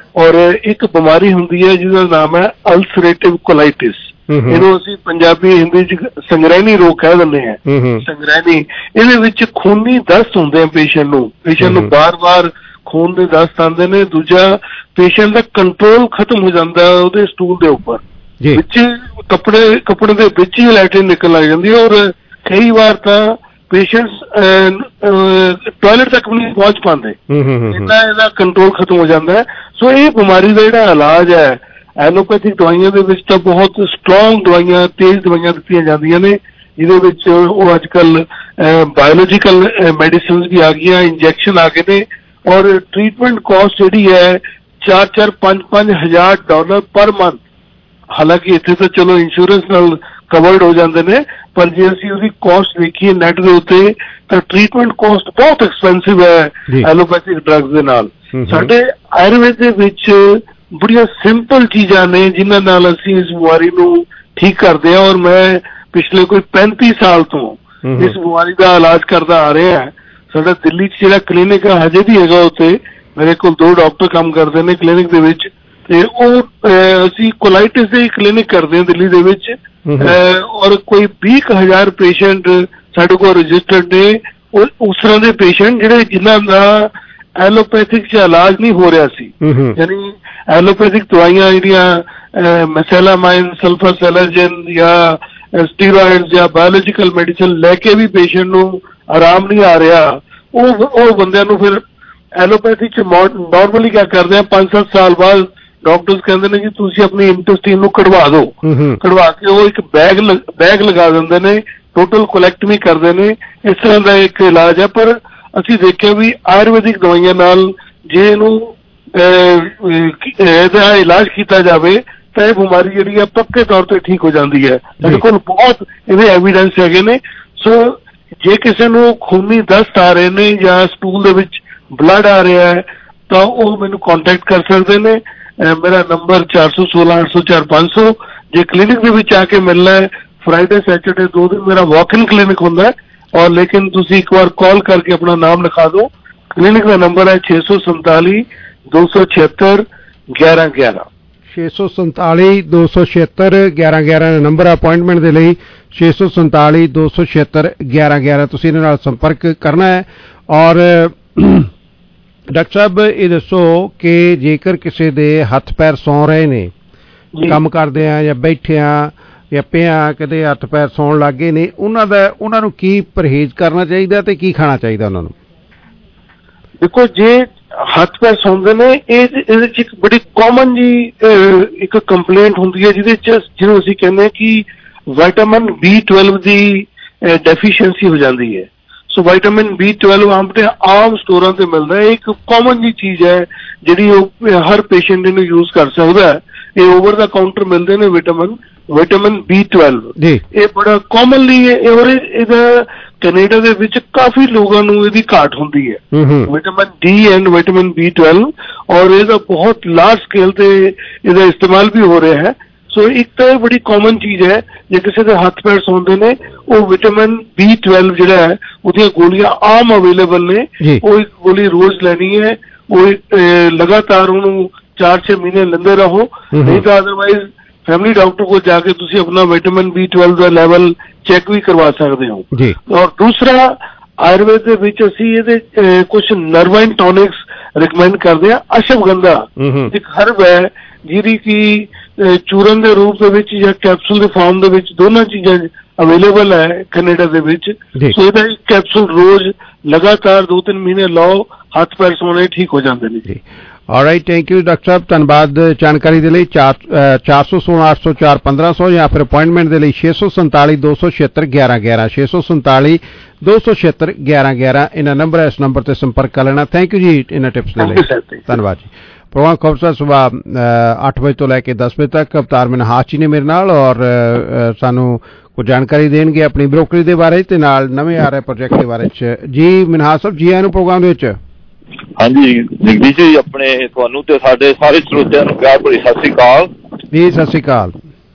Speaker 15: ਔਰ ਇੱਕ ਬਿਮਾਰੀ ਹੁੰਦੀ ਹੈ ਜਿਹਦਾ ਨਾਮ ਹੈ ਅਲਸਰੇਟਿਵ ਕੋਲਾਈਟਿਸ, ਇਹਨੂੰ ਅਸੀਂ ਪੰਜਾਬੀ ਹਿੰਦੀ ਚ ਸੰਗ੍ਰਹਿਣੀ ਰੋਗ ਕਹਿ ਦਿੰਦੇ ਹਾਂ। ਸੰਗ੍ਰਹਿਣੀ, ਇਹਦੇ ਵਿੱਚ ਖੂਨੀ ਦਸਤ ਹੁੰਦੇ ਆ ਪੇਸ਼ੈਂਟ ਨੂੰ, ਪੇਸ਼ੈਂਟ ਨੂੰ ਬਾਰ-ਬਾਰ ਖੂਨ ਦੇ ਦਸਤ ਆਉਂਦੇ ਨੇ। ਦੂਜਾ, ਪੇਸ਼ੈਂਟ ਦਾ ਕੰਟਰੋਲ ਖਤਮ ਹੋ ਜਾਂਦਾ ਉਹਦੇ ਸਟੂਲ ਦੇ ਉੱਪਰ, ਵਿੱਚ ਕੱਪੜੇ ਕੱਪੜੇ ਦੇ ਵਿੱਚ ਹੀ ਲੈਟਰਿਨ ਨਿਕਲ ਲੱਗ ਜਾਂਦੀ ਹੈ, ਔਰ ਕਈ ਵਾਰ ਤਾਂ ਪੇਸ਼ੈਂਟਸ ਟਾਇਲਟ ਤੱਕ ਵੀ ਨਹੀਂ ਪਹੁੰਚ ਪਾਉਂਦੇ, ਇੰਨਾ ਇਹਦਾ ਕੰਟਰੋਲ ਖਤਮ ਹੋ ਜਾਂਦਾ ਹੈ। ਸੋ ਇਹ ਬਿਮਾਰੀ ਦਾ ਜਿਹੜਾ ਇਲਾਜ ਹੈ, ਐਲੋਪੈਥਿਕ ਦਵਾਈਆਂ ਦੇ ਵਿੱਚ ਤਾਂ ਬਹੁਤ ਸਟਰੋਂਗ ਦਵਾਈਆਂ, ਤੇਜ਼ ਦਵਾਈਆਂ ਦਿੱਤੀਆਂ ਜਾਂਦੀਆਂ ਨੇ, ਜਿਹਦੇ ਵਿੱਚ ਉਹ ਅੱਜ ਕੱਲ੍ਹ ਬਾਇਓਲੋਜੀਕਲ ਮੈਡੀਸਿਨਸ ਵੀ ਆ ਗਈਆਂ, ਇੰਜੈਕਸ਼ਨ ਆ ਗਏ ਨੇ, ਔਰ ਟ੍ਰੀਟਮੈਂਟ ਕਾਸਟ ਜਿਹੜੀ ਹੈ ਚਾਰ ਚਾਰ ਪੰਜ ਪੰਜ ਹਜ਼ਾਰ ਡਾਲਰ ਪਰ ਮੰਥ। ਹਾਲਾਂਕਿ ਇੱਥੇ ਤਾਂ ਚਲੋ ਇੰਸ਼ੋਰੈਂਸ ਨਾਲ ਕਵਰਡ ਹੋ ਜਾਂਦੇ ਨੇ, ਪਰ ਜੇ ਅਸੀਂ ਉਹਦੀ ਕਾਸਟ ਦੇਖੀਏ ਨੈਟ ਦੇ ਉੱਤੇ ਤਾਂ ਟ੍ਰੀਟਮੈਂਟ ਕਾਸਟ ਬਹੁਤ ਐਕਸਪੈਂਸਿਵ ਹੈ ਐਲੋਪੈਥਿਕ ਡਰੱਗਸ ਦੇ ਨਾਲ। ਸਾਡੇ ਆਯੁਰਵੇਦ ਦੇ ਵਿੱਚ ਬੜੀਆਂ ਸਿੰਪਲ ਚੀਜ਼ਾਂ ਨੇ ਜਿਨ੍ਹਾਂ ਨਾਲ ਅਸੀਂ ਇਸ ਬਿਮਾਰੀ ਨੂੰ ਠੀਕ ਕਰਦੇ ਹਾਂ, ਔਰ ਮੈਂ ਪਿਛਲੇ ਕੋਈ ਪੈਂਤੀ ਸਾਲ ਤੋਂ ਇਸ ਬਿਮਾਰੀ ਦਾ ਇਲਾਜ ਕਰਦਾ ਆ ਰਿਹਾ। ਸਾਡਾ ਦਿੱਲੀ 'ਚ ਜਿਹੜਾ ਕਲੀਨਿਕ ਹੈ ਹਜੇ ਵੀ ਹੈਗਾ, ਉੱਥੇ ਮੇਰੇ ਕੋਲ ਦੋ ਡਾਕਟਰ ਕੰਮ ਕਰਦੇ ਨੇ ਕਲੀਨਿਕ ਦੇ ਵਿੱਚ, ਤੇ ਉਹ ਅਸੀਂ ਕੋਲਾਈਟਿਸ ਦੇ ਕਲੀਨਿਕ ਕਰਦੇ ਹਾਂ ਦਿੱਲੀ ਦੇ ਵਿੱਚ, ਔਰ ਕੋਈ ਵੀਹ ਕੁ ਹਜ਼ਾਰ ਪੇਸ਼ੈਂਟ ਸਾਡੇ ਕੋਲ ਰਜਿਸਟਰਡ ਨੇ। ਉਸ ਤਰ੍ਹਾਂ ਦੇ ਪੇਸ਼ੈਂਟ ਜਿਹੜੇ ਜਿਨ੍ਹਾਂ ਦਾ ਐਲੋਪੈਥਿਕ 'ਚ ਇਲਾਜ ਨਹੀਂ ਹੋ ਰਿਹਾ ਸੀ, ਯਾਨੀ ਐਲੋਪੈਥਿਕ ਦਵਾਈਆਂ ਜਿਹੜੀਆਂ ਮੈਸੈਲਾਮਾਈਨ, ਸਲਫਾਸੈਲਾਜਨ ਜਾਂ ਸਟੀਰੋਇਡਸ ਜਾਂ ਬਾਇਓਲੋਜੀਕਲ ਮੈਡੀਸਨ ਲੈ ਕੇ ਵੀ ਪੇਸ਼ੈਂਟ ਨੂੰ ਆਰਾਮ ਨਹੀਂ ਆ ਰਿਹਾ, ਉਹ ਉਹ ਬੰਦਿਆਂ ਨੂੰ ਫਿਰ ਐਲੋਪੈਥਿਕ 'ਚ ਨੋਰਮਲੀ ਕਿਆ ਕਰਦੇ ਆ, ਪੰਜ ਸੱਤ ਸਾਲ ਬਾਅਦ ਡਾਕਟਰਸ ਕਹਿੰਦੇ ਨੇ ਜੀ ਤੁਸੀਂ ਆਪਣੀ ਇੰਟੈਸਟਾਈਨ ਨੂੰ ਕਢਵਾ ਦਿਓ, ਕਢਵਾ ਕੇ ਉਹ ਇੱਕ ਬੈਗ ਬੈਗ ਲਗਾ ਦਿੰਦੇ ਨੇ, ਟੋਟਲ ਕੋਲੈਕਟਮੀ ਕਰਦੇ ਨੇ। ਇਸ ਤਰ੍ਹਾਂ ਦਾ ਇੱਕ ਇਲਾਜ ਹੈ। ਪਰ ਅਸੀਂ ਦੇਖਿਆ ਵੀ ਆਯੁਰਵੈਦਿਕ ਦਵਾਈਆਂ ਨਾਲ ਜੇ ਇਹਨੂੰ ਇਹਦਾ ਇਲਾਜ ਕੀਤਾ ਜਾਵੇ ਤਾਂ ਇਹ ਬਿਮਾਰੀ ਜਿਹੜੀ ਹੈ ਪੱਕੇ ਤੌਰ ਤੇ ਠੀਕ ਹੋ ਜਾਂਦੀ ਹੈ। ਸਾਡੇ ਕੋਲ ਬਹੁਤ ਇਹਦੇ ਐਵੀਡੈਂਸ ਹੈਗੇ ਨੇ। ਸੋ ਜੇ ਕਿਸੇ ਨੂੰ ਖੂਨੀ ਦਸਤ ਆ ਰਹੇ ਨੇ ਜਾਂ ਸਟੂਲ ਦੇ ਵਿੱਚ ਬਲੱਡ ਆ ਰਿਹਾ ਹੈ ਤਾਂ ਉਹ ਮੈਨੂੰ ਕੰਟੈਕਟ ਕਰ ਸਕਦੇ ਨੇ। ਮੇਰਾ ਨੰਬਰ ਚਾਰ ਸੌ ਸੋਲਾਂ ਅੱਠ ਸੌ ਚਾਰ ਪੰਜ ਸੌ। ਜੇ ਕਲੀਨਿਕ ਦੇ ਵਿੱਚ ਆ ਕੇ ਮਿਲਣਾ ਹੈ, ਫਰਾਈਡੇ ਸੈਟਰਡੇ ਦੋ ਦਿਨ ਮੇਰਾ ਵਾਕ ਇਨ ਕਲੀਨਿਕ ਹੁੰਦਾ ਹੈ, ਔਰ ਲੇਕਿਨ ਤੁਸੀਂ ਇੱਕ ਵਾਰ ਕਾਲ ਕਰਕੇ ਆਪਣਾ ਨਾਮ ਲਿਖਾ ਦਿਓ। ਕਲੀਨਿਕ ਦਾ ਨੰਬਰ ਹੈ ਛੇ ਸੌ ਸੰਤਾਲੀ ਦੋ ਸੌ ਛਿਹੱਤਰ ਗਿਆਰਾਂ ਗਿਆਰਾਂ।
Speaker 9: ਛੇ ਸੌ ਸੰਤਾਲੀ ਦੋ ਸੌ ਛਿਹੱਤਰ ਗਿਆਰਾਂ ਗਿਆਰਾਂ ਦਾ ਨੰਬਰ ਅਪਾਇੰਟਮੈਂਟ ਦੇ ਲਈ ਛੇ ਸੌ ਸੰਤਾਲੀ ਦੋ ਸੌ ਛਿਹੱਤਰ ਗਿਆਰਾਂ ਗਿਆਰਾਂ ਤੁਸੀਂ ਇਹਨਾਂ ਨਾਲ ਸੰਪਰਕ ਕਰਨਾ ਹੈ। ਔਰ ਡਾਕਟਰ ਸਾਹਿਬ ਇਹ ਦੱਸੋ ਕਿ ਜੇਕਰ ਕਿਸੇ ਦੇ ਹੱਥ ਪੈਰ ਸੌਂ ਰਹੇ ਨੇ, ਕੰਮ ਕਰਦੇ ਆ ਜਾਂ ਬੈਠੇ ਆ ਜਾਂ ਪਿਆ, ਕਿਤੇ ਹੱਥ ਪੈਰ ਸੌਣ ਲੱਗ ਗਏ ਨੇ, ਉਹਨਾਂ ਦਾ ਉਹਨਾਂ ਨੂੰ ਕੀ ਪਰਹੇਜ਼ ਕਰਨਾ ਚਾਹੀਦਾ ਤੇ ਕੀ ਖਾਣਾ ਚਾਹੀਦਾ ਉਹਨਾਂ ਨੂੰ?
Speaker 15: ਦੇਖੋ, ਜੇ ਹੱਥ ਪੈਰ ਸੌਂਦੇ ਨੇ, ਇਹ ਇਹਦੇ ਚ ਇੱਕ ਬੜੀ ਕਾਮਨ ਜੀ ਇੱਕ ਕੰਪਲੇਂਟ ਹੁੰਦੀ ਹੈ ਜਿਹਦੇ ਚ ਜਿਹਨੂੰ ਅਸੀਂ ਕਹਿੰਦੇ ਹਾਂ ਕਿ ਵਿਟਾਮਿਨ ਬੀ ਟਵੈਲਵ ਦੀ ਡੈਫੀਸ਼ੀਐਂਸੀ ਹੋ ਜਾਂਦੀ ਹੈ। ਸੋ ਵਿਟਾਮਿਨ ਬੀ ਟਵੈਲਵ ਆਪਣੇ ਆਮ ਸਟੋਰਾਂ ਤੇ ਮਿਲਦਾ ਹੈ। ਇੱਕ ਕਾਮਨ ਜੀ ਚੀਜ਼ ਹੈ ਜਿਹੜੀ ਉਹ ਹਰ ਪੇਸ਼ੈਂਟ ਇਹਨੂੰ ਯੂਜ਼ ਕਰ ਸਕਦਾ ਹੈ। ਇਹ ਓਵਰ ਦਾ ਕਾਊਂਟਰ ਮਿਲਦੇ ਨੇ ਵਿਟਾਮਿਨ ਵਿਟਾਮਿਨ ਬੀ ਟਵੈਲਵ। ਇਹ ਬੜਾ ਕਾਮਨਲੀ ਹੈ ਔਰ ਇਹਦਾ ਕੈਨੇਡਾ ਦੇ ਵਿੱਚ ਕਾਫੀ ਲੋਕਾਂ ਨੂੰ ਇਹਦੀ ਘਾਟ ਹੁੰਦੀ ਹੈ, vitamin D and vitamin B twelve, ਔਰ ਇਹਦਾ ਬਹੁਤ ਲਾਰਜ ਸਕੇਲ ਤੇ ਇਹਦਾ ਇਸਤੇਮਾਲ ਵੀ ਹੋ ਰਿਹਾ ਹੈ। ਸੋ ਇੱਕ ਤਾਂ ਇਹ ਬੜੀ ਕਾਮਨ ਚੀਜ਼ ਹੈ, ਜੇ ਕਿਸੇ ਦੇ ਹੱਥ ਪੈਰ ਸੌਂਦੇ ਨੇ ਉਹ ਵਿਟਾਮਿਨ ਬੀ ਟਵੈਲਵ ਜਿਹੜਾ ਹੈ ਉਹਦੀਆਂ ਗੋਲੀਆਂ ਆਮ ਅਵੇਲੇਬਲ ਨੇ, ਉਹ ਇੱਕ ਗੋਲੀ ਰੋਜ਼ ਲੈਣੀ ਹੈ। ਉਹ ਲਗਾਤਾਰ ਉਹਨੂੰ ਚਾਰ ਛੇ ਮਹੀਨੇ ਲੈਂਦੇ ਰਹੋ, ਨਹੀਂ ਤਾਂ ਅਦਰਵਾਈਜ਼ ਫੈਮਿਲੀ ਡਾਕਟਰ ਕੋਲ ਜਾ ਕੇ ਤੁਸੀਂ ਆਪਣਾ ਵਿਟਾਮਿਨ ਬੀ ਟਵੈਲਵ ਦਾ ਲੈਵਲ ਚੈੱਕ ਵੀ ਕਰਵਾ ਸਕਦੇ ਹੋ। ਔਰ ਦੂਸਰਾ, ਆਯੁਰਵੇਦ ਦੇ ਵਿੱਚ ਅਸੀਂ ਇਹਦੇ ਕੁਝ ਨਰਵਾਈਨ ਟੌਨਿਕਸ ਰਿਕਮੈਂਡ ਕਰਦੇ ਹਾਂ। ਅਸ਼ਵਗੰਧਾ ਇੱਕ ਹਰਬ ਹੈ ਜਿਹਦੀ ਕਿ ਚੂਰਨ ਦੇ ਰੂਪ ਦੇ ਵਿੱਚ ਜਾਂ ਕੈਪਸੂਲ ਦੇ ਫਾਰਮ ਦੇ ਵਿੱਚ ਦੋਨਾਂ ਚੀਜ਼ਾਂ ਅਵੇਲੇਬਲ ਹੈ ਕੈਨੇਡਾ ਦੇ ਵਿੱਚ। ਸੋ ਇਹਦਾ ਇੱਕ ਕੈਪਸੂਲ ਰੋਜ਼ ਲਗਾਤਾਰ ਦੋ ਤਿੰਨ ਮਹੀਨੇ ਲਾਓ, ਹੱਥ ਪੈਰ ਸੋਣੇ ਠੀਕ ਹੋ ਜਾਂਦੇ ਨੇ ਜੀ।
Speaker 9: ਆਲਰਾਈਟ, ਥੈਂਕ ਯੂ ਡਾਕਟਰ ਸਾਹਿਬ, ਧੰਨਵਾਦ ਜਾਣਕਾਰੀ ਦੇ ਲਈ। ਚਾਰ ਸੌ ਸੋਲਾਂ ਅੱਠ ਸੌ ਚਾਰ ਪੰਦਰਾਂ ਸੌ ਜਾਂ ਫਿਰ ਅਪਾਇੰਟਮੈਂਟ ਦੇ ਲਈ ਛੇ ਸੌ ਸੰਤਾਲੀ ਦੋ ਸੌ ਛਿਹੱਤਰ ਗਿਆਰਾਂ ਗਿਆਰਾਂ ਛੇ ਸੌ ਸੰਤਾਲੀ ਦੋ ਸੌ ਛਿਹੱਤਰ ਗਿਆਰਾਂ ਗਿਆਰਾਂ ਇਹਨਾਂ ਨੰਬਰ ਹੈ, ਇਸ ਨੰਬਰ ਤੇ ਸੰਪਰਕ ਕਰ ਲੈਣਾ। ਥੈਂਕ ਯੂ ਜੀ ਇਹਨਾਂ ਟਿਪਸ ਦੇ ਲਈ, ਧੰਨਵਾਦ ਜੀ। ਪ੍ਰੋਗਰਾਮ ਖਬਰਸਾਰ ਸੁਬਾਹ ਅੱਠ ਵਜੇ ਤੋਂ ਲੈ ਕੇ ਦਸ ਵਜੇ ਤੱਕ ਅਵਤਾਰ ਮਨਹਾਸ ਜੀ ਨੇ ਮੇਰੇ ਨਾਲ, ਔਰ ਸਾਨੂੰ ਕੁਝ ਜਾਣਕਾਰੀ ਦੇਣਗੇ ਆਪਣੀ ਬਰੋਕਰੀ ਦੇ ਬਾਰੇ ਤੇ ਨਾਲ ਨਵੇਂ ਆ ਰਹੇ ਪ੍ਰੋਜੈਕਟ ਦੇ ਬਾਰੇ ਚ। ਜੀ ਮਨਹਾਸ ਸਾਹਿਬ, ਜੀ ਆਇਆਂ ਨੂੰ ਪ੍ਰੋਗਰਾਮ ਦੇ ਵਿੱਚ।
Speaker 16: ਹਾਂਜੀ ਜਗਦੀਸ਼ ਜੀ, ਆਪਣੇ ਤੁਹਾਨੂੰ ਤੇ ਸਾਡੇ ਸਾਰੇ ਸਰੋਤਿਆਂ ਨੂੰ ਪਿਆਰ ਭਰੀ ਸਤਿ ਸ੍ਰੀ ਅਕਾਲ
Speaker 9: ਜੀ। ਸਤਿ ਸ੍ਰੀ ਅਕਾਲ।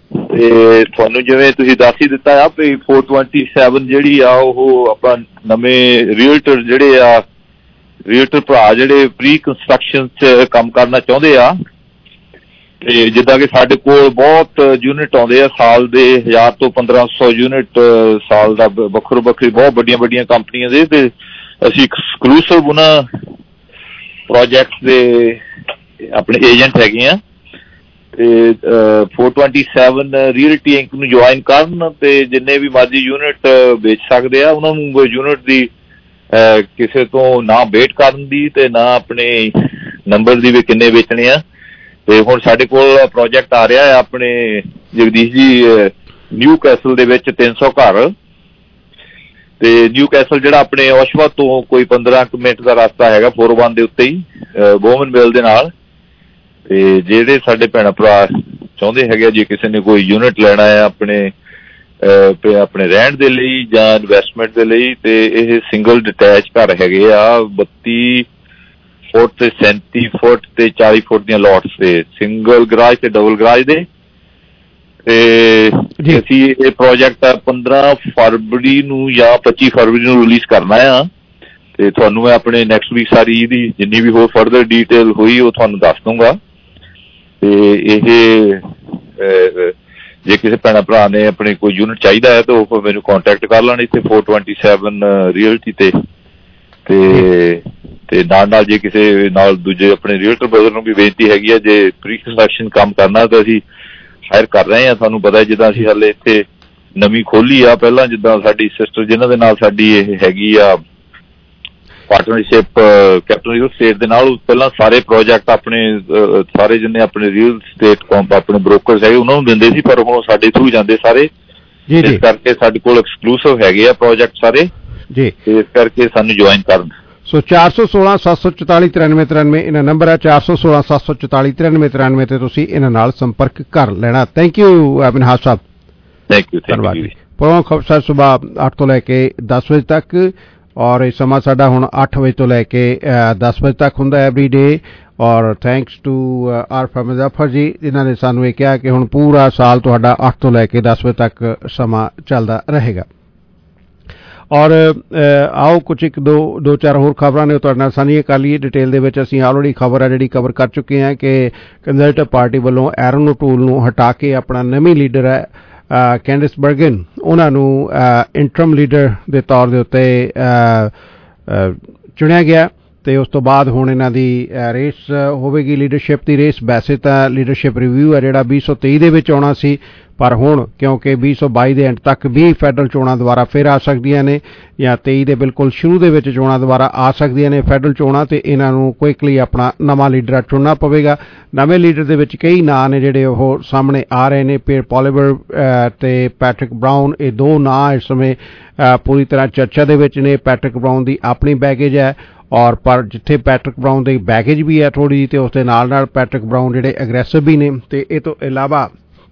Speaker 16: ਤੇ ਤੁਹਾਨੂੰ ਜਿਵੇਂ ਤੁਸੀਂ ਦੱਸ ਹੀ ਦਿੱਤਾ ਆ ਵੀ ਚਾਰ ਸੌ ਸੱਤਾਈ ਜਿਹੜੀ ਆ ਉਹ ਆਪਾਂ ਨਵੇਂ ਰੀਅਲਟਰ ਜਿਹੜੇ ਆ ਰੀਅਲਟਰ ਭਰਾ ਜਿਹੜੇ ਪ੍ਰੀ ਕੰਸਟਰਕਸ਼ਨ 'ਚ ਕੰਮ ਕਰਨਾ ਚਾਹੁੰਦੇ ਆ, ਤੇ ਜਿੱਦਾਂ ਕਿ ਸਾਡੇ ਕੋਲ ਬਹੁਤ ਯੂਨਿਟ ਆਉਂਦੇ ਆ ਸਾਲ ਦੇ, ਹਜ਼ਾਰ ਤੋਂ ਪੰਦਰਾਂ ਸੌ ਯੂਨਿਟ ਸਾਲ ਦਾ, ਵੱਖਰੋ ਵੱਖਰੀ ਬਹੁਤ ਵੱਡੀਆਂ ਵੱਡੀਆਂ ਕੰਪਨੀਆਂ ਦੇ, ਤੇ ਅਸੀਂ ਐਕਸਕਲੂਸਿਵ ਉਹਨਾਂ ਪ੍ਰੋਜੈਕਟਸ ਦੇ ਆਪਣੇ ਏਜੰਟ ਹੈਗੇ ਆ। ਤੇ four twenty seven realty inc ਨੂੰ ਜੁਆਇਨ ਕਰਨ ਤੇ ਜਿੰਨੇ ਵੀ ਮਰਜ਼ੀ ਯੂਨਿਟ ਵੇਚ ਸਕਦੇ ਆ, ਉਹਨਾਂ ਨੂੰ ਯੂਨਿਟ ਦੀ ਕਿਸੇ ਤੋਂ ਨਾ ਵੇਟ ਕਰਨ ਦੀ ਤੇ ਨਾ ਆਪਣੇ ਨੰਬਰ ਦੀ ਵੀ ਕਿੰਨੇ ਵੇਚਣੇ ਆ। ਤੇ ਹੁਣ ਸਾਡੇ ਕੋਲ ਪ੍ਰੋਜੈਕਟ ਆ ਰਿਹਾ ਹੈ ਆਪਣੇ ਜਗਦੀਸ਼ ਜੀ, ਨਿਊ ਕੈਸਲ ਦੇ ਵਿੱਚ ਤਿੰਨ ਸੌ ਘਰ, ਤੇ ਨਿਊ ਕੈਸਲ ਜਿਹੜਾ ਆਪਣੇ ਔਸ਼ਵਾ ਤੋਂ ਕੋਈ ਪੰਦਰਾਂ ਕੁ ਮਿੰਟ ਦਾ ਰਸਤਾ ਹੈਗਾ ਫੋਰ ਵਨ ਦੇ ਉੱਤੇ ਹੀ, ਬੋਮਨ ਮਿਲ ਦੇ ਨਾਲ। ਤੇ ਜਿਹੜੇ ਸਾਡੇ ਭੈਣ ਭਰਾ ਚਾਹੁੰਦੇ ਹੈਗੇ ਜੇ ਕਿਸੇ ਨੇ ਕੋਈ ਯੂਨਿਟ ਲੈਣਾ ਹੈ ਆਪਣੇ ਆਪਣੇ ਰਹਿਣ ਦੇ ਲਈ ਜਾਂ ਇਨਵੈਸਟਮੈਂਟ ਦੇ ਲਈ, ਤੇ ਇਹ ਸਿੰਗਲ ਡਿਟੈਚ ਘਰ ਹੈਗੇ ਆ, ਬੱਤੀ ਫੁੱਟ ਤੇ ਸੈਂਤੀ ਫੁੱਟ ਤੇ ਚਾਲੀ ਫੁੱਟ ਦੀਆਂ ਲੋਟਸ ਤੇ, ਸਿੰਗਲ ਗਰਾਜ ਤੇ ਡਬਲ ਗਰਾਜ ਦੇ। ਤੇ ਅਸੀਂ ਇਹ ਪ੍ਰੋਜੈਕਟ ਪੰਦਰਾਂ ਫਰਵਰੀ ਨੂੰ ਜਾਂ ਪੱਚੀ ਫਰਵਰੀ ਨੂੰ ਰਿਲੀਜ਼ ਕਰਨਾ ਆ, ਤੇ ਤੁਹਾਨੂੰ ਮੈਂ ਆਪਣੇ ਨੈਕਸਟ ਵੀਕ ਸਾਰੀ ਇਹਦੀ ਜਿੰਨੀ ਵੀ ਹੋਰ ਫਰਦਰ ਡਿਟੇਲ ਹੋਈ ਉਹ ਤੁਹਾਨੂੰ ਦੱਸ ਦੂੰਗਾ। ਤੇ ਇਹ ਜੇ ਕਿਸੇ ਭੈਣ ਭਰਾ ਨੇ ਆਪਣੇ ਕੋਈ ਯੂਨਿਟ ਚਾਹੀਦਾ ਹੈ ਤਾਂ ਉਹ ਮੈਨੂੰ ਕੰਟੈਕਟ ਕਰ ਲੈਣ ਇੱਥੇ ਫੋਰ ਟਵੈਂਟੀ ਸੈਵਨ ਰੀਅਲਟੀ ਤੇ। ਤੇ ਤੇ ਨਾਲ ਨਾਲ ਜੇ ਕਿਸੇ ਨਾਲ ਦੂਜੇ ਆਪਣੇ ਰੀਅਲਟਰ ਬ੍ਰਦਰ ਨੂੰ ਵੀ ਬੇਨਤੀ ਹੈਗੀ ਆ, ਜੇ ਪ੍ਰੀ ਕੰਸਟਰਕਸ਼ਨ ਕੰਮ ਕਰਨਾ ਤਾਂ ਅਸੀਂ ਹਾਇਰ ਕਰ ਰਹੇ ਹਾਂ। ਤੁਹਾਨੂੰ ਪਤਾ ਜਿੱਦਾਂ ਅਸੀਂ ਹਾਲੇ ਇੱਥੇ ਨਵੀਂ ਖੋਲੀ ਆ, ਪਹਿਲਾਂ ਜਿੱਦਾਂ ਸਾਡੀ ਸਿਸਟਰ ਜਿਨ੍ਹਾਂ ਦੇ ਨਾਲ ਸਾਡੀ ਇਹ ਹੈਗੀ ਆ ਪਾਰਟਨਰਸ਼ਿਪ ਕੈਪਟਨ ਰੀਅਲ ਸਟੇਟ ਦੇ ਨਾਲ, ਪਹਿਲਾਂ ਸਾਰੇ ਪ੍ਰੋਜੈਕਟ ਆਪਣੇ ਸਾਰੇ ਜਿੰਨੇ ਆਪਣੇ ਰੀਅਲ ਸਟੇਟ ਕੰਪ ਆਪਣੇ ਬ੍ਰੋਕਰਸ ਹੈਗੇ ਉਹਨਾਂ ਨੂੰ ਦਿੰਦੇ ਸੀ, ਪਰ ਹੁਣ ਸਾਡੇ ਥਰੂ ਜਾਂਦੇ ਸਾਰੇ, ਇਸ ਕਰਕੇ ਸਾਡੇ ਕੋਲ ਐਕਸਕਲੂਸਿਵ ਹੈਗੇ ਆ ਪ੍ਰੋਜੈਕਟ ਸਾਰੇ ਜੀ, ਇਸ ਕਰਕੇ ਸਾਨੂੰ ਜੁਆਇਨ ਕਰਨ।
Speaker 9: ਸੋ ਚਾਰ ਸੌ ਸੋਲਾਂ ਸੱਤ ਸੌ ਚੁਤਾਲੀ ਤਰਾਨਵੇਂ ਤਰਾਨਵੇਂ ਇਹਨਾਂ ਨੰਬਰ ਹੈ, ਚਾਰ ਸੌ ਸੋਲਾਂ ਸੱਤ ਸੌ ਚੁਤਾਲੀ ਤਰਾਨਵੇਂ ਤਰਾਨਵੇਂ ਤੇ ਤੁਸੀਂ ਇਹਨਾਂ ਨਾਲ ਸੰਪਰਕ ਕਰ ਲੈਣਾ। ਥੈਂਕ ਯੂ ਅਮਿਨਹਾਜ ਸਾਹਿਬ।
Speaker 16: ਥੈਂਕ ਯੂ
Speaker 9: ਧੰਨਵਾਦ ਜੀ। ਪ੍ਰੋਗਰਾਮ ਖਬਰ ਸੁਬਾਹ ਅੱਠ ਤੋਂ ਲੈ ਕੇ ਦਸ ਵਜੇ ਤੱਕ, ਔਰ ਇਹ ਸਮਾਂ ਸਾਡਾ ਹੁਣ ਅੱਠ ਵਜੇ ਤੋਂ ਲੈ ਕੇ ਦਸ ਵਜੇ ਤੱਕ ਹੁੰਦਾ ਐਵਰੀ ਡੇ। ਔਰ ਥੈਂਕਸ ਟੂ ਆਰ ਮੁਜ਼ੱਫਰ ਜੀ, ਜਿਨ੍ਹਾਂ ਨੇ ਸਾਨੂੰ ਇਹ ਕਿਹਾ ਕਿ ਹੁਣ ਪੂਰਾ ਸਾਲ ਤੁਹਾਡਾ ਅੱਠ ਤੋਂ ਲੈ ਕੇ ਦਸ ਵਜੇ ਤੱਕ ਸਮਾਂ ਚੱਲਦਾ ਰਹੇਗਾ। ਔਰ ਆਓ ਕੁਝ ਇੱਕ ਦੋ ਦੋ ਚਾਰ ਹੋਰ ਖਬਰਾਂ ਨੇ ਉਹ ਤੁਹਾਡੇ ਨਾਲ ਸਾਂਝੀਆਂ ਕਰ ਲਈਏ ਡਿਟੇਲ ਦੇ ਵਿੱਚ। ਅਸੀਂ ਆਲਰੇਡੀ ਖਬਰ ਹੈ ਜਿਹੜੀ ਕਵਰ ਕਰ ਚੁੱਕੇ ਹਾਂ ਕਿ ਕੰਜ਼ਰਵੇਟਿਵ ਪਾਰਟੀ ਵੱਲੋਂ ਐਰਨ ਓਟੂਲ ਨੂੰ ਹਟਾ ਕੇ ਆਪਣਾ ਨਵੀਂ ਲੀਡਰ ਹੈ ਕੈਂਡਿਸ ਬਰਗਨ, ਉਹਨਾਂ ਨੂੰ ਇੰਟਰਮ ਲੀਡਰ ਦੇ ਤੌਰ ਦੇ ਉੱਤੇ ਚੁਣਿਆ ਗਿਆ। ਤੇ ਉਸ ਤੋਂ ਬਾਅਦ ਹੁਣ ਇਹਨਾਂ ਦੀ ਰੇਸ ਹੋਵੇਗੀ, ਲੀਡਰਸ਼ਿਪ ਦੀ ਰੇਸ। ਵੈਸੇ ਤਾਂ ਲੀਡਰਸ਼ਿਪ ਰਿਵਿਊ ਹੈ ਜਿਹੜਾ ਵੀਹ ਸੌ ਤੇਈ ਦੇ ਵਿੱਚ ਆਉਣਾ ਸੀ, ਪਰ ਹੁਣ ਕਿਉਂਕਿ ਵੀਹ ਸੌ ਬਾਈ ਦੇ ਐਂਡ ਤੱਕ ਵੀ ਫੈਡਰਲ ਚੋਣਾਂ ਦੁਬਾਰਾ ਫਿਰ ਆ ਸਕਦੀਆਂ ਨੇ, ਜਾਂ ਤੇਈ ਦੇ ਬਿਲਕੁਲ ਸ਼ੁਰੂ ਦੇ ਵਿੱਚ ਚੋਣਾਂ ਦੁਬਾਰਾ ਆ ਸਕਦੀਆਂ ਨੇ ਫੈਡਰਲ ਚੋਣਾਂ, ਤੇ ਇਹਨਾਂ ਨੂੰ ਕੁਇਕਲੀ ਆਪਣਾ ਨਵਾਂ ਲੀਡਰ ਚੁਣਨਾ ਪਵੇਗਾ। ਨਵੇਂ ਲੀਡਰ ਦੇ ਵਿੱਚ ਕਈ ਨਾਂ ਨੇ ਜਿਹੜੇ ਉਹ ਸਾਹਮਣੇ ਆ ਰਹੇ ਨੇ, ਪੀਅਰ ਪੋਲੀਵਰ ਤੇ ਪੈਟਰਿਕ ਬਰਾਊਨ, ਇਹ ਦੋ ਨਾਂ ਇਸ ਸਮੇਂ ਪੂਰੀ ਤਰ੍ਹਾਂ ਚਰਚਾ ਦੇ ਵਿੱਚ ਨੇ। ਪੈਟਰਿਕ ਬਰਾਊਨ ਦੀ ਆਪਣੀ ਬੈਗੇਜ ਹੈ, ਔਰ ਪਰ ਜਿੱਥੇ ਪੈਟਰਿਕ ਬਰਾਊਨ ਦੀ ਬੈਗੇਜ ਵੀ ਹੈ ਥੋੜ੍ਹੀ ਜਿਹੀ, ਤੇ ਉਸ ਦੇ ਨਾਲ ਨਾਲ ਪੈਟਰਿਕ ਬਰਾਊਨ ਜਿਹੜੇ ਅਗਰੈਸਿਵ ਵੀ ਨੇ। ਤੇ ਇਹ ਤੋਂ ਇਲਾਵਾ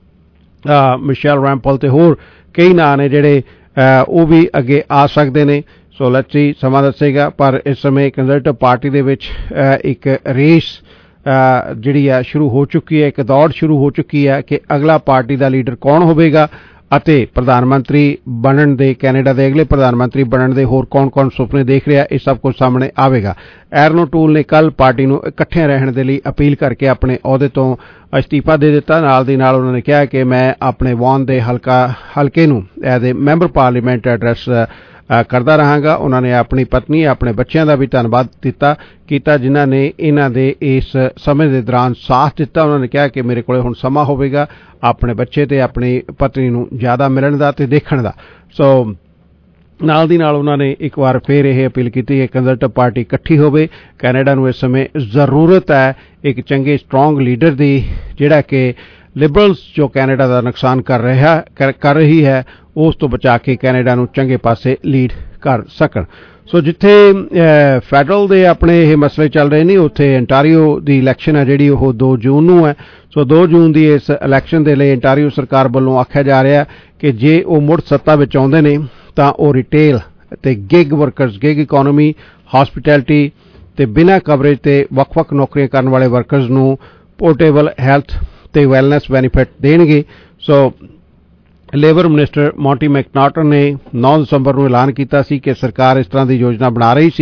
Speaker 9: ਮਿਸ਼ੇਲ ਰੈਂਪਲ ਤੇ ਹੋਰ ਕਈ ਨਾਂ ਨੇ ਜਿਹੜੇ ਉਹ ਵੀ ਅੱਗੇ ਆ ਸਕਦੇ ਨੇ। ਸੋ ਲੈਟਸ ਸੀ, ਸਮਾਂ ਦੱਸੇਗਾ। ਪਰ ਇਸ ਸਮੇਂ ਕੰਜ਼ਰਵੇਟਿਵ ਪਾਰਟੀ ਦੇ ਵਿੱਚ ਇੱਕ ਰੇਸ ਜਿਹੜੀ ਹੈ ਸ਼ੁਰੂ ਹੋ ਚੁੱਕੀ ਹੈ, ਇੱਕ ਦੌੜ ਸ਼ੁਰੂ ਹੋ ਚੁੱਕੀ ਹੈ ਕਿ ਅਗਲਾ ਪਾਰਟੀ ਦਾ ਲੀਡਰ ਕੌਣ ਹੋਵੇਗਾ ਅਤੇ ਪ੍ਰਧਾਨ ਮੰਤਰੀ ਬਣਨ ਦੇ, ਕੈਨੇਡਾ ਦੇ ਅਗਲੇ ਪ੍ਰਧਾਨ ਮੰਤਰੀ ਬਣਨ ਦੇ ਹੋਰ ਕੌਣ-ਕੌਣ ਸੁਪਨੇ ਦੇਖ ਰਿਹਾ, ਇਹ ਸਭ ਕੁਝ ਸਾਹਮਣੇ ਆਵੇਗਾ। ਐਰਨ ਓਟੂਲ ਨੇ ਕੱਲ ਪਾਰਟੀ ਨੂੰ ਇਕੱਠਿਆਂ ਰਹਿਣ ਦੇ ਲਈ ਅਪੀਲ ਕਰਕੇ ਆਪਣੇ ਅਹੁਦੇ ਤੋਂ ਅਸਤੀਫਾ ਦੇ ਦਿੱਤਾ। ਨਾਲ ਦੀ ਨਾਲ ਉਹਨਾਂ ਨੇ ਕਿਹਾ ਕਿ ਮੈਂ ਆਪਣੇ ਵਾਨ ਦੇ ਹਲਕਾ ਹਲਕੇ ਨੂੰ as a member parliament address ਕਰਦਾ ਰਹਾਂਗਾ। ਉਹਨਾਂ ਨੇ ਆਪਣੀ ਪਤਨੀ, ਆਪਣੇ ਬੱਚਿਆਂ ਦਾ ਵੀ ਧੰਨਵਾਦ ਦਿੱਤਾ ਕੀਤਾ ਜਿਨ੍ਹਾਂ ਨੇ ਇਹਨਾਂ ਦੇ ਇਸ ਸਮੇਂ ਦੇ ਦੌਰਾਨ ਸਾਥ ਦਿੱਤਾ। ਉਹਨਾਂ ਨੇ ਕਿਹਾ ਕਿ ਮੇਰੇ ਕੋਲੇ ਹੁਣ ਸਮਾਂ ਹੋਵੇਗਾ ਆਪਣੇ ਬੱਚੇ ਤੇ ਆਪਣੀ ਪਤਨੀ ਨੂੰ ਜ਼ਿਆਦਾ ਮਿਲਣ ਦਾ ਤੇ ਦੇਖਣ ਦਾ। ਸੋ ਨਾਲ ਦੀ ਨਾਲ ਉਹਨਾਂ ਨੇ ਇੱਕ ਵਾਰ ਫਿਰ ਇਹ ਅਪੀਲ ਕੀਤੀ ਕਿ ਕੰਜ਼ਰਵੇਟਿਵ ਪਾਰਟੀ ਇਕੱਠੀ ਹੋਵੇ। ਕੈਨੇਡਾ ਨੂੰ ਇਸ ਸਮੇਂ ਜ਼ਰੂਰਤ ਹੈ ਇੱਕ ਚੰਗੇ ਸਟਰੋਂਗ ਲੀਡਰ ਦੀ, ਜਿਹੜਾ ਕਿ ਲਿਬਰਲਸ ਜੋ ਕੈਨੇਡਾ ਦਾ ਨੁਕਸਾਨ ਕਰ ਰਿਹਾ ਕਰ ਰਹੀ ਹੈ ਉਸ ਤੋਂ ਬਚਾ ਕੇ ਕੈਨੇਡਾ ਨੂੰ ਚੰਗੇ ਪਾਸੇ ਲੀਡ ਕਰ ਸਕਣ। ਸੋ ਜਿੱਥੇ ਫੈਡਰਲ ਦੇ ਆਪਣੇ ਇਹ ਮਸਲੇ ਚੱਲ ਰਹੇ ਨੇ, ਉੱਥੇ ਅੰਟਾਰੀਓ ਦੀ ਇਲੈਕਸ਼ਨ ਹੈ ਜਿਹੜੀ ਉਹ ਦੋ ਜੂਨ ਨੂੰ ਹੈ। ਸੋ ਦੋ ਜੂਨ ਦੀ ਇਸ ਇਲੈਕਸ਼ਨ ਦੇ ਲਈ ਅੰਟਾਰੀਓ ਸਰਕਾਰ ਵੱਲੋਂ ਆਖਿਆ ਜਾ ਰਿਹਾ ਕਿ ਜੇ ਉਹ ਮੁੜ ਸੱਤਾ ਵਿੱਚ ਆਉਂਦੇ ਨੇ ਤਾਂ ਉਹ ਰਿਟੇਲ ਅਤੇ gig workers, gig economy, hospitality ਤੇ ਬਿਨਾਂ ਕਵਰੇਜ ਤੇ ਵੱਖ-ਵੱਖ ਨੌਕਰੀਆਂ ਕਰਨ ਵਾਲੇ ਵਰਕਰਸ ਨੂੰ ਪੋਰਟੇਬਲ ਹੈਲਥ ਤੇ ਵੈਲਨੈਸ ਬੈਨੀਫਿਟ ਦੇਣਗੇ। So labour minister Monte McNaughton ਨੇ ਨੌਂ ਦਸੰਬਰ ਨੂੰ ਐਲਾਨ ਕੀਤਾ ਸੀ ਕਿ ਸਰਕਾਰ ਇਸ ਤਰ੍ਹਾਂ ਦੀ ਯੋਜਨਾ ਬਣਾ ਰਹੀ ਸੀ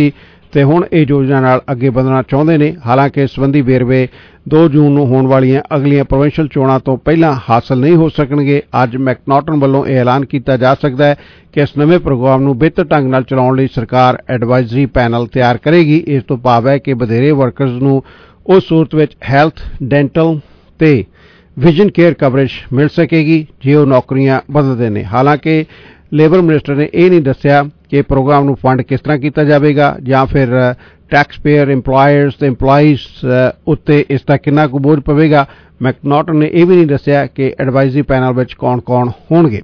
Speaker 9: ਤੇ ਹੁਣ ਇਹ ਯੋਜਨਾ ਨਾਲ ਅੱਗੇ ਵਧਣਾ ਚਾਹੁੰਦੇ ਨੇ। ਹਾਲਾਂਕਿ ਇਸ ਸੰਬੰਧੀ ਵੇਰਵੇ ਦੋ ਜੂਨ ਨੂੰ ਹੋਣ ਵਾਲੀਆਂ ਅਗਲੀਆਂ ਪ੍ਰੋਵਿੰਸ਼ੀਅਲ ਚੋਣਾਂ ਤੋਂ ਪਹਿਲਾਂ ਹਾਸਲ ਨਹੀਂ ਹੋ ਸਕਣਗੇ। ਅੱਜ ਮੈਕਨਾਟਨ ਵੱਲੋਂ ਇਹ ਐਲਾਨ ਕੀਤਾ ਜਾ ਸਕਦਾ ਹੈ ਕਿ ਇਸ ਨਵੇਂ ਪ੍ਰੋਗਰਾਮ ਨੂੰ ਬਿਹਤਰ ਢੰਗ ਨਾਲ ਚਲਾਉਣ ਲਈ ਸਰਕਾਰ ਐਡਵਾਈਜ਼ਰੀ ਪੈਨਲ ਤਿਆਰ ਕਰੇਗੀ। ਇਸ ਤੋਂ ਭਾਵ ਹੈ ਕਿ ਵਧੇਰੇ ਵਰਕਰਜ਼ ਨੂੰ ਉਸ ਸੂਰਤ ਵਿੱਚ ਹੈਲਥ, ਡੈਂਟਲ ਤੇ ਵਿਜ਼ਨ ਕੇਅਰ ਕਵਰੇਜ ਮਿਲ ਸਕੇਗੀ ਜੇ ਉਹ ਨੌਕਰੀਆਂ ਬਦਲਦੇ ਨੇ। ਹਾਲਾਂਕਿ ਲੇਬਰ ਮਿਨਿਸਟਰ ਨੇ ਇਹ ਨਹੀਂ ਦੱਸਿਆ ਕਿ ਪ੍ਰੋਗਰਾਮ ਨੂੰ ਫੰਡ ਕਿਸ ਤਰ੍ਹਾਂ ਕੀਤਾ ਜਾਵੇਗਾ ਜਾਂ ਫਿਰ ਟੈਕਸ ਪੇਅਰ, ਇੰਪਲਾਇਰਸ ਤੇ ਇੰਪਲਾਈਜ਼ ਉੱਤੇ ਇਸ ਦਾ ਕਿੰਨਾ ਕੁ ਬੋਝ ਪਵੇਗਾ। ਮੈਕਨਾਟਨ ਨੇ ਇਹ ਵੀ ਨਹੀਂ ਦੱਸਿਆ ਕਿ ਐਡਵਾਈਜ਼ਰੀ ਪੈਨਲ ਵਿੱਚ ਕੌਣ-ਕੌਣ ਹੋਣਗੇ।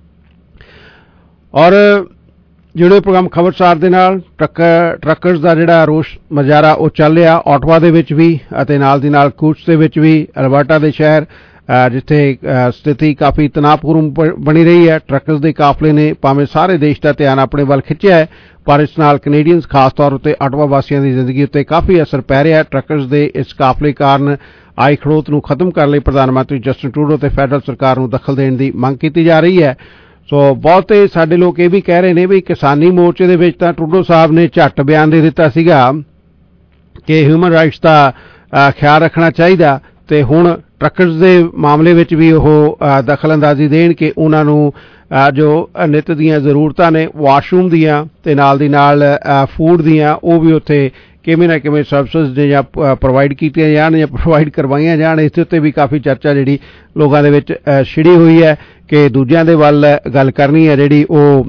Speaker 9: ਔਰ ਜਿਹੜੇ ਪ੍ਰੋਗਰਾਮ ਖਬਰਸਾਰ ਦੇ ਨਾਲ ਟਰੱਕ ਟਰੱਕਰਸ ਦਾ ਜਿਹੜਾ ਰੋਸ ਮੁਜ਼ਾਹਰਾ ਉਹ ਚੱਲ ਰਿਹਾ ਆਟਵਾ ਦੇ ਵਿੱਚ ਵੀ ਅਤੇ ਨਾਲ ਦੀ ਨਾਲ ਕੂਟਸ ਦੇ ਵਿੱਚ ਵੀ। ਅਲਬਰਟਾ ਦੇ ਸ਼ਹਿਰ ਜਿੱਥੇ ਸਥਿਤੀ ਕਾਫੀ ਤਣਾਅਪੂਰਨ ਬਣੀ ਰਹੀ ਹੈ। ਟਰੱਕਰਸ ਦੇ ਕਾਫਲੇ ਨੇ ਭਾਵੇਂ ਸਾਰੇ ਦੇਸ਼ ਦਾ ਧਿਆਨ ਆਪਣੇ ਵੱਲ ਖਿੱਚਿਆ ਹੈ, ਪਰ ਇਸ ਨਾਲ ਕੈਨੇਡੀਅਨਸ ਖਾਸ ਤੌਰ ਉੱਤੇ ਆਟਵਾ ਵਾਸੀਆਂ ਦੀ ਜ਼ਿੰਦਗੀ ਉੱਤੇ ਕਾਫੀ ਅਸਰ ਪੈ ਰਿਹਾ ਹੈ। ਟਰੱਕਰਸ ਦੇ ਇਸ ਕਾਫਲੇ ਕਾਰਨ ਆਈ ਖੜੋਤ ਨੂੰ ਖਤਮ ਕਰਨ ਲਈ ਪ੍ਰਧਾਨ ਮੰਤਰੀ ਜਸਟਿਨ ਟਰੂਡੋ ਤੇ ਫੈਡਰਲ ਸਰਕਾਰ ਨੂੰ ਦਖਲ ਦੇਣ ਦੀ ਮੰਗ ਕੀਤੀ ਜਾ ਰਹੀ ਹੈ। ਸੋ ਬਹੁਤੇ ਸਾਡੇ ਲੋਕ ਇਹ ਵੀ ਕਹਿ ਰਹੇ ਨੇ ਵੀ ਕਿਸਾਨੀ ਮੋਰਚੇ ਦੇ ਵਿੱਚ ਤਾਂ ਟਰੂਡੋ ਸਾਹਿਬ ਨੇ ਝੱਟ ਬਿਆਨ ਦੇ ਦਿੱਤਾ ਸੀਗਾ ਕਿ ਹਿਊਮਨ ਰਾਈਟਸ ਦਾ ਖਿਆਲ ਰੱਖਣਾ ਚਾਹੀਦਾ, ਤੇ ਹੁਣ ਟਰੱਕਰਸ ਦੇ ਮਾਮਲੇ ਵਿੱਚ ਵੀ ਉਹ ਦਖਲ ਅੰਦਾਜ਼ੀ ਦੇਣ ਕਿ ਉਹਨਾਂ ਨੂੰ ਜੋ ਨਿੱਤ ਦੀਆਂ ਜ਼ਰੂਰਤਾਂ ਨੇ ਵਾਸ਼ਰੂਮ ਦੀਆਂ ਤੇ ਨਾਲ ਦੀ ਨਾਲ ਫੂਡ ਦੀਆਂ ਉਹ ਵੀ ਉੱਥੇ ਕਿਵੇਂ ਨਾ ਕਿਵੇਂ ਸਰਵਿਸਿਜ਼ ਨੇ ਜਾਂ ਪ੍ਰੋਵਾਈਡ ਕੀਤੀਆਂ ਜਾਣ ਜਾਂ ਪ੍ਰੋਵਾਈਡ ਕਰਵਾਈਆਂ ਜਾਣ। ਇਸ ਦੇ ਉੱਤੇ ਵੀ ਕਾਫੀ ਚਰਚਾ ਜਿਹੜੀ ਲੋਕਾਂ ਦੇ ਵਿੱਚ ਛਿੜੀ ਹੋਈ ਹੈ ਕਿ ਦੂਜਿਆਂ ਦੇ ਵੱਲ ਗੱਲ ਕਰਨੀ ਹੈ ਜਿਹੜੀ ਉਹ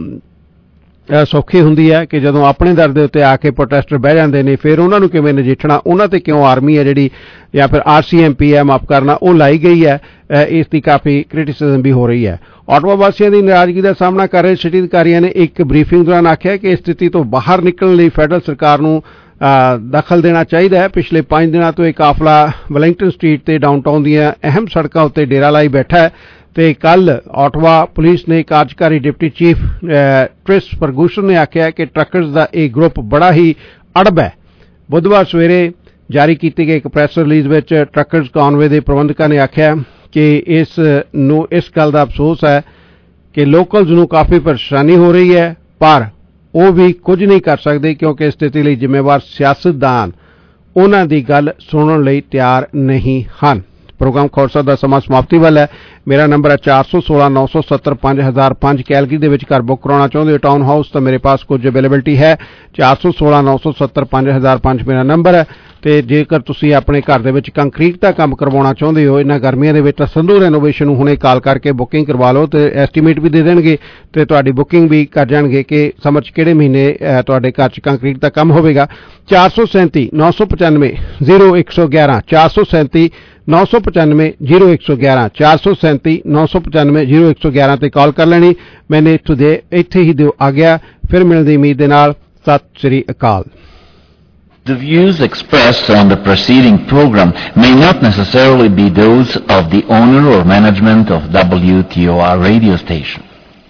Speaker 9: ਸੌਖੀ ਹੁੰਦੀ ਹੈ ਕਿ ਜਦੋਂ ਆਪਣੇ ਦਰ ਦੇ ਉੱਤੇ ਆ ਕੇ ਪ੍ਰੋਟੈਸਟਰ ਬਹਿ ਜਾਂਦੇ ਨੇ ਫਿਰ ਉਹਨਾਂ ਨੂੰ ਕਿਵੇਂ ਨਜਿੱਠਣਾ, ਉਹਨਾਂ ਤੇ ਕਿਉਂ ਆਰਮੀ ਹੈ ਜਿਹੜੀ ਜਾਂ ਫਿਰ ਆਰ ਸੀ ਐਮ ਪੀ ਹੈ ਮਾਫ ਕਰਨਾ ਉਹ ਲਾਈ ਗਈ ਹੈ। ਇਸ ਦੀ ਕਾਫੀ ਕ੍ਰਿਟਿਸਿਜ਼ਮ ਵੀ ਹੋ ਰਹੀ ਹੈ। ਆਟਵਾ ਵਾਸੀਆਂ ਦੀ ਨਾਰਾਜ਼ਗੀ ਦਾ ਸਾਹਮਣਾ ਕਰ ਰਹੇ ਸਿਟੀ ਅਧਿਕਾਰੀਆਂ ਨੇ ਇੱਕ ਬਰੀਫਿੰਗ ਦੌਰਾਨ ਆਖਿਆ ਕਿ ਇਸ ਸਥਿਤੀ ਤੋਂ ਬਾਹਰ ਨਿਕਲਣ ਲਈ ਫੈਡਰਲ ਸਰਕਾਰ ਨੂੰ ਦਖਲ ਦੇਣਾ ਚਾਹੀਦਾ ਹੈ। ਪਿਛਲੇ ਪੰਜ ਦਿਨਾਂ ਤੋਂ ਇਹ ਕਾਫਲਾ ਵੈਲਿੰਗਟਨ ਸਟਰੀਟ ਤੇ ਡਾਊਨਟਾਊਨ ਦੀਆਂ ਅਹਿਮ ਸੜਕਾਂ ਉੱਤੇ ਡੇਰਾ ਲਾਈ ਬੈਠਾ ਹੈ ਤੇ ਕੱਲ ਆਟਵਾ ਪੁਲਿਸ ਨੇ ਕਾਰਜਕਾਰੀ ਡਿਪਟੀ ਚੀਫ ਟ੍ਰਿਸ ਫਰਗੂਸਨ ਨੇ ਆਖਿਆ ਕਿ ਟਰੱਕਰਸ ਦਾ ਇਹ ਗਰੁੱਪ ਬੜਾ ਹੀ ਅੜਬ ਹੈ। ਬੁੱਧਵਾਰ ਸਵੇਰੇ ਜਾਰੀ ਕੀਤੀ ਗਈ ਇੱਕ ਪ੍ਰੈਸ ਰਿਲੀਜ਼ ਵਿੱਚ ਟਰੱਕਰਸ ਕਾਨਵੇ ਦੇ ਪ੍ਰਬੰਧਕਾਂ ਨੇ ਆਖਿਆ ਕਿ ਇਸ ਨੂੰ ਇਸ ਗੱਲ ਦਾ ਅਫਸੋਸ ਹੈ ਕਿ ਲੋਕਲਸ ਨੂੰ ਕਾਫੀ ਪਰੇਸ਼ਾਨੀ ਹੋ ਰਹੀ ਹੈ, ਪਰ ਉਹ ਵੀ ਕੁਝ ਨਹੀਂ ਕਰ ਸਕਦੇ ਕਿਉਂਕਿ ਸਥਿਤੀ ਲਈ ਜ਼ਿੰਮੇਵਾਰ ਸਿਆਸਤਦਾਨ ਉਹਨਾਂ ਦੀ ਗੱਲ ਸੁਣਨ ਲਈ ਤਿਆਰ ਨਹੀਂ ਹਨ। ਪ੍ਰੋਗਰਾਮ ਖੌਰਸਾ ਦਾ ਸਮਾਂ ਸਮਾਪਤੀ ਵੱਲ ਹੈ। ਮੇਰਾ ਨੰਬਰ ਹੈ ਚਾਰ ਸੌ ਸੋਲਾਂ ਨੌ ਸੌ ਸੱਤਰ ਪੰਜ ਹਜ਼ਾਰ ਪੰਜ। ਕੈਲਗਰੀ ਦੇ ਵਿੱਚ ਘਰ ਬੁੱਕ ਕਰਾਉਣਾ ਚਾਹੁੰਦੇ ਹੋ ਟਾਊਨ ਹਾਊਸ ਤਾਂ ਮੇਰੇ ਪਾਸ ਕੁਝ ਅਵੇਲੇਬਿਲਿਟੀ ਹੈ। ਚਾਰ ਸੌ ਸੋਲਾਂ ਨੌ ਸੌ ਸੱਤਰ ਪੰਜ ਹਜ਼ਾਰ ਪੰਜ ਮੇਰਾ ਨੰਬਰ ਹੈ। ਤੇ ਜੇਕਰ ਤੁਸੀਂ ਆਪਣੇ ਘਰ ਦੇ ਵਿੱਚ ਕੰਕਰੀਟ ਦਾ ਕੰਮ ਕਰਵਾਉਣਾ ਚਾਹੁੰਦੇ ਹੋ ਇਹਨਾਂ ਗਰਮੀਆਂ ਦੇ ਵਿੱਚ ਤਾਂ ਸੰਧੂ ਰੈਨੋਵੇਸ਼ਨ ਨੂੰ ਹੁਣੇ ਕਾਲ ਕਰਕੇ ਬੁਕਿੰਗ ਕਰਵਾ ਲਓ ਤੇ ਐਸਟੀਮੇਟ ਵੀ ਦੇ ਦੇਣਗੇ ਤੇ ਤੁਹਾਡੀ ਬੁਕਿੰਗ ਵੀ ਕਰ ਜਾਣਗੇ ਕਿ ਸਮਝ ਕਿਹੜੇ ਮਹੀਨੇ ਤੁਹਾਡੇ ਘਰ 'ਚ ਕੰਕਰੀਟ ਦਾ ਕੰਮ ਹੋਵੇਗਾ। ਚਾਰ ਸੌ ਸੈਂਤੀ ਨੌ ਸੌ ਪਚਾਨਵੇਂ ਜ਼ੀਰੋ ਇੱਕ ਸੌ ਗਿਆਰਾਂ ਚਾਰ ਸੌ ਸੈਂਤੀ ਨੌ ਸੌ ਪਚਾਨਵੇਂ ਜ਼ੀਰੋ ਇੱਕ ਸੌ ਗਿਆਰਾਂ ਚਾਰ ਸੌ ਸੈਂਤੀ ਨੌ ਸੌ ਪਚਾਨਵੇਂ ਜ਼ੀਰੋ ਇੱਕ ਸੌ ਗਿਆਰਾਂ ਤੇ ਕਾਲ ਕਰ ਲੈਣੀ। ਮੈਨੇ ਇੱਥੋਂ ਦੇ ਇੱਥੇ ਹੀ ਦਿਓ ਆ ਗਿਆ। ਫਿਰ ਮਿਲਣ ਦੀ ਉਮੀਦ ਦੇ ਨਾਲ ਸਤਿ ਸ੍ਰੀ ਅਕਾਲ।
Speaker 17: The views expressed on the preceding program may not necessarily be those of the owner or management of W T O R radio station.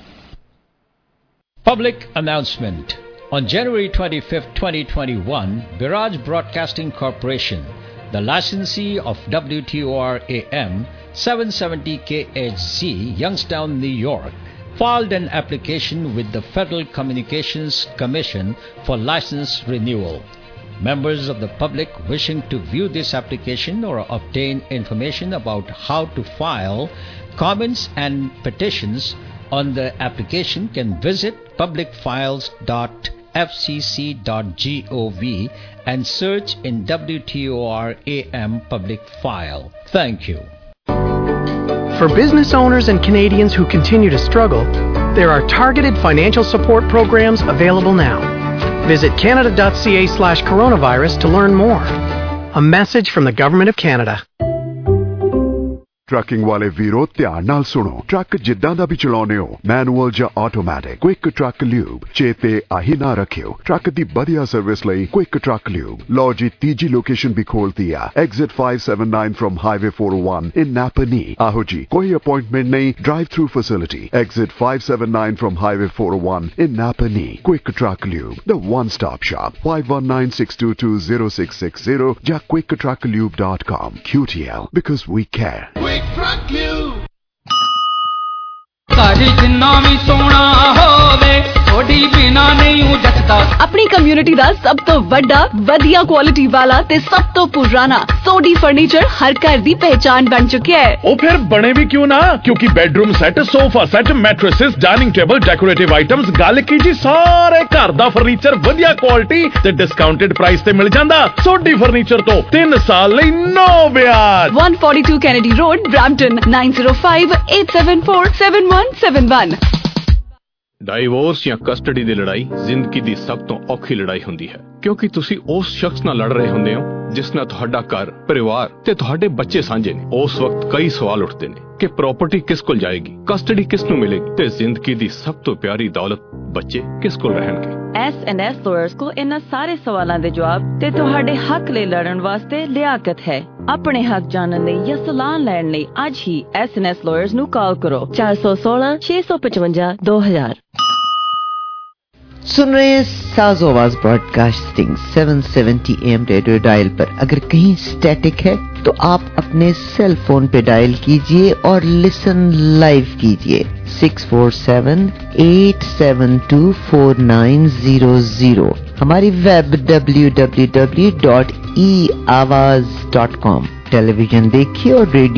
Speaker 2: Public announcement. On January twenty-fifth, twenty twenty-one, Biraj Broadcasting Corporation, the licensee of W T O R A M seven seventy K H Z, Youngstown, New York, filed an application with the Federal Communications Commission for license renewal. Members of the public wishing to view this application or obtain information about how to file comments and petitions on the application can visit public files dot f c c dot gov and search in W T O R A M public file. Thank you.
Speaker 3: For business owners and Canadians who continue to struggle, there are targeted financial support programs available now. Visit canada dot c a slash coronavirus to learn more. A message from the Government of Canada.
Speaker 7: Trucking ਵਾਲੇ ਵੀਰੋ ਧਿਆਨ ਨਾਲ ਸੁਣੋ। Truck ਜਿੱਦਾਂ ਦਾ ਵੀ ਚਲਾਉਨੇ ਹੋ, manual ਜਾਂ automatic, quick truck lube ਚੇਤੇ ਆਹੀ ਨਾ ਰੱਖਿਓ। ਟਰੱਕ ਦੀ ਵਧੀਆ ਸਰਵਿਸ ਲਈ ਕੁਇਕ ਟਰੱਕ ਲਿਊਬ। ਲਓ ਜੀ ਤੀਜੀ ਲੋਕੇਸ਼ਨ ਵੀ ਖੋਲਤੀ ਆ, exit five seventy-nine from highway four oh one in Napanee. ਆਹੋ ਜੀ ਕੋਈ ਅਪਾਇੰਟਮੈਂਟ ਨਹੀਂ, drive through facility. Exit five seventy-nine from highway four oh one in Napanee. Quick truck lube, the one stop shop। five one nine six two two zero six six zero ਜਾਂ quick truck lube dot com। Q T L, because we care.
Speaker 18: ਘਰ ਜਿੰਨਾ ਵੀ ਸੋਹਣਾ ਹੋਵੇ सोडी बिना नहीं जचता।
Speaker 8: अपनी community दा सब तो वड्डा वधिया क्वालिटी वाला ते सब तो पुराना सोडी फर्नीचर हर घर दी पहचान बन चुका है।
Speaker 19: ओ फिर बने भी क्यों ना, क्योंकि bedroom set, sofa set, mattresses, dining table, decorative items, गल की जी सारे घर दा फर्नीचर वधिया क्वालिटी ते डिस्काउंटेड प्राइस ते मिल जांदा। सोडी फर्नीचर तो तीन साल लई नो ब्याज।
Speaker 8: one forty-two Kennedy Road, Brampton, nine zero five eight seven four seven one seven one।
Speaker 20: Divorce ਜਾਂ ਕਸਟਡੀ ਦੀ ਲੜਾਈ ਜ਼ਿੰਦਗੀ ਦੀ ਸਭ ਤੋਂ ਔਖੀ ਲੜਾਈ ਹੁੰਦੀ ਹੈ, ਕਿਉਂਕਿ ਤੁਸੀਂ ਉਸ ਸ਼ਖਸ ਨਾਲ ਲੜ ਰਹੇ ਹੁੰਦੇ ਹੋ ਜਿਸ ਨਾਲ ਤੁਹਾਡਾ ਘਰ, ਪਰਿਵਾਰ ਤੇ ਤੁਹਾਡੇ ਬੱਚੇ ਸਾਂਝੇ ਨੇ। ਉਸ ਵਕਤ ਕਈ ਸਵਾਲ ਉੱਠਦੇ ਨੇ ਕਿ ਪ੍ਰਾਪਰਟੀ ਕਿਸ ਕੋਲ ਜਾਏਗੀ, ਕਸਟਡੀ ਕਿਸ ਨੂੰ ਮਿਲੇਗੀ ਤੇ ਜ਼ਿੰਦਗੀ ਦੀ ਸਭ ਤੋਂ ਪਿਆਰੀ ਦੌਲਤ ਬੱਚੇ ਕਿਸ ਕੋਲ ਰਹਿਣਗੇ।
Speaker 21: ਐਸ ਐਂਡ ਐਸ ਲਾਇਰਸ ਕੋਲ ਇਹਨਾਂ ਸਾਰੇ ਸਵਾਲਾਂ ਦੇ ਜਵਾਬ ਤੇ ਤੁਹਾਡੇ ਹੱਕ ਲਈ ਲੜਨ ਵਾਸਤੇ ਲਿਆਕਤ ਹੈ। ਆਪਣੇ ਹੱਕ ਜਾਣਨ ਲਈ ਜਾਂ ਸਲਾਹ ਲੈਣ ਲਈ ਅੱਜ ਹੀ ਐਸ ਐਂਡ ਐਸ ਲਾਇਰਸ ਨੂੰ ਕਾਲ ਕਰੋ ਚਾਰ ਸੌ ਸੋਲਾਂ ਛੇ ਸੌ ਪਚਵੰਜਾ ਦੋ ਹਜ਼ਾਰ।
Speaker 22: सुन रहे हैं साजो आवाज ब्रॉडकास्टिंग सात सौ सत्तर ए एम रेडियो डायल पर। अगर कहीं स्टैटिक है तो आप अपने सेल फोन पे डायल कीजिए और लिसन लाइव कीजिए six four seven eight seven two four nine zero zero. हमारी web W W W dot E Awaaz dot com. Television देखिए और रेडियो